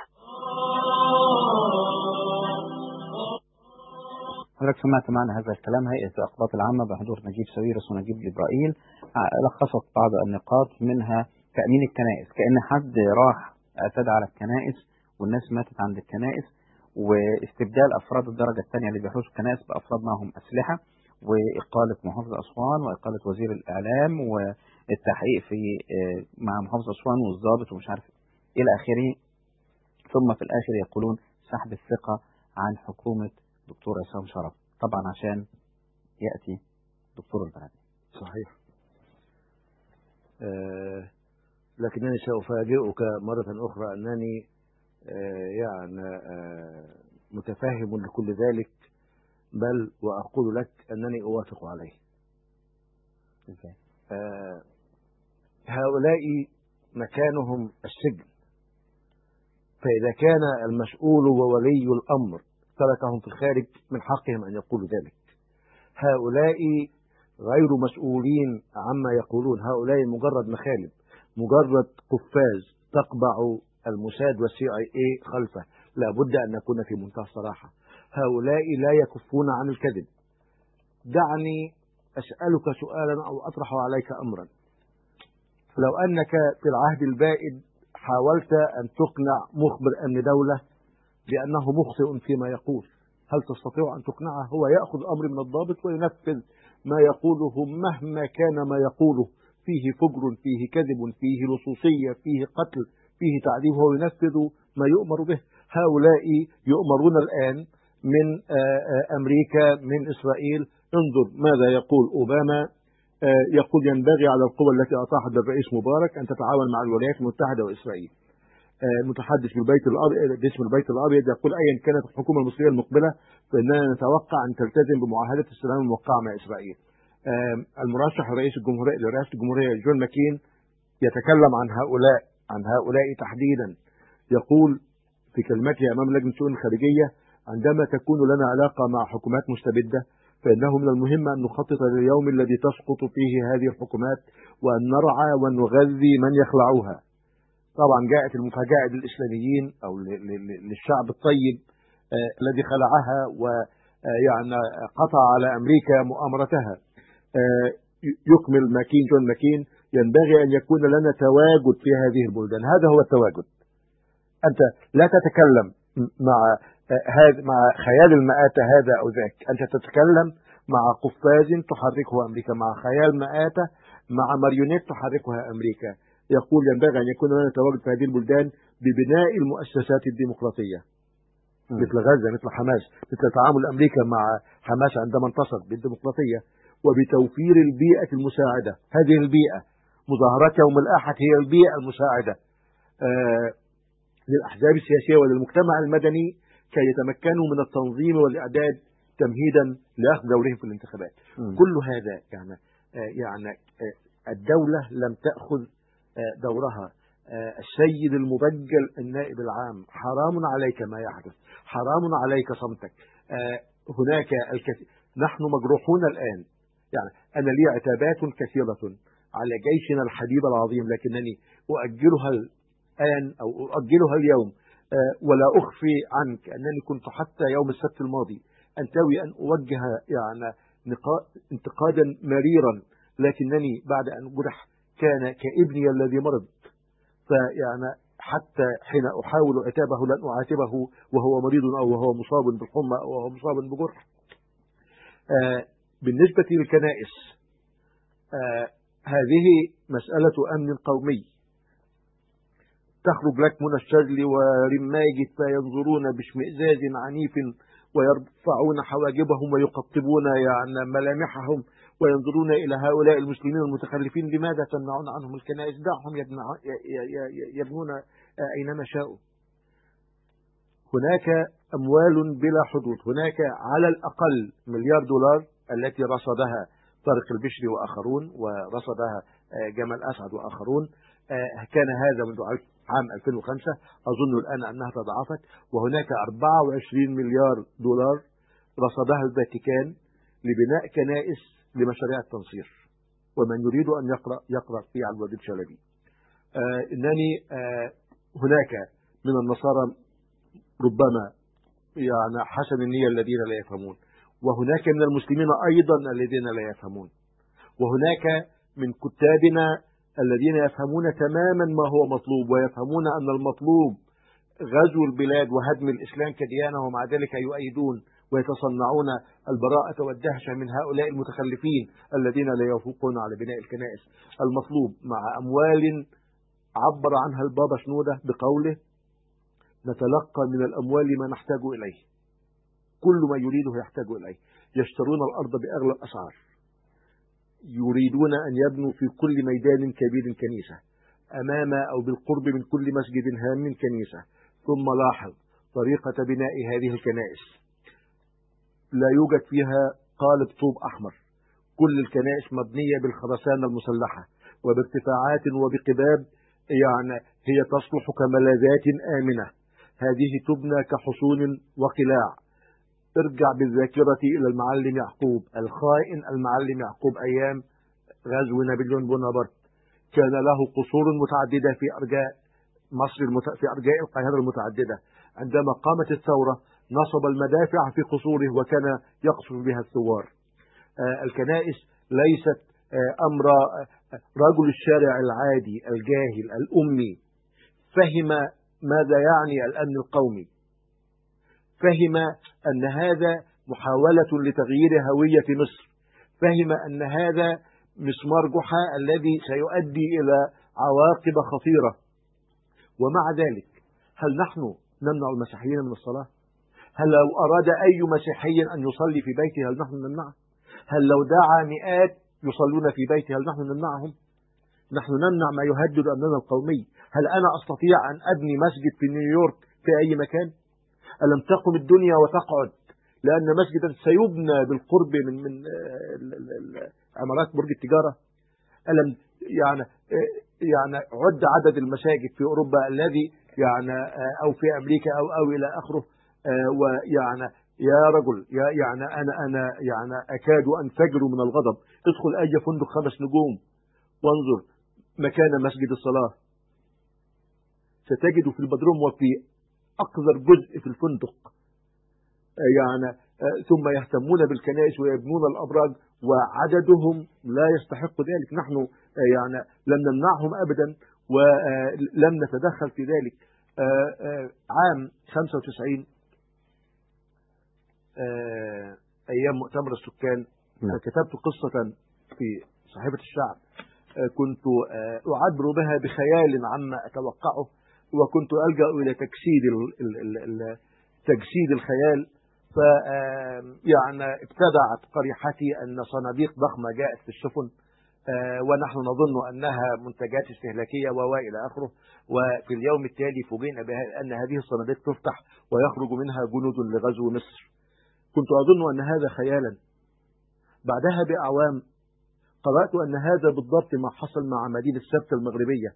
حضرتك سمعت معنا هذا الكلام. هيئة الأقباط العامة بحضور نجيب ساويرس ونجيب جبرائيل لخصت بعض النقاط منها تأمين الكنائس، كأن حد راح اعتدى على الكنائس والناس ماتت عند الكنائس، واستبدال أفراد الدرجة الثانية اللي بيحرسوا الكنائس بأفراد معهم أسلحة، وإقالة محافظ أسوان وإقالة وزير الإعلام والتحقيق في مع محافظ أسوان والضابط ومش عارف إلى آخره. ثم في الآخر يقولون سحب الثقة عن حكومة دكتور عصام شرف، طبعا عشان يأتي دكتور البرادعي. صحيح. آه لكنني سأفاجئك مرة أخرى أنني آه يعني آه متفاهم لكل ذلك، بل وأقول لك أنني أوافق عليه. آه هؤلاء مكانهم السجن، فإذا كان المسؤول وولي الأمر تركهم في الخارج من حقهم أن يقولوا ذلك. هؤلاء غير مسؤولين عما يقولون، هؤلاء مجرد مخالب، مجرد قفاز تقبع الموساد والسي اي اي خلفه. لا بد أن نكون في منتهى الصراحة، هؤلاء لا يكفون عن الكذب. دعني أسألك سؤالا أو أطرح عليك أمرا. لو أنك في العهد البائد حاولت أن تقنع مخبر أمن دولة بأنه مخطئ فيما يقول، هل تستطيع أن تقنعه؟ هو يأخذ أمر من الضابط وينفذ ما يقوله مهما كان ما يقوله فيه فجر، فيه كذب، فيه لصوصية، فيه قتل، فيه تعذيب، هو ينفذ ما يؤمر به. هؤلاء يؤمرون الآن من أمريكا، من إسرائيل. انظر ماذا يقول أوباما، يقول ينبغي على القوى التي أطاحت بالرئيس مبارك أن تتعاون مع الولايات المتحدة وإسرائيل. المتحدث بالبيت الأبيض باسم البيت الأبيض يقول أيا كانت الحكومة المصرية المقبلة فإننا نتوقع أن تلتزم بمعاهدة السلام الموقعة مع إسرائيل. المرشح رئيس الجمهورية لرئاسة الجمهورية جون ماكين يتكلم عن هؤلاء عن هؤلاء تحديدا، يقول في كلمته أمام لجنة الشؤون الخارجية: عندما تكون لنا علاقة مع حكومات مستبدة فإنه من المهم أن نخطط لليوم الذي تسقط فيه هذه الحكومات وأن نرعى ونغذي من يخلعوها. طبعا جاءت المفاجأة للإسلاميين أو للشعب الطيب آه الذي خلعها ويعني قطع على أمريكا مؤامرتها. آه يكمل ماكين جون ماكين: ينبغي أن يكون لنا تواجد في هذه البلدان. هذا هو التواجد. أنت لا تتكلم مع هذا مع خيال المآتة هذا أو ذاك، أنت تتكلم مع قفاز تحركه أمريكا، مع خيال مآتة، مع ماريونيت تحركها أمريكا. يقول ينبغي أن يكون لنا تواجد في هذه البلدان ببناء المؤسسات الديمقراطية م. مثل غزة، مثل حماس، مثل تعامل أمريكا مع حماس عندما انتصر بالديمقراطية، وبتوفير البيئة المساعدة. هذه البيئة، مظاهرات يوم الأحد هي البيئة المساعدة آه للأحزاب السياسية وللمجتمع المدني كي يتمكنوا من التنظيم والإعداد تمهيدا لأخذ دورهم في الانتخابات. م. كل هذا يعني آه يعني آه الدولة لم تأخذ دورها. السيد المبجل النائب العام، حرام عليك ما يحدث، حرام عليك صمتك. هناك الكثير، نحن مجروحون الآن. يعني أنا لي عتابات كثيرة على جيشنا الحبيب العظيم، لكنني أؤجلها الآن أو أؤجلها اليوم، ولا أخفي عنك أنني كنت حتى يوم السبت الماضي أنتوي أن أوجه يعني انتقادا مريرا، لكنني بعد أن جرح كان كابني الذي مرض، فيعني حتى حين أحاول عتابه لن أعاتبه وهو مريض أو وهو مصاب بالحمى أو وهو مصاب بجرح. آه بالنسبة للكنائس، آه هذه مسألة أمن قومي. تخرج لك من الشجل ورماجة فينظرون باشمئزاز عنيف ويرفعون حواجبهم ويقطبون يعني ملامحهم وينظرون إلى هؤلاء المسلمين المتخلفين، لماذا تمنعون عنهم الكنائس؟ دعهم يبنون أينما شاءوا. هناك أموال بلا حدود، هناك على الأقل مليار دولار التي رصدها طارق البشري وآخرون ورصدها جمال أسعد وآخرون. كان هذا منذ عام ألفين وخمسة، أظن الآن أنها تضاعفت، وهناك أربعة وعشرين مليار دولار رصدها الفاتيكان لبناء كنائس لمشاريع التنصير، ومن يريد أن يقرأ يقرأ في عبد الوديد شلبي. آه إنني آه هناك من النصارى ربما يعني حسن النية الذين لا يفهمون، وهناك من المسلمين أيضا الذين لا يفهمون، وهناك من كتابنا الذين يفهمون تماما ما هو مطلوب، ويفهمون أن المطلوب غزو البلاد وهدم الإسلام كديانة، ومع ذلك يؤيدون ويتصنعون البراءة والدهشة من هؤلاء المتخلفين الذين لا يوافقون على بناء الكنائس. المطلوب مع أموال عبر عنها البابا شنودة بقوله: نتلقى من الأموال ما نحتاج إليه، كل ما يريده يحتاج إليه. يشترون الأرض بأغلى الأسعار، يريدون أن يبنوا في كل ميدان كبير كنيسة، أمام أو بالقرب من كل مسجد هام كنيسة. ثم لاحظ طريقة بناء هذه الكنائس، لا يوجد فيها قالب طوب أحمر، كل الكنائس مبنية بالخرسانة المسلحة وبارتفاعات وبقباب، يعني هي تصلح كملاذات آمنة. هذه تبنى كحصون وقلاع. ارجع بالذاكرة إلى المعلم يعقوب الخائن، المعلم يعقوب أيام غزو نابليون بونابرت كان له قصور متعددة في أرجاء مصر المت... في أرجاء القاهرة المتعددة. عندما قامت الثورة نصب المدافع في قصوره وكان يقصف بها الثوار. آه الكنائس ليست آه أمر آه رجل الشارع العادي الجاهل الأمي فهم ماذا يعني الأمن القومي، فهم أن هذا محاولة لتغيير هوية مصر، فهم أن هذا مسمار جحا الذي سيؤدي إلى عواقب خطيرة. ومع ذلك هل نحن نمنع المسيحيين من الصلاة؟ هل لو أراد أي مسيحي أن يصلي في بيته هل نحن نمنعه؟ هل لو دعا مئات يصلون في بيته هل نحن نمنعهم؟ نحن نمنع ما يهدد أمننا القومي. هل أنا أستطيع أن أبني مسجد في نيويورك في أي مكان؟ ألم تقم الدنيا وتقعد لأن مسجدا سيبنى بالقرب من من عمارات برج التجارة؟ ألم يعني يعني عد عدد المساجد في أوروبا الذي يعني أو في أمريكا أو أو إلى آخره، ويعني يا رجل يا يعني أنا أنا يعني أكاد أنفجر من الغضب. ادخل أي فندق خمس نجوم وانظر مكان مسجد الصلاة، ستجد في البدروم وفي أقذر جزء في الفندق يعني. ثم يهتمون بالكنائس ويبنون الأبراج وعددهم لا يستحق ذلك. نحن يعني لم نمنعهم أبدا ولم نتدخل في ذلك. عام خمسة وتسعين أيام مؤتمر السكان كتبت قصة في صحيفة الشعب كنت أعبر بها بخيال عما أتوقعه، وكنت ألجأ إلى تجسيد تجسيد الخيال. ف يعني ابتدعت قريحتي أن صناديق ضخمة جاءت في السفن ونحن نظن أنها منتجات استهلاكية وإلى آخره، وفي اليوم التالي فوجئنا بأن هذه الصناديق تفتح ويخرج منها جنود لغزو مصر. كنت أظن أن هذا خيالا. بعدها بأعوام قرأت أن هذا بالضبط ما حصل مع مدينة سبتة المغربية.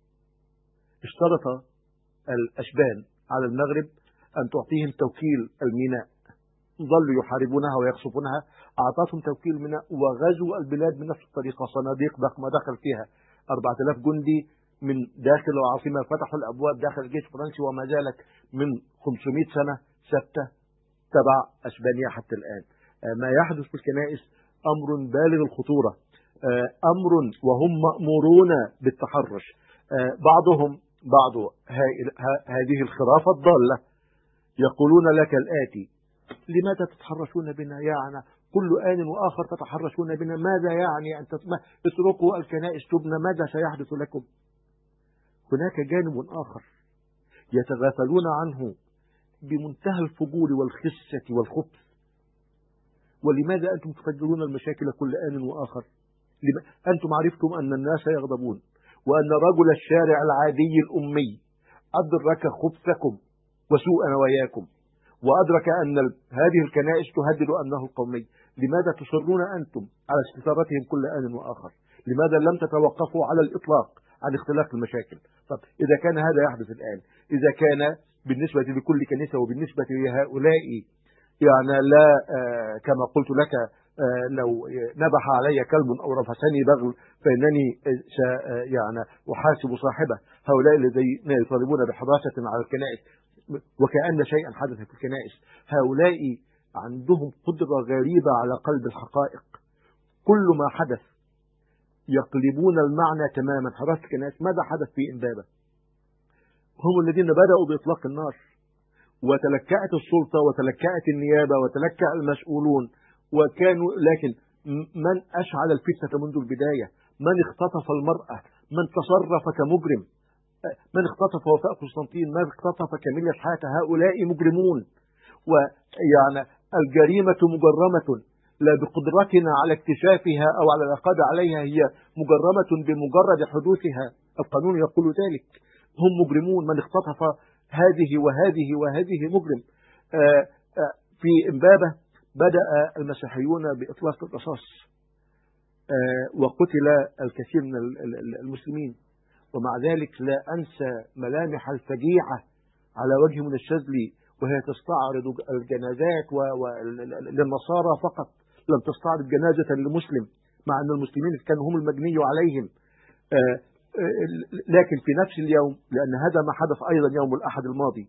اشترط الأشبان على المغرب أن تعطيهم توكيل الميناء، ظلوا يحاربونها ويقصفونها، أعطتهم توكيل الميناء وغزوا البلاد من نفس الطريقة، صناديق ضخمة دخل فيها أربعة آلاف جندي من داخل العاصمة، فتحوا الأبواب داخل الجيش الفرنسي، وما زالت من خمسمائة سنة سبتة تبع أسبانيا حتى الآن. ما يحدث في الكنائس أمر بالغ الخطورة، أمر وهم مأمورون بالتحرش. بعضهم بعض هذه الخرافة الضالة يقولون لك الآتي: لماذا تتحرشون بنا؟ يعني كل آن وآخر تتحرشون بنا، ماذا يعني أن تتركوا الكنائس تبنى؟ ماذا سيحدث لكم؟ هناك جانب آخر يتغافلون عنه بمنتهى الفجور والخسة والخبث. ولماذا أنتم تفجرون المشاكل كل آن وآخر؟ أنتم عرفتم أن الناس يغضبون، وأن رجل الشارع العادي الأمي أدرك خبثكم وسوء نواياكم، وأدرك أن هذه الكنائس تهدد أمنه القومي. لماذا تصرون أنتم على استثارتهم كل آن وآخر؟ لماذا لم تتوقفوا على الإطلاق عن اختلاق المشاكل؟ طب إذا كان هذا يحدث الآن، إذا كان بالنسبة لكل كنيسة وبالنسبة لهؤلاء يعني لا آه كما قلت لك آه لو نبح علي كلب أو رفسني بغل فإنني آه يعني أحاسب صاحبه، هؤلاء الذين يطالبون بحراسة على الكنائس وكأن شيئا حدث في الكنائس، هؤلاء عندهم قدرة غريبة على قلب الحقائق. كل ما حدث يقلبون المعنى تماما. حراسة الكنائس ماذا حدث في إمبابة؟ هم الذين بدأوا بإطلاق النار، وتلكأت السلطة وتلكأت النيابة وتلكأ المسؤولون، وكانوا لكن من أشعل الفتنة منذ البداية؟ من اختطف المرأة؟ من تصرف كمجرم؟ من اختطف وفاء قسطنطين؟ من اختطف كاميليا شحاتة؟ هؤلاء مجرمون، ويعني الجريمة مجرمة لا بقدرتنا على اكتشافها أو على العقاد عليها، هي مجرمة بمجرد حدوثها، القانون يقول ذلك. هم مجرمون، من اختطف هذه وهذه وهذه مجرم. في إمبابة بدأ المسيحيون بإطلاق الرصاص وقتل الكثير من المسلمين، ومع ذلك لا أنسى ملامح الفجيعة على وجه من الشاذلي وهي تستعرض الجنازات للنصارى فقط، لم تستعرض جنازة لمسلم، مع أن المسلمين كانوا هم المجني عليهم. لكن في نفس اليوم، لأن هذا ما حدث أيضا يوم الأحد الماضي،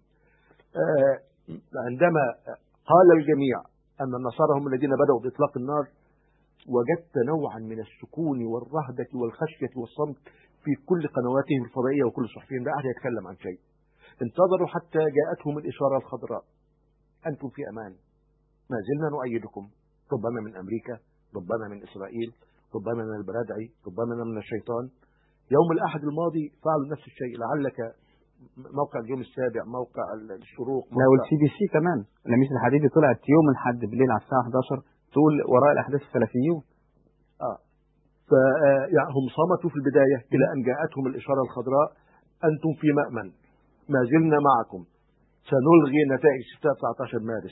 عندما قال الجميع أن النصارى هم الذين بدأوا بإطلاق النار، وجدت نوعا من السكون والرهبة والخشية والصمت في كل قنواتهم الفضائية وكل صحفيين، لا أحد يتكلم عن شيء. انتظروا حتى جاءتهم الإشارة الخضراء: أنتم في أمان، ما زلنا نؤيدكم، ربما من أمريكا، ربما من إسرائيل، ربما من البرادعي، ربما من الشيطان. يوم الأحد الماضي فعلوا نفس الشيء. لعلك موقع اليوم السابع، موقع الشروق، لا والسي بي سي كمان، لميس الحديدي طلعت يوم الحد بالليل على الساعة إحدى عشر تقول وراء الأحداث السلفيون. آه فهم يعني صمتوا في البداية إلى أن جاءتهم الإشارة الخضراء: أنتم في مأمن، ما زلنا معكم، سنلغي نتائج ستة عشر مارس.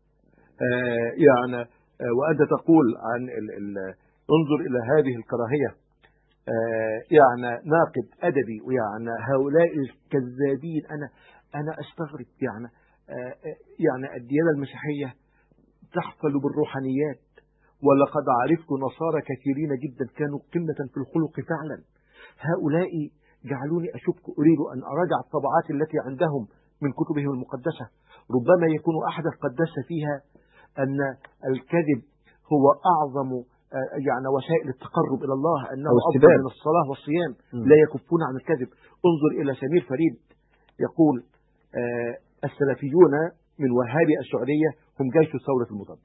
آه يعني آه وأنت تقول عن ال ال انظر إلى هذه الكراهية. آه يعني ناقد أدبي، ويعني هؤلاء الكذابين. أنا أنا أستغرب يعني آه يعني الديانة المسيحية تحفل بالروحانيات، ولقد عرفت نصارى كثيرين جدا كانوا قمة في الخلق فعلا. هؤلاء جعلوني أشك، أريد أن أراجع الطبعات التي عندهم من كتبهم المقدسة، ربما يكون أحدث قدس فيها أن الكذب هو أعظم يعني وسائل التقرب إلى الله، أنه أفضل من الصلاة والصيام، م. لا يكفون عن الكذب. انظر إلى سمير فريد يقول: آه السلفيون من وهابي السعودية هم جيش الثورة المضادة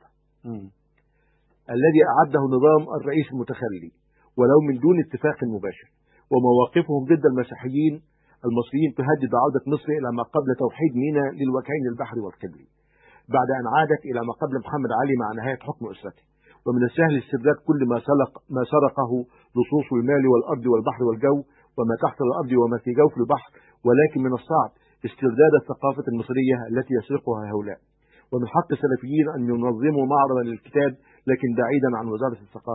الذي أعده نظام الرئيس المتخلي ولو من دون اتفاق مباشر، ومواقفهم ضد المسيحيين المصريين تهدد عودة مصر إلى ما قبل توحيد ميناء للوكيين البحري والقبلي، بعد أن عادت إلى ما قبل محمد علي مع نهاية حكم أسرته. ومن السهل استرداد كل ما سرق ما سرقه لصوص المال والأرض والبحر والجو وما تحت الأرض وما في جوف البحر، ولكن من الصعب استرداد الثقافة المصرية التي يسرقها هؤلاء. ومن حق السلفيين أن ينظموا معرضا للكتاب لكن بعيدا عن وزارة الثقافة،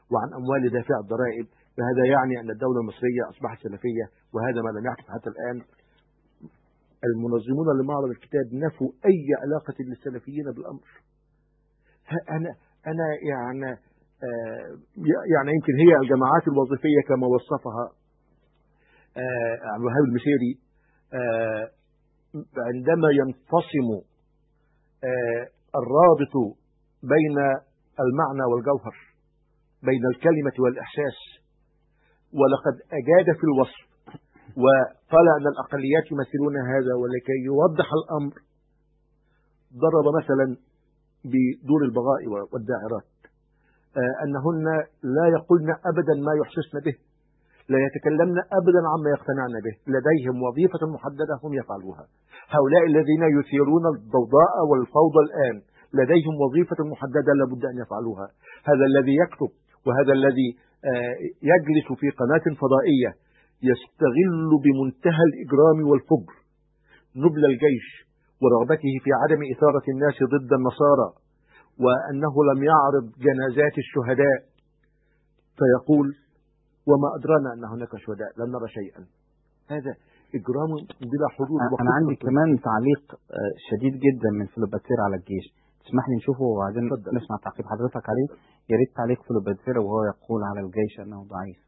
وعن أموال دافع الضرائب، فهذا يعني أن الدولة المصرية أصبحت سلفية، وهذا ما لم يحدث حتى الآن. المنظمون لمعرض الكتاب نفوا أي علاقة للسلفيين بالأمر. أنا أنا يعني آه يعني يمكن هي الجماعات الوظيفية كما وصفها آه عبد الوهاب المسيري آه عندما ينفصم آه الرابط بين المعنى والجوهر، بين الكلمة والإحساس، ولقد أجاد في الوصف وقال أن الأقليات يمثلون هذا، ولكي يوضح الأمر ضرب مثلا بدور البغاء والداعرات آه أنهن لا يقولن أبدا ما يحسسن به، لا يتكلمن أبدا عما يقتنعن به، لديهم وظيفة محددة هم يفعلوها. هؤلاء الذين يثيرون الضوضاء والفوضى الآن لديهم وظيفة محددة لابد أن يفعلوها. هذا الذي يكتب وهذا الذي آه يجلس في قناة فضائية يستغل بمنتهى الإجرام والفجر نبل الجيش ورغبته في عدم إثارة الناس ضد النصارى، وأنه لم يعرض جنازات الشهداء، فيقول وما أدرانا أن هناك شهداء، لم نرى شيئا. هذا إجرام بلا حدود. أنا عندي كمان تعليق شديد جدا من فلوباتير على الجيش، تسمح لي نشوفه وبعدين نسمع تعقيب حضرتك عليه؟ يا ريت تعليق فلوباتير وهو يقول على الجيش أنه ضعيف.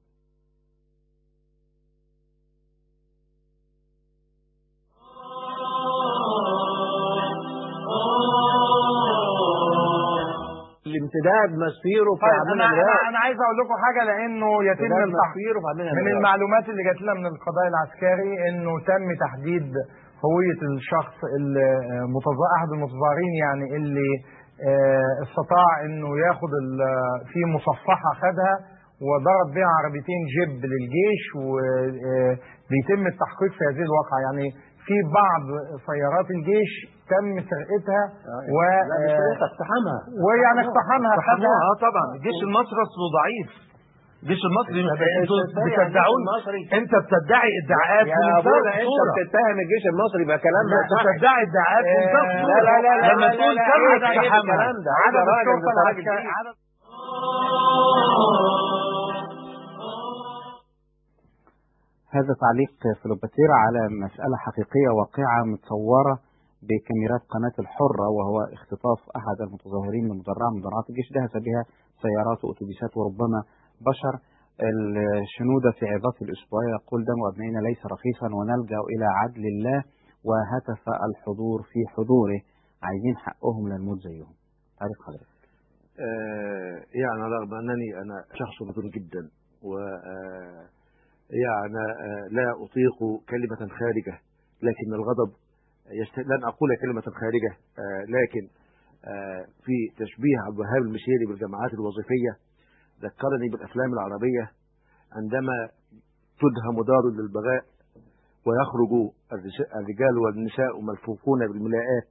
الامتداد مسيره في طيب انا انا انا عايز اقول لكم حاجه، لانه يتم التحقير من المعلومات اللي جات لنا من القضاء العسكري انه تم تحديد هويه الشخص المتظاهر، احد المتظاهرين يعني اللي استطاع انه ياخد في مصفحه خدها وضرب بها عربيتين جيب للجيش، وبيتم التحقيق في هذه الواقعه. يعني في بعض سيارات الجيش تم سرقتها و اقتحامها ويعني اقتحامها اقتحامها اه طبعا. الجيش المصري اصله ضعيف، الجيش المصري انتوا بتدعون، انت بتدعي ادعاءات يا ابونا، انت بتتهم الجيش المصري بكلام ما يصحش، بتدعي ادعاءات لا لا لا لا لما تقول تم اقتحامها عدد الشرطه العسكريه. هذا تعليق فلوباتير على مسألة حقيقية واقعة متصورة بكاميرات قناة الحرة، وهو اختطاف أحد المتظاهرين من مدرعة من مدرعات الجيش دهس بها سيارات وأتوبيسات وربما بشر. الشنودة في عظات الأسبوعية يقول دم أبنائنا ليس رخيصا ونلجأ إلى عدل الله، وهتف الحضور في حضوره عايزين حقهم للموت زيهم. تعرف حضرتك؟ آه يعني رغم أنني أنا شخص مدن جدا و آه يعني لا أطيق كلمة خارجة، لكن الغضب يست... لن أقول كلمة خارجة، لكن في تشبيه عبد الوهاب المسيري بالجماعات الوظيفية ذكرني بالأفلام العربية عندما تدهم دار للبغاء ويخرج الرجال والنساء ملفوفون بالملاءات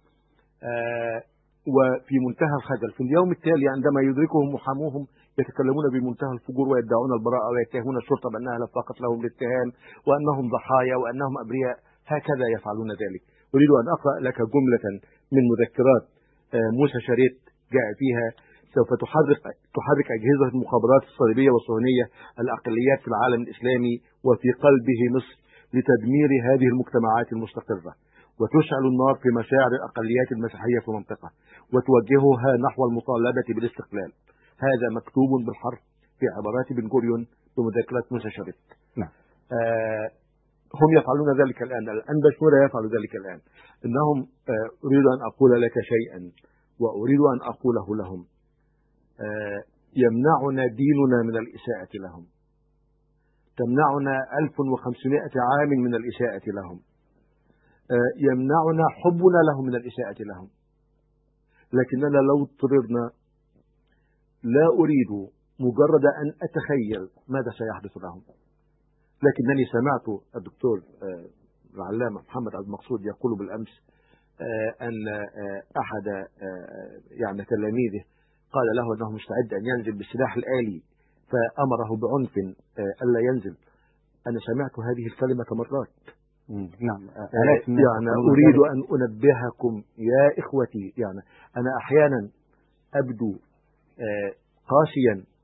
وفي منتهى الخجل. في اليوم التالي عندما يدركهم محاموهم يتكلمون بمنتهى الفجور ويدعون البراءة ويتهمون الشرطة بأنها لا طاقة لهم للاتهام وأنهم ضحايا وأنهم أبرياء. هكذا يفعلون ذلك. أريد أن أقرأ لك جملة من مذكرات موسى شريط جاء فيها سوف تحرك تحرك أجهزة المخابرات الصليبية والصهيونية الأقليات في العالم الإسلامي وفي قلبه مصر لتدمير هذه المجتمعات المستقرة، وتشعل النار في مشاعر الأقليات المسيحية في المنطقة وتوجهها نحو المطالبة بالاستقلال. هذا مكتوب بالحرف في عبارات بن غوريون بمذكرات موسى شريط. نعم. آه هم يفعلون ذلك الآن، الأنبشورة يفعل ذلك الآن. إنهم آه أريد أن أقول لك شيئا وأريد أن أقوله لهم. آه يمنعنا ديننا من الإساءة لهم، تمنعنا ألف وخمسمائة عام من الإساءة لهم، آه يمنعنا حبنا لهم من الإساءة لهم. لكننا لو اضطررنا لا أريد مجرد أن أتخيل ماذا سيحدث لهم. لكنني سمعت الدكتور العلامة محمد عبد المقصود يقول بالأمس أن أحد يعني تلاميذه قال له أنه مستعد أن ينزل بالسلاح الآلي فأمره بعنف ألا ينزل. أنا سمعت هذه الكلمة مرات. نعم. يعني أريد أن أنبهكم يا إخوتي، يعني أنا أحيانا أبدو قاسيا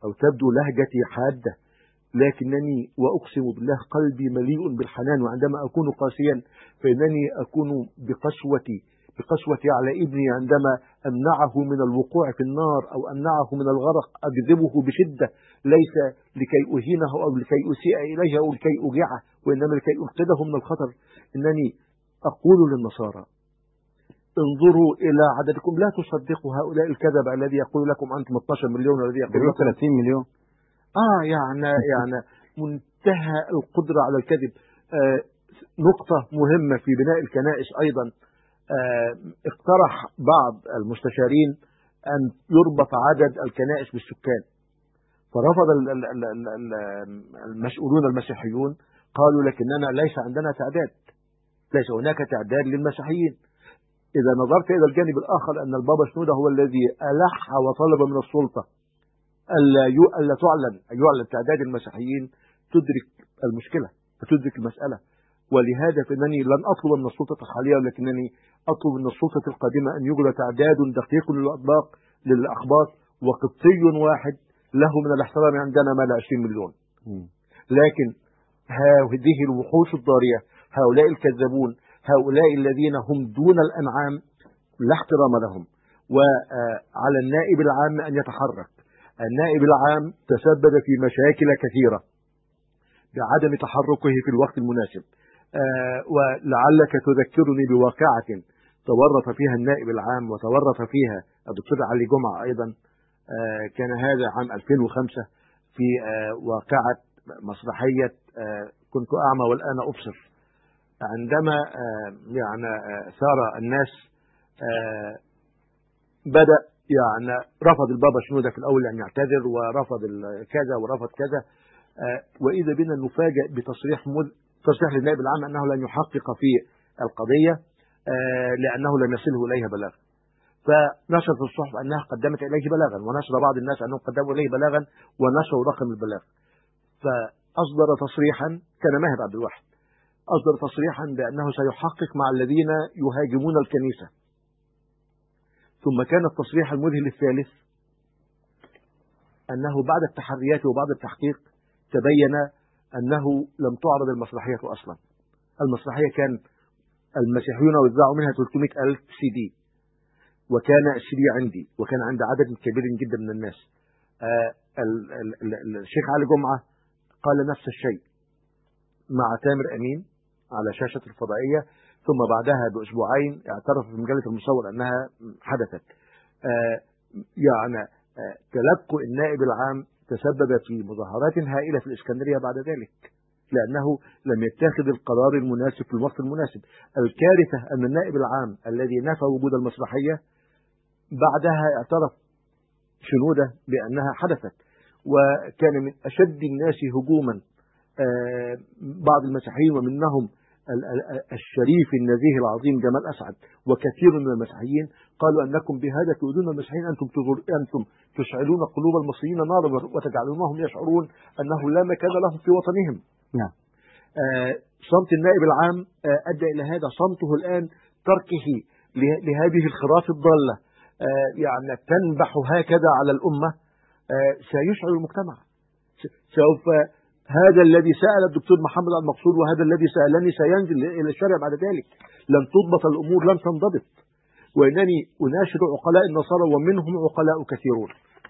أو تبدو لهجتي حادة، لكنني وأقسم بالله قلبي مليء بالحنان، وعندما أكون قاسيا فإنني أكون بقسوتي بقسوتي على ابني عندما أمنعه من الوقوع في النار أو أمنعه من الغرق، أجذبه بشدة ليس لكي أهينه أو لكي أسيء إليه أو لكي أوجعه، وإنما لكي أنقذه من الخطر. إنني أقول للنصارى انظروا إلى عددكم، لا تصدقوا هؤلاء الكذب الذي يقول لكم أنتم اثناشر مليون والذي يقول لكم ثلاثين مليون. آه يعني يعني منتهى القدرة على الكذب. آه نقطة مهمة في بناء الكنائس أيضا، آه اقترح بعض المستشارين أن يربط عدد الكنائس بالسكان، فرفض المسؤولون المسيحيون، قالوا لكننا ليس عندنا تعداد، ليس هناك تعداد للمسيحيين. إذا نظرت إلى الجانب الآخر أن البابا شنودة هو الذي ألح وطلب من السلطة ألا تعلن يعلن تعداد المسيحيين، تدرك المشكلة وتدرك المسألة. ولهذا فإنني لن أطلب من السلطة الحالية، ولكنني أطلب من السلطة القادمة أن يوجد تعداد دقيق للأطباق للأخبار، وقبطي واحد له من الاحترام عندنا ما لا عشرين مليون. لكن هذه الوحوش الضارية، هؤلاء الكذابون، هؤلاء الذين هم دون الأنعام لا احترام لهم. وعلى النائب العام أن يتحرك. النائب العام تسبب في مشاكل كثيرة بعدم تحركه في الوقت المناسب، ولعلك تذكرني بواقعة تورط فيها النائب العام وتورط فيها الدكتور علي جمعة أيضا. كان هذا عام ألفين وخمسة في واقعة مسرحية كنت أعمى والآن أبصر، عندما يعني سار الناس بدأ يعني رفض البابا شنودة في الأول أن يعتذر، ورفض كذا ورفض كذا، وإذا بنا نفاجأ بتصريح مد... تصريح للنائب العام أنه لن يحقق في القضية لأنه لم يصله إليها بلاغ. فنشر في الصحف أنها قدمت إليه بلاغا، ونشر بعض الناس أنهم قدموا إليه بلاغا ونشروا رقم البلاغ. فأصدر تصريحا، كان ماهر عبد الواحد أصدر تصريحا بأنه سيحقق مع الذين يهاجمون الكنيسة. ثم كان التصريح المذهل الثالث أنه بعد التحريات وبعد التحقيق تبين أنه لم تعرض المسرحية أصلا. المسرحية كان المسيحيون وزعوا منها ثلاثمائة ألف سي دي، وكان السي دي عندي، وكان عند عدد كبير جدا من الناس. آه الشيخ علي جمعة قال نفس الشيء مع تامر أمين على شاشة الفضائية، ثم بعدها بأسبوعين اعترف في مجلة المصور أنها حدثت. آه يعني آه تلقوا النائب العام تسبب في مظاهرات هائلة في الإسكندرية بعد ذلك، لأنه لم يتخذ القرار المناسب في الوقت المناسب. الكارثة أن النائب العام الذي نفى وجود المسرحية بعدها اعترف شنودة بأنها حدثت، وكان من أشد الناس هجوما آه بعض المسيحيين، ومنهم الشريف النزيه العظيم جمال أسعد وكثير من المسيحيين قالوا أنكم بهذا تؤذون المسيحيين، أنتم أنتم تشعلون قلوب المصريين نارا وتجعلونهم يشعرون أنه لا مكان لهم في وطنهم. نعم. آه صمت النائب العام آه أدى إلى هذا، صمته الآن تركه لهذه الخراف الضالة آه يعني تنبح هكذا على الأمة آه سيشعل المجتمع. سوف هذا الذي سأل الدكتور محمد المقصود وهذا الذي سألني سينزل إلى الشارع بعد ذلك. لن تضبط الأمور، لن تنضبط. وإنني أناشد عقلاء النصارى ومنهم عقلاء كثيرون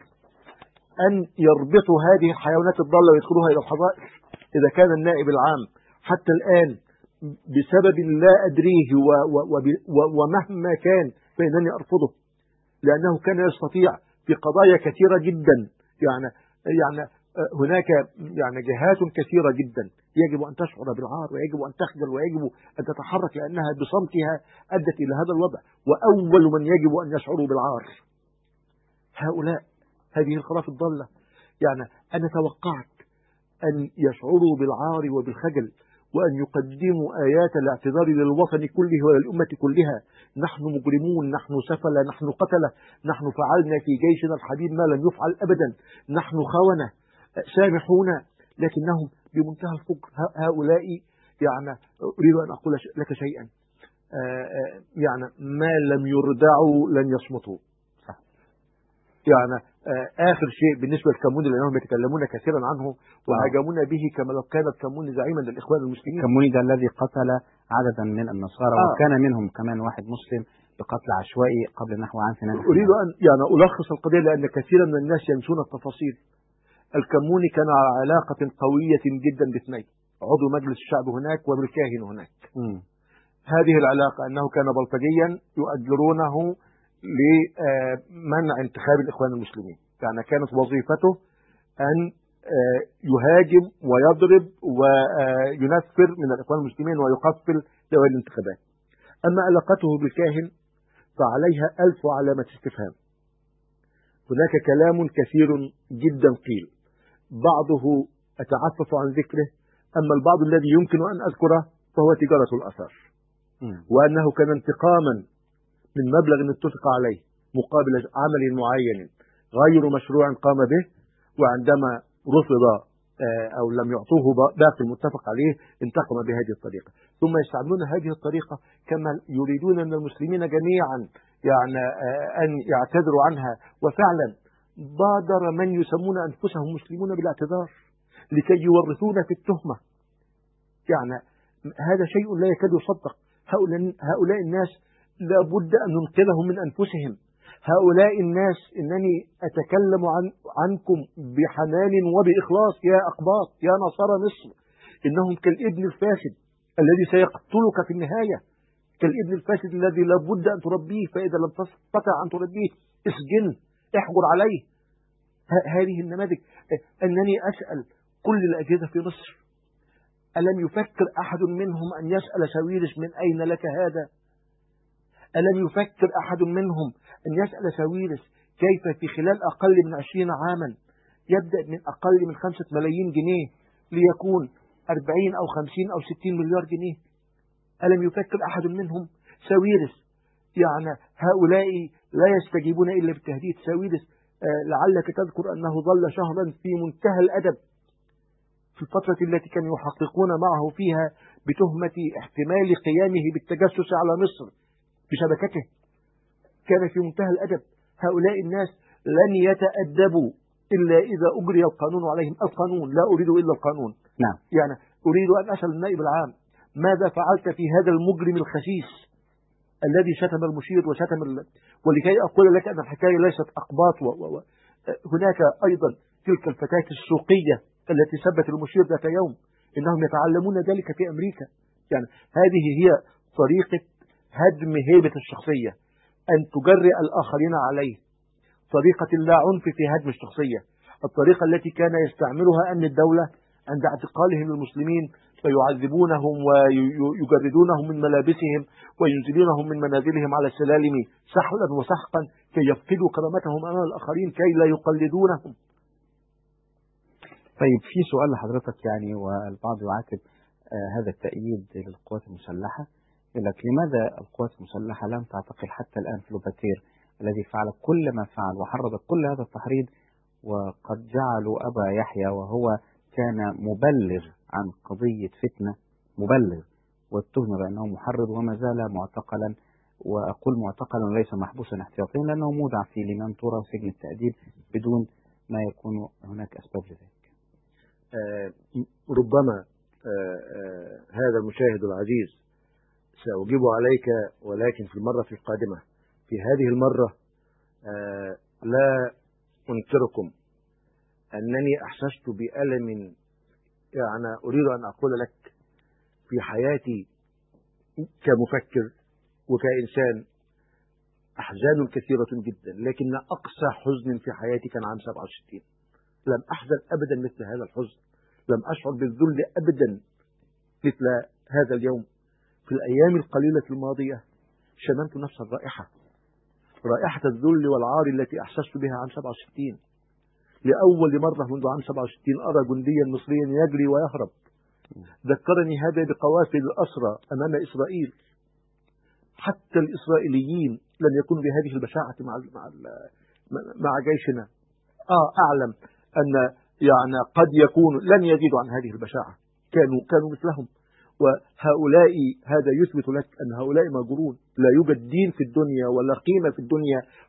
أن يربطوا هذه الحيوانات الضالة ويدخلوها إلى الحظائر. إذا كان النائب العام حتى الآن بسبب لا أدريه و و و ومهما كان فإنني أرفضه، لأنه كان يستطيع في قضايا كثيرة جدا. يعني يعني هناك يعني جهات كثيرة جدا يجب أن تشعر بالعار، ويجب أن تخجل، ويجب أن تتحرك، لأنها بصمتها أدت إلى هذا الوضع. وأول من يجب أن يشعروا بالعار هؤلاء، هذه الخراف الضالة. يعني أنا توقعت أن يشعروا بالعار وبالخجل، وأن يقدموا آيات الاعتذار للوطن كله وللأمة كلها. نحن مجرمون، نحن سفلة، نحن قتلة، نحن فعلنا في جيشنا الحبيب ما لم يفعل أبدا، نحن خونة، سامحونا. لكنهم بمنتهى الفقر. هؤلاء يعني أريد أن أقول لك شيئا، يعني ما لم يردعوا لن يصمتوا. يعني آه آخر شيء بالنسبة للكموني لأنهم يتكلمون كثيرا عنه وهاجمون به كما لو كان الكموني زعيما للإخوان المسلمين. الكموني ده الذي قتل عددا من النصارى آه. وكان منهم كمان واحد مسلم بقتل عشوائي قبل نحو عام سنة. أريد أن يعني ألخص القضية لأن كثيرا من الناس ينسون التفاصيل. الكموني كان على علاقة قوية جدا باثنين، عضو مجلس الشعب هناك وبالكاهن هناك. م. هذه العلاقة أنه كان بلطجيا يؤجرونه لمنع انتخاب الإخوان المسلمين، يعني كانت وظيفته أن يهاجم ويضرب وينفر من الإخوان المسلمين ويقفل دوائر الانتخابات. أما علاقته بالكاهن فعليها ألف علامة استفهام. هناك كلام كثير جدا قيل، بعضه أتعفف عن ذكره، أما البعض الذي يمكن أن أذكره فهو تجارة الآثار، وأنه كان انتقاما من مبلغ اتفق عليه مقابل عمل معين غير مشروع قام به، وعندما رفض أو لم يعطوه باقي المتفق عليه انتقم بهذه الطريقة. ثم يستعملون هذه الطريقة كما يريدون من المسلمين جميعا يعني أن يعتذروا عنها، وفعلا بادر من يسمون أنفسهم مسلمون بالاعتذار لكي يورثون في التهمة. يعني هذا شيء لا يكاد يصدق. هؤلاء, هؤلاء الناس لابد أن ننقذهم من أنفسهم. هؤلاء الناس إنني أتكلم عن عنكم بحنان وبإخلاص يا أقباط يا نصارى مصر، إنهم كالابن الفاسد الذي سيقتلك في النهاية، كالابن الفاسد الذي لابد أن تربيه، فإذا لم تستطع أن تربيه اسجن احجر عليه. هذه النماذج. أنني أسأل كل الأجهزة في مصر، ألم يفكر أحد منهم أن يسأل ساويرس من أين لك هذا؟ ألم يفكر أحد منهم أن يسأل ساويرس كيف في خلال أقل من عشرين عاما يبدأ من أقل من خمسة ملايين جنيه ليكون أربعين أو خمسين أو ستين مليار جنيه؟ ألم يفكر أحد منهم؟ ساويرس يعني هؤلاء لا يستجيبون إلا بالتهديد. ساويرس آه لعلك تذكر أنه ظل شهرا في منتهى الأدب في الفترة التي كانوا يحققون معه فيها بتهمة احتمال قيامه بالتجسس على مصر بشبكته، كان في منتهى الأدب. هؤلاء الناس لن يتأدبوا إلا إذا أجري القانون عليهم. القانون لا أريد إلا القانون. نعم. يعني أريد أن أسأل النائب العام ماذا فعلت في هذا المجرم الخسيس الذي شتم المشير وشتم ال... ولكي أقول لك أن الحكاية ليست أقباط و... و... هناك أيضا تلك الفتاة السوقية التي سبت المشير ذات يوم، إنهم يتعلمون ذلك في أمريكا. يعني هذه هي طريقة هدم هيبة الشخصية، أن تجرئ الآخرين عليه، طريقة اللا عنف في هدم الشخصية، الطريقة التي كان يستعملها أمن الدولة عند اعتقالهم للمسلمين فيعذبونهم ويجردونهم من ملابسهم وينزلونهم من منازلهم على السلالم سحلا وسحقا كي يفقدوا كرامتهم أمام الآخرين كي لا يقلدونهم. طيب في سؤال لحضرتك يعني، والبعض يعاتب آه هذا التأييد للقوات المسلحة، يقول لك لماذا القوات المسلحة لم تعتقل حتى الآن فلوباتير الذي فعل كل ما فعل وحرض كل هذا التحريض، وقد جعلوا أبا يحيى وهو كان مبلغ عن قضية فتنة، مبلغ واتهم بأنه محرض وما زال معتقلا، وأقول معتقلا وليس محبوسا احتياطيا لأنه مودع في لمنطورة سجن التأديب بدون ما يكون هناك أسباب لذلك. آه ربما آه آه هذا المشاهد العزيز سأجيب عليك، ولكن في المرة القادمة. في هذه المرة آه لا أنكركم أنني أحسست بألم، يعني أريد أن أقول لك في حياتي كمفكر وكإنسان أحزان كثيرة جدا، لكن أقصى حزن في حياتي كان عام سبعة وستين. لم أحزن أبدا مثل هذا الحزن، لم أشعر بالذل أبدا مثل هذا اليوم. في الأيام القليلة الماضية شممت نفس الرائحة، رائحة الذل والعار التي أحسست بها عام سبعة وستين. لأول مرة منذ عام سبعة وستين أرى جنديا مصريا يجري ويهرب. ذكرني هذا بقوافل الأسرى أمام إسرائيل. حتى الإسرائيليين لم يكونوا بهذه البشاعة مع مع مع جيشنا. آه أعلم أن يعني قد يكونوا لن يزيدوا عن هذه البشاعة، كانوا كانوا مثلهم. وهؤلاء هذا يثبت لك أن هؤلاء مجرون، لا يوجد دين في الدنيا ولا قيمة في الدنيا حتى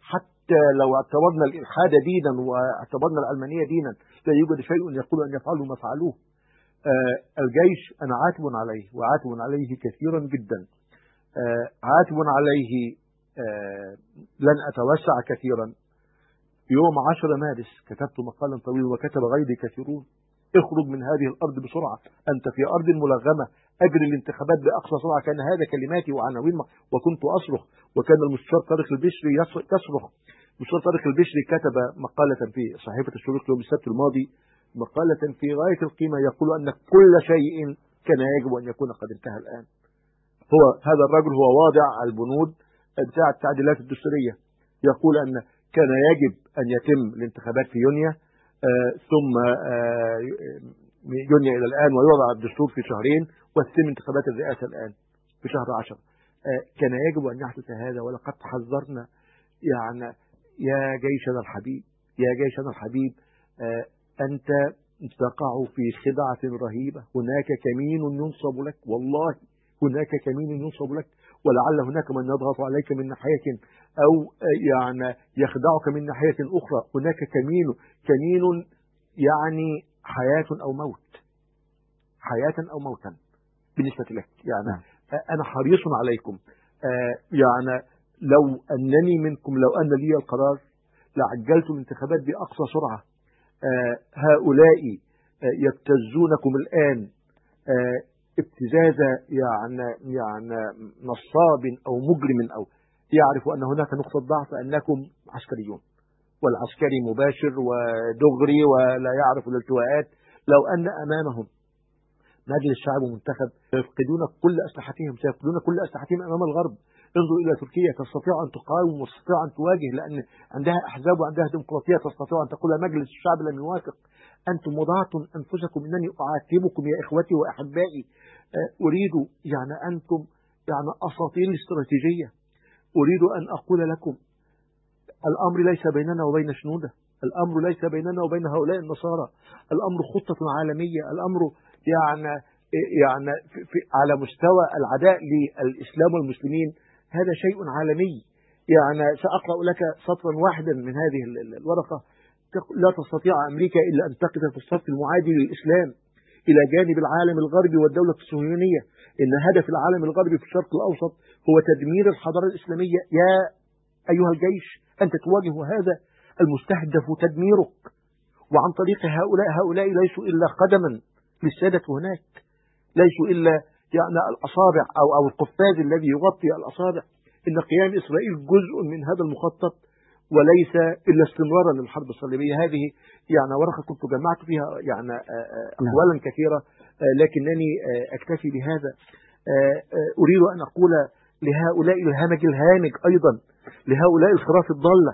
حتى لو اعتبرنا الإلحاد دينا واعتبرنا العلمانية دينا لا يوجد شيء يقول أن يفعلوا ما فعلوه. آه الجيش أنا عاتب عليه وعاتب عليه كثيرا جدا. آه عاتب عليه آه لن أتوسع كثيرا. يوم عشرة مارس كتبت مقالا طويلا وكتب غيري كثيرون: اخرج من هذه الأرض بسرعة، أنت في أرض ملغمة، أجري الانتخابات بأقصى سرعة. كان هذا كلماتي وعناوين، وكنت أصرخ، وكان المستشار طارق البشري يصرخ. المستشار طارق البشري كتب مقالة في صحيفة الشروق يوم السبت الماضي، مقالة في غاية القيمة، يقول أن كل شيء كان يجب أن يكون قد انتهى الآن. هو هذا الرجل هو واضع البنود بتاع التعديلات الدستورية، يقول أن كان يجب أن يتم الانتخابات في يونيو، آه ثم آه يونيو إلى الآن، ويوضع الدستور في شهرين، وتتم انتخابات الرئاسة الآن في شهر عشر. آه كان يجب أن يحدث هذا، ولقد حذرنا. يعني يا جيشنا الحبيب، يا جيشنا الحبيب، آه أنت تقع في خدعة رهيبة. هناك كمين ينصب لك، والله هناك كمين ينصب لك، ولعل هناك من يضغط عليك من ناحية أو يعني يخدعك من ناحية أخرى. هناك كمين كمين يعني حياة أو موت، حياة أو موتا بالنسبة لك. يعني أنا حريص عليكم. يعني لو أنني منكم، لو أن لي القرار لعجلت الانتخابات بأقصى سرعة. هؤلاء يبتزونكم الآن ابتزاز يعني يعني نصاب أو مجرم، أو يعرف أن هناك نقطة ضعف، أنكم عسكريون، والعسكري مباشر ودغري ولا يعرف الالتواءات. لو أن أمامهم مجلس شعب منتخب سيفقدون كل أسلحتهم، سيفقدون كل أسلحتهم أمام الغرب. انظروا إلى تركيا، تستطيع أن تقاوم وتستطيع أن تواجه، لأن عندها أحزاب وعندها ديمقراطية، تستطيع أن تقول مجلس الشعب لم يوافق. أنتم وضعتم أنفسكم، إنني أعاتبكم يا إخوتي وأحبائي. أريد يعني أنتم يعني أساطير استراتيجية. أريد أن أقول لكم الأمر ليس بيننا وبين شنودة، الأمر ليس بيننا وبين هؤلاء النصارى، الأمر خطة عالمية، الأمر يعني يعني في في على مستوى العداء للإسلام والمسلمين، هذا شيء عالمي. يعني سأقرأ لك سطرا واحدا من هذه الورقة: لا تستطيع أمريكا إلا أن تقف في الصف المعادي للإسلام إلى جانب العالم الغربي والدولة الصهيونية. إن هدف العالم الغربي في الشرق الأوسط هو تدمير الحضارة الإسلامية. يا أيها الجيش، أنت تواجه هذا المستهدف تدميرك، وعن طريق هؤلاء. هؤلاء ليسوا إلا قدما للسادة هناك، ليسوا إلا يعني الأصابع أو أو القفاز الذي يغطي الأصابع. إن قيام إسرائيل جزء من هذا المخطط، وليس إلا استمرارا للحرب الصليبية. هذه يعني ورقة كنت جمعت فيها يعني أقوالا كثيرة، لكنني أكتفي بهذا. أريد أن أقول لهؤلاء الهمج الهامج أيضا، لهؤلاء الخراف الضالة.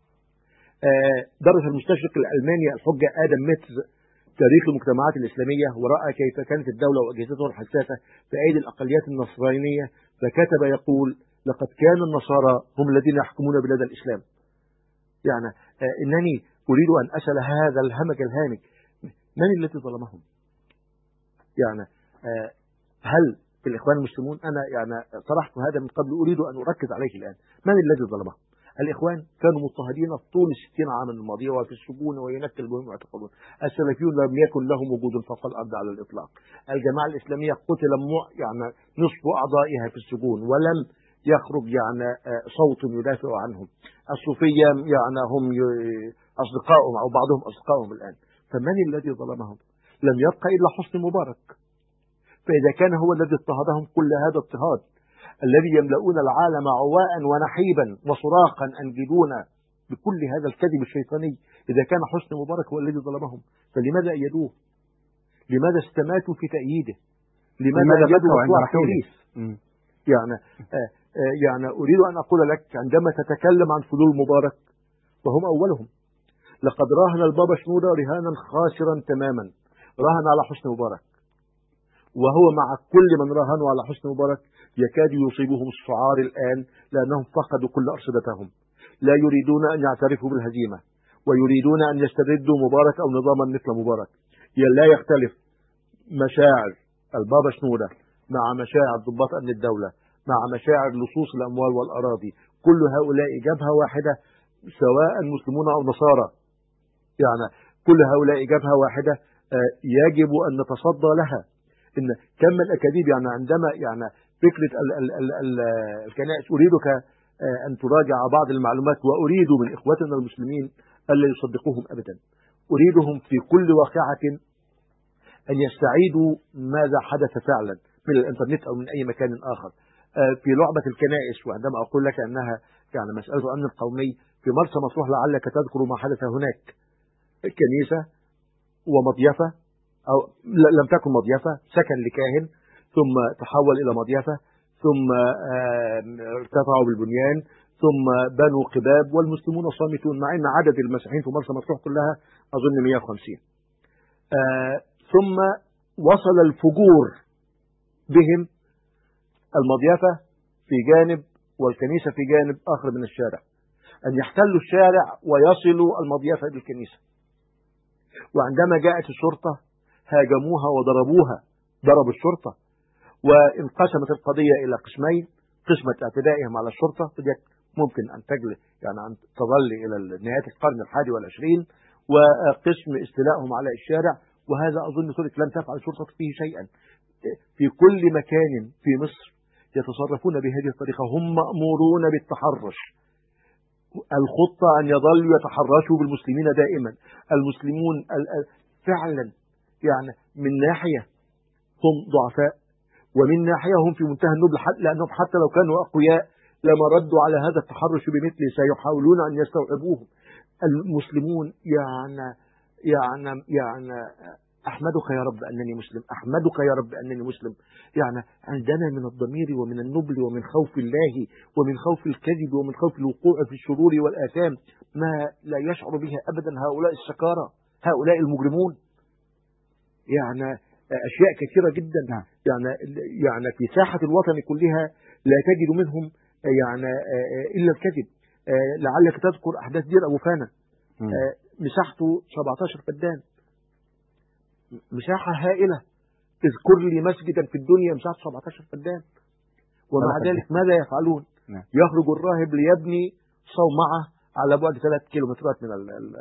درس المستشرق الألماني الحجة آدم ميتز تاريخ المجتمعات الإسلامية، ورأى كيف كانت الدولة وأجهزتها الحساسة في أيدي الأقليات النصرانية، فكتب يقول: لقد كان النصارى هم الذين يحكمون بلاد الإسلام. يعني آه إنني أريد أن أسأل هذا الهمج الهامج: من الذي ظلمهم؟ يعني آه هل الإخوان المسلمون؟ أنا يعني طرحت هذا من قبل، أريد أن أركز عليه الآن. من الذي ظلمهم؟ الإخوان كانوا مضطهدين طول الستين عاما الماضية وفي السجون وينكل بهم ويعتقلون. السلفيون لم يكن لهم وجود فوق الأرض على الإطلاق. الجماعة الإسلامية قتل يعني نصف أعضائها في السجون، ولم يخرج يعني صوت يدافع عنهم. الصوفية يعني هم أصدقائهم أو بعضهم أصدقائهم الآن. فمن الذي ظلمهم؟ لم يبقى إلا حسني مبارك. فإذا كان هو الذي اضطهدهم كل هذا اضطهاد، الذي يملؤون العالم عواء ونحيبا وصراخا أنجدونا بكل هذا الكذب الشيطاني، إذا كان حسني مبارك هو الذي ظلمهم، فلماذا أيدوه؟ لماذا استماتوا في تأييده؟ لماذا أيدوا مشروع التوريث؟ يعني آه آه يعني أريد أن أقول لك، عندما تتكلم عن فضول مبارك وهم أولهم، لقد راهن البابا شنودة رهانا خاسرا تماما، راهن على حسني مبارك، وهو مع كل من راهنوا على حسني مبارك يكاد يصيبهم السعار الآن، لأنهم فقدوا كل أرصدتهم. لا يريدون أن يعترفوا بالهزيمة، ويريدون أن يستردوا مبارك أو نظاما مثل مبارك. لا يختلف مشاعر البابا شنودة مع مشاعر ضباط أمن الدولة، مع مشاعر لصوص الأموال والأراضي. كل هؤلاء جبهة واحدة سواء مسلمون أو نصارى، يعني كل هؤلاء جبهة واحدة يجب أن نتصدى لها. إن كم الأكاذيب، يعني عندما يعني فكرة ال ال ال ال الكنائس، أريدك أن تراجع بعض المعلومات، وأريد من إخوتنا المسلمين ألا يصدقوهم أبدا. أريدهم في كل واقعة أن يستعيدوا ماذا حدث فعلا من الإنترنت أو من أي مكان آخر. في لعبة الكنائس، وعندما أقول لك أنها يعني مسألة أمن قومي، في مرسى مطروح لعلك تذكر ما حدث هناك. كنيسة ومضيفة، أو لم تكن مضيفة، سكن لكاهن ثم تحول إلى مضيفة، ثم ارتفعوا بالبنيان، ثم بنوا قباب، والمسلمون صامتون، مع أن عدد المسيحيين في مرسى مطروح كلها أظن مئة وخمسين. ثم وصل الفجور بهم المضيفة في جانب والكنيسة في جانب آخر من الشارع، أن يحتلوا الشارع ويصلوا المضيفة بالكنيسة. وعندما جاءت الشرطة هاجموها وضربوها، ضربوا الشرطة، وانقسمت القضية إلى قسمين: قسمة اعتدائهم على الشرطة، وديت ممكن أن تجلس يعني أن تظل إلى نهاية القرن الحادي والعشرين، وقسم استيلائهم على الشارع. وهذا أظن سورة لم تفعل الشرطة فيه شيئا. في كل مكان في مصر يتصرفون بهذه الطريقة، هم مأمورون بالتحرش. الخطة أن يظلوا يتحرشوا بالمسلمين دائما. المسلمون فعلا يعني من ناحية هم ضعفاء، ومن ناحية هم في منتهى النبل، لأنهم حتى لو كانوا أقوياء لما ردوا على هذا التحرش بمثله سيحاولون أن يستوعبوهم. المسلمون يعني يعني يعني أحمدك يا رب أنني مسلم، أحمدك يا رب أنني مسلم. يعني عندنا من الضمير ومن النبل ومن خوف الله ومن خوف الكذب ومن خوف الوقوع في الشرور والآثام ما لا يشعر به أبدا هؤلاء السكارى، هؤلاء المجرمون. يعني أشياء كثيرة جدا، يعني يعني في ساحة الوطن كلها لا تجد منهم يعني إلا الكذب. لعلك تذكر أحداث دير أبو فانا، مساحته سبعة عشر فدان، مساحة هائلة. اذكر لي مسجدا في الدنيا مساحته سبعة عشر فدان، ومع ذلك ماذا يفعلون؟ يخرج الراهب ليبني صومعة على بعد ثلاث كيلومترات من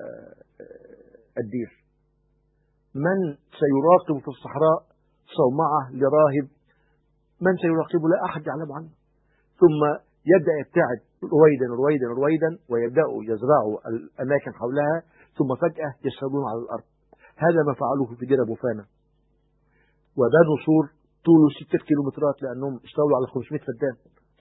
الدير. من سيراقب في الصحراء صومعة لراهب؟ من سيراقب؟ لا أحد يعلم عنه. ثم يبدأ يبتعد رويدا رويدا رويدا، ويبدأوا يزرعوا الأماكن حولها، ثم فجأة يسهلون على الأرض. هذا ما فعلوه في دير أبو فانا، وبنوا سور طوله ستة كيلومترات لأنهم اشتغلوا على خمسمائة فدان.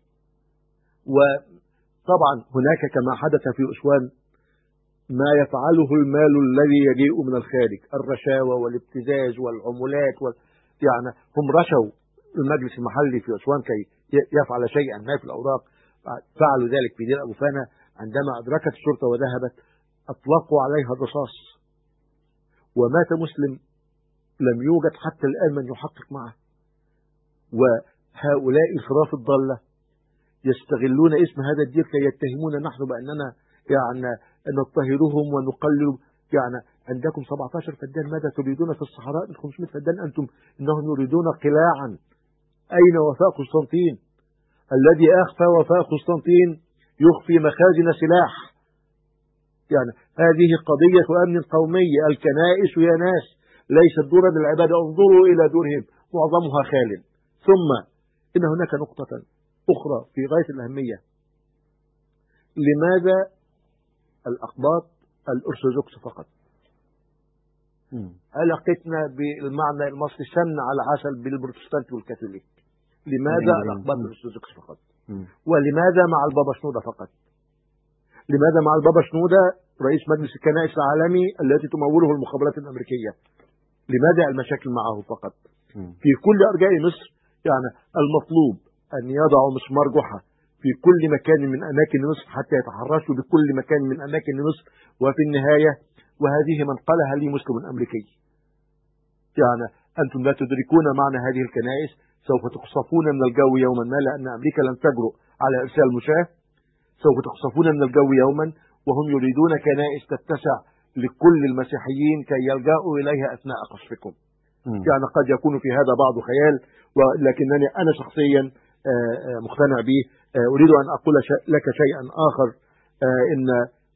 وطبعا هناك كما حدث في أسوان ما يفعله المال الذي يجيء من الخارج، الرشاوى والابتزاز والعمولات وال... يعني هم رشوا المجلس المحلي في أسوان كي يفعل شيئا ما في الأوراق. فعلوا ذلك في دير أبو فانا. عندما أدركت الشرطة وذهبت أطلقوا عليها الرصاص، ومات مسلم لم يوجد حتى الآن من يحقق معه. وهؤلاء الخراف الضالة يستغلون اسم هذا الدير كي يتهمون نحن بأننا يعني نضطهدهم ونقلل. يعني عندكم سبعة عشر فدان، ماذا تريدون في الصحراء من خمسمائة فدان؟ أنتم إنهم يريدون قلاعا. أين وفاء قسطنطين الذي أخفى وفاء قسطنطين يخفي مخازن سلاح؟ يعني هذه قضية أمن قومي. الكنائس يا ناس ليست دورا للعبادة، انظروا إلى دورهم معظمها خال. ثم إن هناك نقطة أخرى في غاية الأهمية: لماذا الأقباط الأرثوذكس فقط؟ علاقتنا بالمعنى المصري سمن على عسل بالبروتستانت والكاثوليك. لماذا الأقباط الأرثوذكس فقط؟ ولماذا مع البابا شنودة فقط؟ لماذا مع البابا شنودة رئيس مجلس الكنائس العالمي التي تموله المخابرات الأمريكية؟ لماذا المشاكل معه فقط؟ في كل أرجاء مصر يعني المطلوب أن يضعوا مسمار جحا في كل مكان من أماكن مصر حتى يتحرشوا بكل مكان من أماكن مصر. وفي النهاية، وهذه من قالها لي مسلم أمريكي، يعني أنتم لا تدركون معنى هذه الكنائس، سوف تقصفون من الجو يوما ما، لأن أمريكا لن تجرؤ على إرسال مشاة. سوف تقصفون من الجو يوما، وهم يريدون كنائس تتسع لكل المسيحيين كي يلجأوا إليها أثناء قصفكم. يعني قد يكون في هذا بعض خيال، ولكنني أنا شخصيا مقتنع به. أريد أن أقول لك شيئا آخر: إن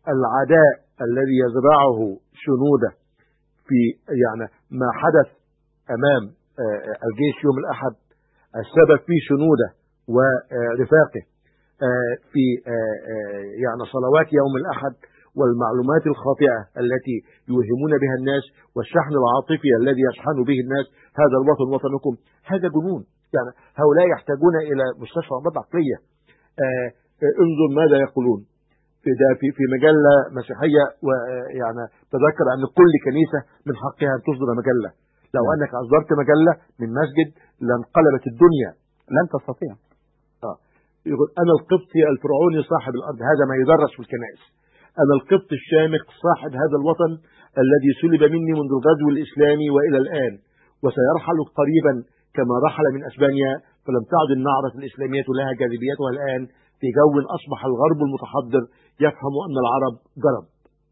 العداء الذي يزرعه شنوده في يعني ما حدث أمام الجيش يوم الأحد السبب في شنوده ورفاقه في يعني صلوات يوم الأحد والمعلومات الخاطئة التي يوهمون بها الناس والشحن العاطفي الذي يشحن به الناس هذا الوطن وطنكم، هذا جنون. يعني هؤلاء يحتاجون إلى مستشفى أمراض عقلية. انظر ماذا يقولون في ده في في مجلة مسيحية، ويعني تذكر أن كل كنيسة من حقها أن تصدر مجلة. لو م. أنك أصدرت مجلة من مسجد لانقلبت الدنيا. لن تستطيع. آه. يقول أنا القبطي الفرعوني صاحب الأرض، هذا ما يدرس في الكنائس. أنا القبط الشامخ صاحب هذا الوطن الذي سلب مني منذ الغزو الإسلامي وإلى الآن، وسيرحل قريبا كما رحل من أسبانيا، فلم تعد النعرة الإسلامية لها جاذبيتها الآن في جو أصبح الغرب المتحضر يفهم أن العرب جرب.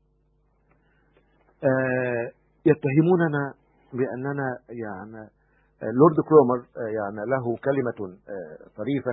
آه يتهموننا بأننا يعني لورد كرومر آه يعني له كلمة آه طريفة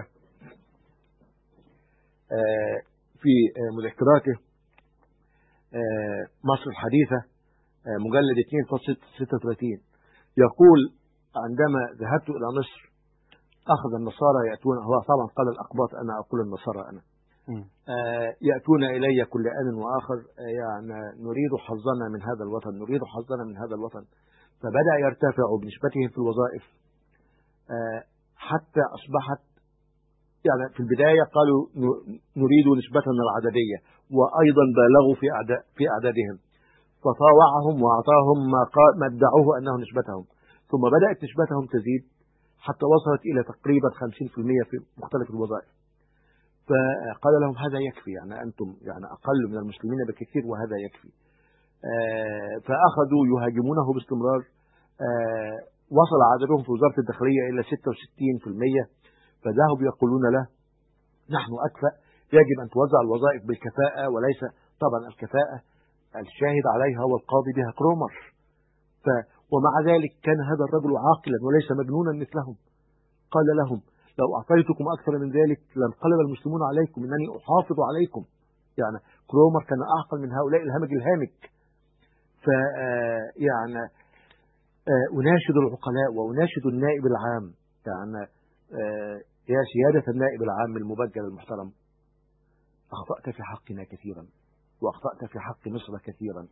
آه في آه مذكراته آه مصر الحديثة آه مجلد اثنين فاصلة ستة وثلاثين، يقول عندما ذهبت إلى مصر أخذ النصارى يأتون، هو طبعا قال الأقباط، أنا أقول النصارى أنا آه يأتون إلي كل آن وآخر آه يعني نريد حظنا من هذا الوطن، نريد حظنا من هذا الوطن. فبدأ يرتفع بنسبتهم في الوظائف آه حتى أصبحت يعني في البداية قالوا نريد نسبتنا العددية، وأيضا بالغوا في أعداد في أعدادهم، فطاوعهم وأعطاهم ما ما ادعوه أنه نسبتهم، ثم بدأت نسبتهم تزيد حتى وصلت إلى تقريبا خمسين بالمئة في مختلف الوظائف. فقال لهم هذا يكفي، يعني أنتم يعني أقل من المسلمين بكثير وهذا يكفي. آه فأخذوا يهاجمونه باستمرار. آه وصل عددهم في وزارة الداخلية إلى ستة وستين بالمئة، فذهبوا يقولون له نحن أكفأ، يجب أن توزع الوظائف بالكفاءة، وليس طبعا الكفاءة الشاهد عليها هو القاضي بها كرومر. ف ومع ذلك كان هذا الرجل عاقلا وليس مجنونا مثلهم. قال لهم لو أعطيتكم أكثر من ذلك لانقلب المسلمون عليكم، إنني أحافظ عليكم. يعني كرومر كان أعقل من هؤلاء الهمج الهامك. ف يعني أناشد العقلاء وأناشد النائب العام، يعني يا سيادة النائب العام المبجل المحترم، أخطأت في حقنا كثيرا وأخطأت في حق مصر كثيرا.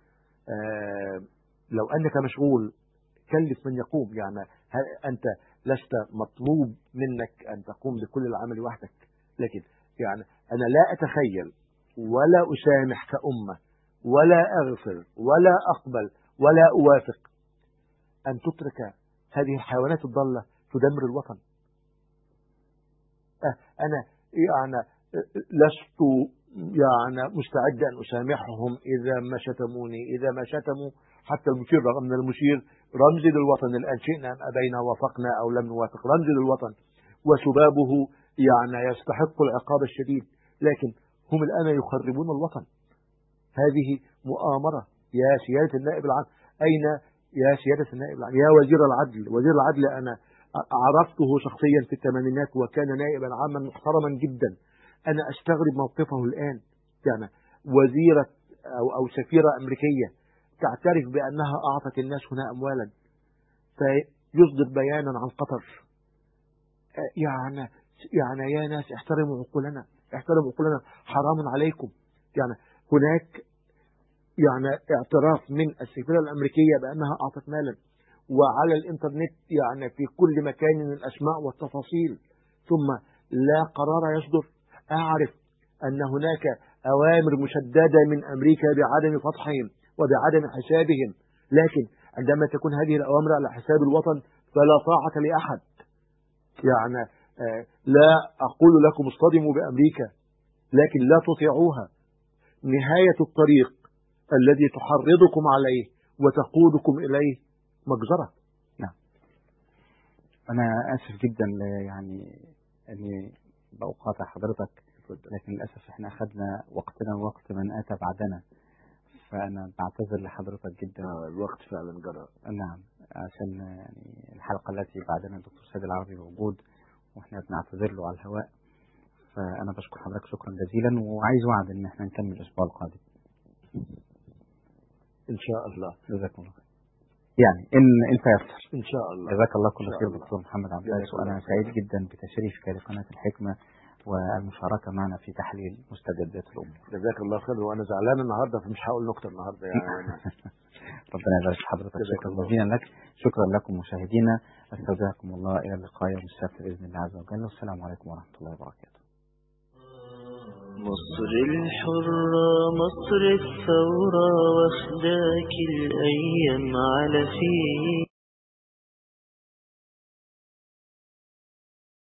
لو أنك مشغول كلف من يقوم، يعني أنت لست مطلوب منك أن تقوم بكل العمل وحدك، لكن يعني أنا لا أتخيل ولا أسامح كأمة ولا أغفر ولا أقبل ولا أوافق أن تترك هذه الحيوانات الضالة تدمر الوطن. أنا يعني لست يعني مستعد أن أسامحهم إذا ما شتموني، إذا ما شتموا حتى المشير، رغم أن المشير رمزي للوطن الآن، شئنا أم أبينا وافقنا أو لم نوافق، رمزي للوطن، وسبابه يعني يستحق العقاب الشديد، لكن هم الآن يخربون الوطن. هذه مؤامرة. يا سيادة النائب العام، أين يا سيادة النائب العام؟ يا وزير العدل، وزير العدل أنا عرفته شخصيا في الثمانينات وكان نائبا عاما محترما جدا. أنا أستغرب موقفه الآن، يعني وزيرة أو أو سفيرة أمريكية تعترف بأنها أعطت الناس هنا أموالا، فيصدر بيانا عن قطر. يعني يعني يا ناس احترموا عقولنا، احترموا عقولنا، حرام عليكم. يعني هناك يعني اعتراف من السفيرة الأمريكية بأنها أعطت مالا، وعلى الإنترنت يعني في كل مكان من الأسماء والتفاصيل، ثم لا قرار يصدر. أعرف أن هناك أوامر مشددة من أمريكا بعدم فتحهم وبعدم حسابهم، لكن عندما تكون هذه الأوامر على حساب الوطن فلا طاعة لأحد. يعني لا أقول لكم اصطدموا بأمريكا، لكن لا تطيعوها. نهاية الطريق الذي تحرضكم عليه وتقودكم إليه مجزرة. نعم. أنا آسف جدا يعني أني بأقاطع حضرتك، لكن للأسف احنا أخذنا وقتنا ووقت من آتى بعدنا، فأنا بعتذر لحضرتك جدا. آه الوقت فعلا جرى. نعم، عشان يعني الحلقة التي بعدنا الدكتور سيد العربي موجود واحنا بنعتذر له على الهواء، ف فأنا بشكر حضرتك شكرا جزيلا، وعايز وعد إن احنا نكمل الأسبوع القادم إن شاء الله. جزاكم الله خير. يعني إن إن تيسر إن شاء الله. جزاك الله كل خير دكتور محمد عباس، وأنا سعيد جدا بتشريفك لقناة الحكمة والمشاركة معنا في تحليل مستجدات الأمور. جزاك الله خير، وأنا زعلان النهارده فمش هقول نكتة النهارده يعني. ربنا يبارك حضرتك، شكرا جزيلا لك، شكرا لكم مشاهدينا، استودعكم الله إلى اللقاء يوم السبت بإذن الله عز وجل، والسلام عليكم ورحمة الله وبركاته. مصر الحرة مصر الثورة واخداك الأيام على فيه.